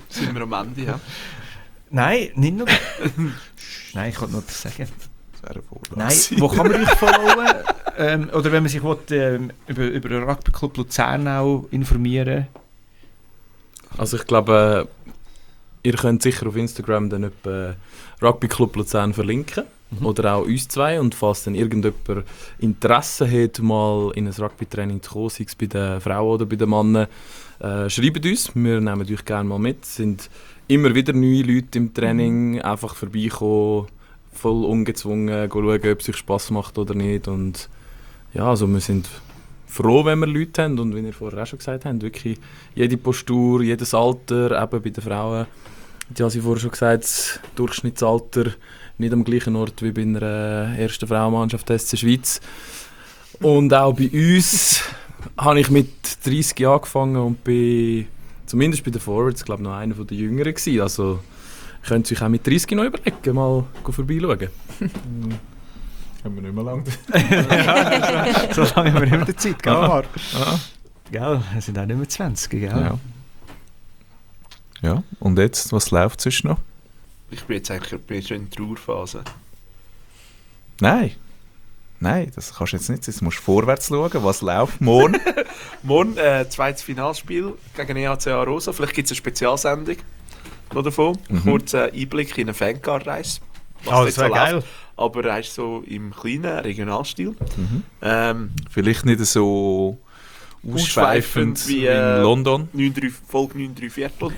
Sind wir am Ende, ja? Nein, nicht nur. Nein, ich wollte noch das sagen. Das wäre ein Vorschlag. Nein, wo kann man euch followen? Oder wenn man sich will, über den Rugby Club Luzern auch informieren. Also ich glaube, ihr könnt sicher auf Instagram dann etwa Rugby Club Luzern verlinken. Oder auch uns zwei. Und falls dann irgendjemand Interesse hat, mal in ein Rugby-Training zu kommen, sei es bei den Frauen oder bei den Männern, schreibt uns. Wir nehmen euch gerne mal mit. Es sind immer wieder neue Leute im Training. Einfach vorbeikommen, voll ungezwungen, schauen, ob es euch Spass macht oder nicht. Und ja, also wir sind froh, wenn wir Leute haben. Und wie ihr vorher auch schon gesagt habt, wirklich jede Postur, jedes Alter, eben bei den Frauen. Die habe ich vorher schon gesagt, das Durchschnittsalter nicht am gleichen Ort wie bei einer ersten Frauenmannschaft SC Schweiz. Und auch bei uns habe ich mit 30 angefangen und bin zumindest bei den Forwards, glaube ich, noch einer der Jüngeren gewesen. Also könnt ihr euch auch mit 30 noch überlegen, mal vorbeischauen. Haben wir nicht mehr lange. Ja, so lange haben wir nicht mehr die Zeit, gell, Marc? Ah. Gell, wir sind auch nicht mehr 20, gell? Ja. Ja, und jetzt, was läuft sonst noch? Ich bin jetzt eigentlich schon in der Trauerphase. Nein, das kannst du jetzt nicht. Jetzt musst du vorwärts schauen, was läuft morgen. Morgen zweites Finalspiel gegen EHC Arosa. Vielleicht gibt es eine Spezialsendung noch davon. Kurzer Einblick in eine Fancar-Reise. Oh, das wäre geil. Aber er ist so im kleinen Regionalstil. Vielleicht nicht so ausschweifend wie in London. Folge 9,3 Viertel.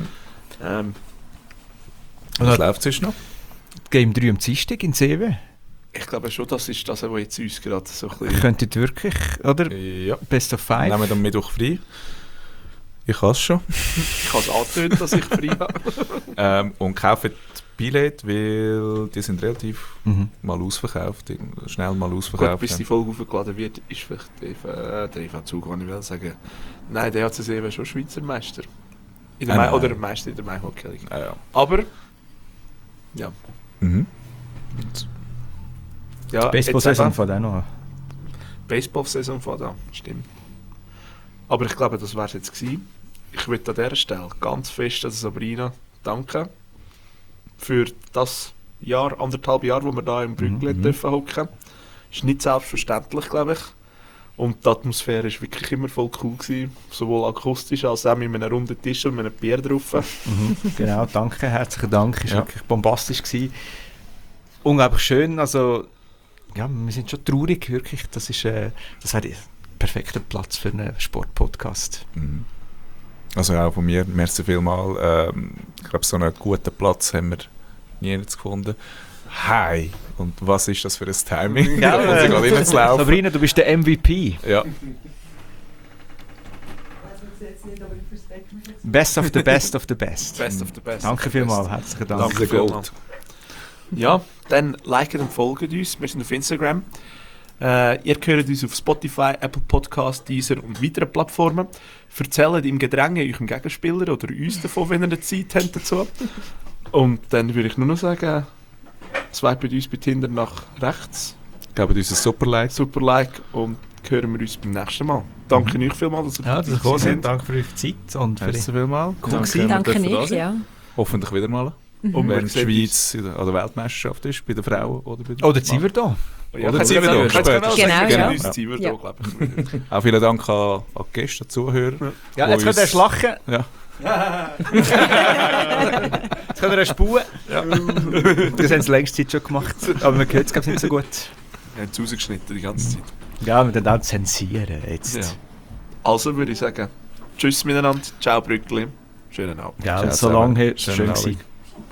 Was läuft sonst noch? Game 3 am Dienstag in Seewe. Ich glaube schon, das ist das, was jetzt uns gerade so ein bisschen... Könntet wirklich, oder? Ja. Best of 5. Nehmen wir am Mittwoch frei. Ich kann es schon. Ich habe es angetönt, dass ich frei habe. Und kaufen die Billette, weil die sind relativ mal ausverkauft. Schnell mal ausverkauft. Gut, bis die Folge aufgeladen wird, ist vielleicht der EV Zug, kann ich will sagen. Nein, der HCC wäre schon Schweizer Meister. Oder Meister in der Mai-Hockey League. Ja. Aber... Ja. Ja, Baseball-Saison von denen noch. Baseball-Saison von da, stimmt. Aber ich glaube, das wäre es jetzt gewesen. Ich würde an dieser Stelle ganz fest an Sabrina danken für das Jahr, 1,5 Jahre, wo wir da im Brückli dürfen hocken. Ist nicht selbstverständlich, glaube ich. Und die Atmosphäre war wirklich immer voll cool gewesen, sowohl akustisch als auch mit einem runden Tisch und mit einem Bier drauf. Genau, danke, herzlichen Dank. Es war wirklich bombastisch gewesen. Unglaublich schön. Also, ja, wir sind schon traurig, wirklich. Das wäre der perfekte Platz für einen Sportpodcast. Also auch von mir, merci vielmals. Ich glaube, so einen guten Platz haben wir nie gefunden. Hi! Und was ist das für ein Timing? Ja, Sabrina, du bist der MVP. Ja. Best of the best of the best. Best of the best. Danke vielmals, herzlichen Dank. Danke vielmals. Ja, dann liket und folgt uns. Wir sind auf Instagram. Ihr hört uns auf Spotify, Apple Podcasts, Deezer und weiteren Plattformen. Erzählt im Gedränge eurem Gegenspieler oder uns davon, wenn ihr eine Zeit habt dazu. Und dann würde ich nur noch sagen, swipet uns bei Tinder nach rechts. Gebt uns ein Super Like und hören wir uns beim nächsten Mal. Danke euch vielmals, dass ihr gekommen seid. Danke für eure Zeit und für die vielmals. Danke nicht, ja. Hoffentlich wieder mal. Und wenn die Schweiz an der Weltmeisterschaft ist, bei den Frauen oder bei den Oder sind wir da? Oder sind wir da? Genau, ja. Auch vielen Dank an die Gäste, die Zuhörer. Ja, jetzt könnt ihr lachen. Ja. Jetzt könnt ihr spuren. Ja. Das haben sie längst Zeit schon gemacht. Aber man hört es nicht so gut. Wir haben es rausgeschnitten die ganze Zeit. Ja, wir dann auch zensieren jetzt. Ja. Also würde ich sagen, tschüss miteinander, ciao Brückli, schönen Abend. Ja, so lange schön gewesen.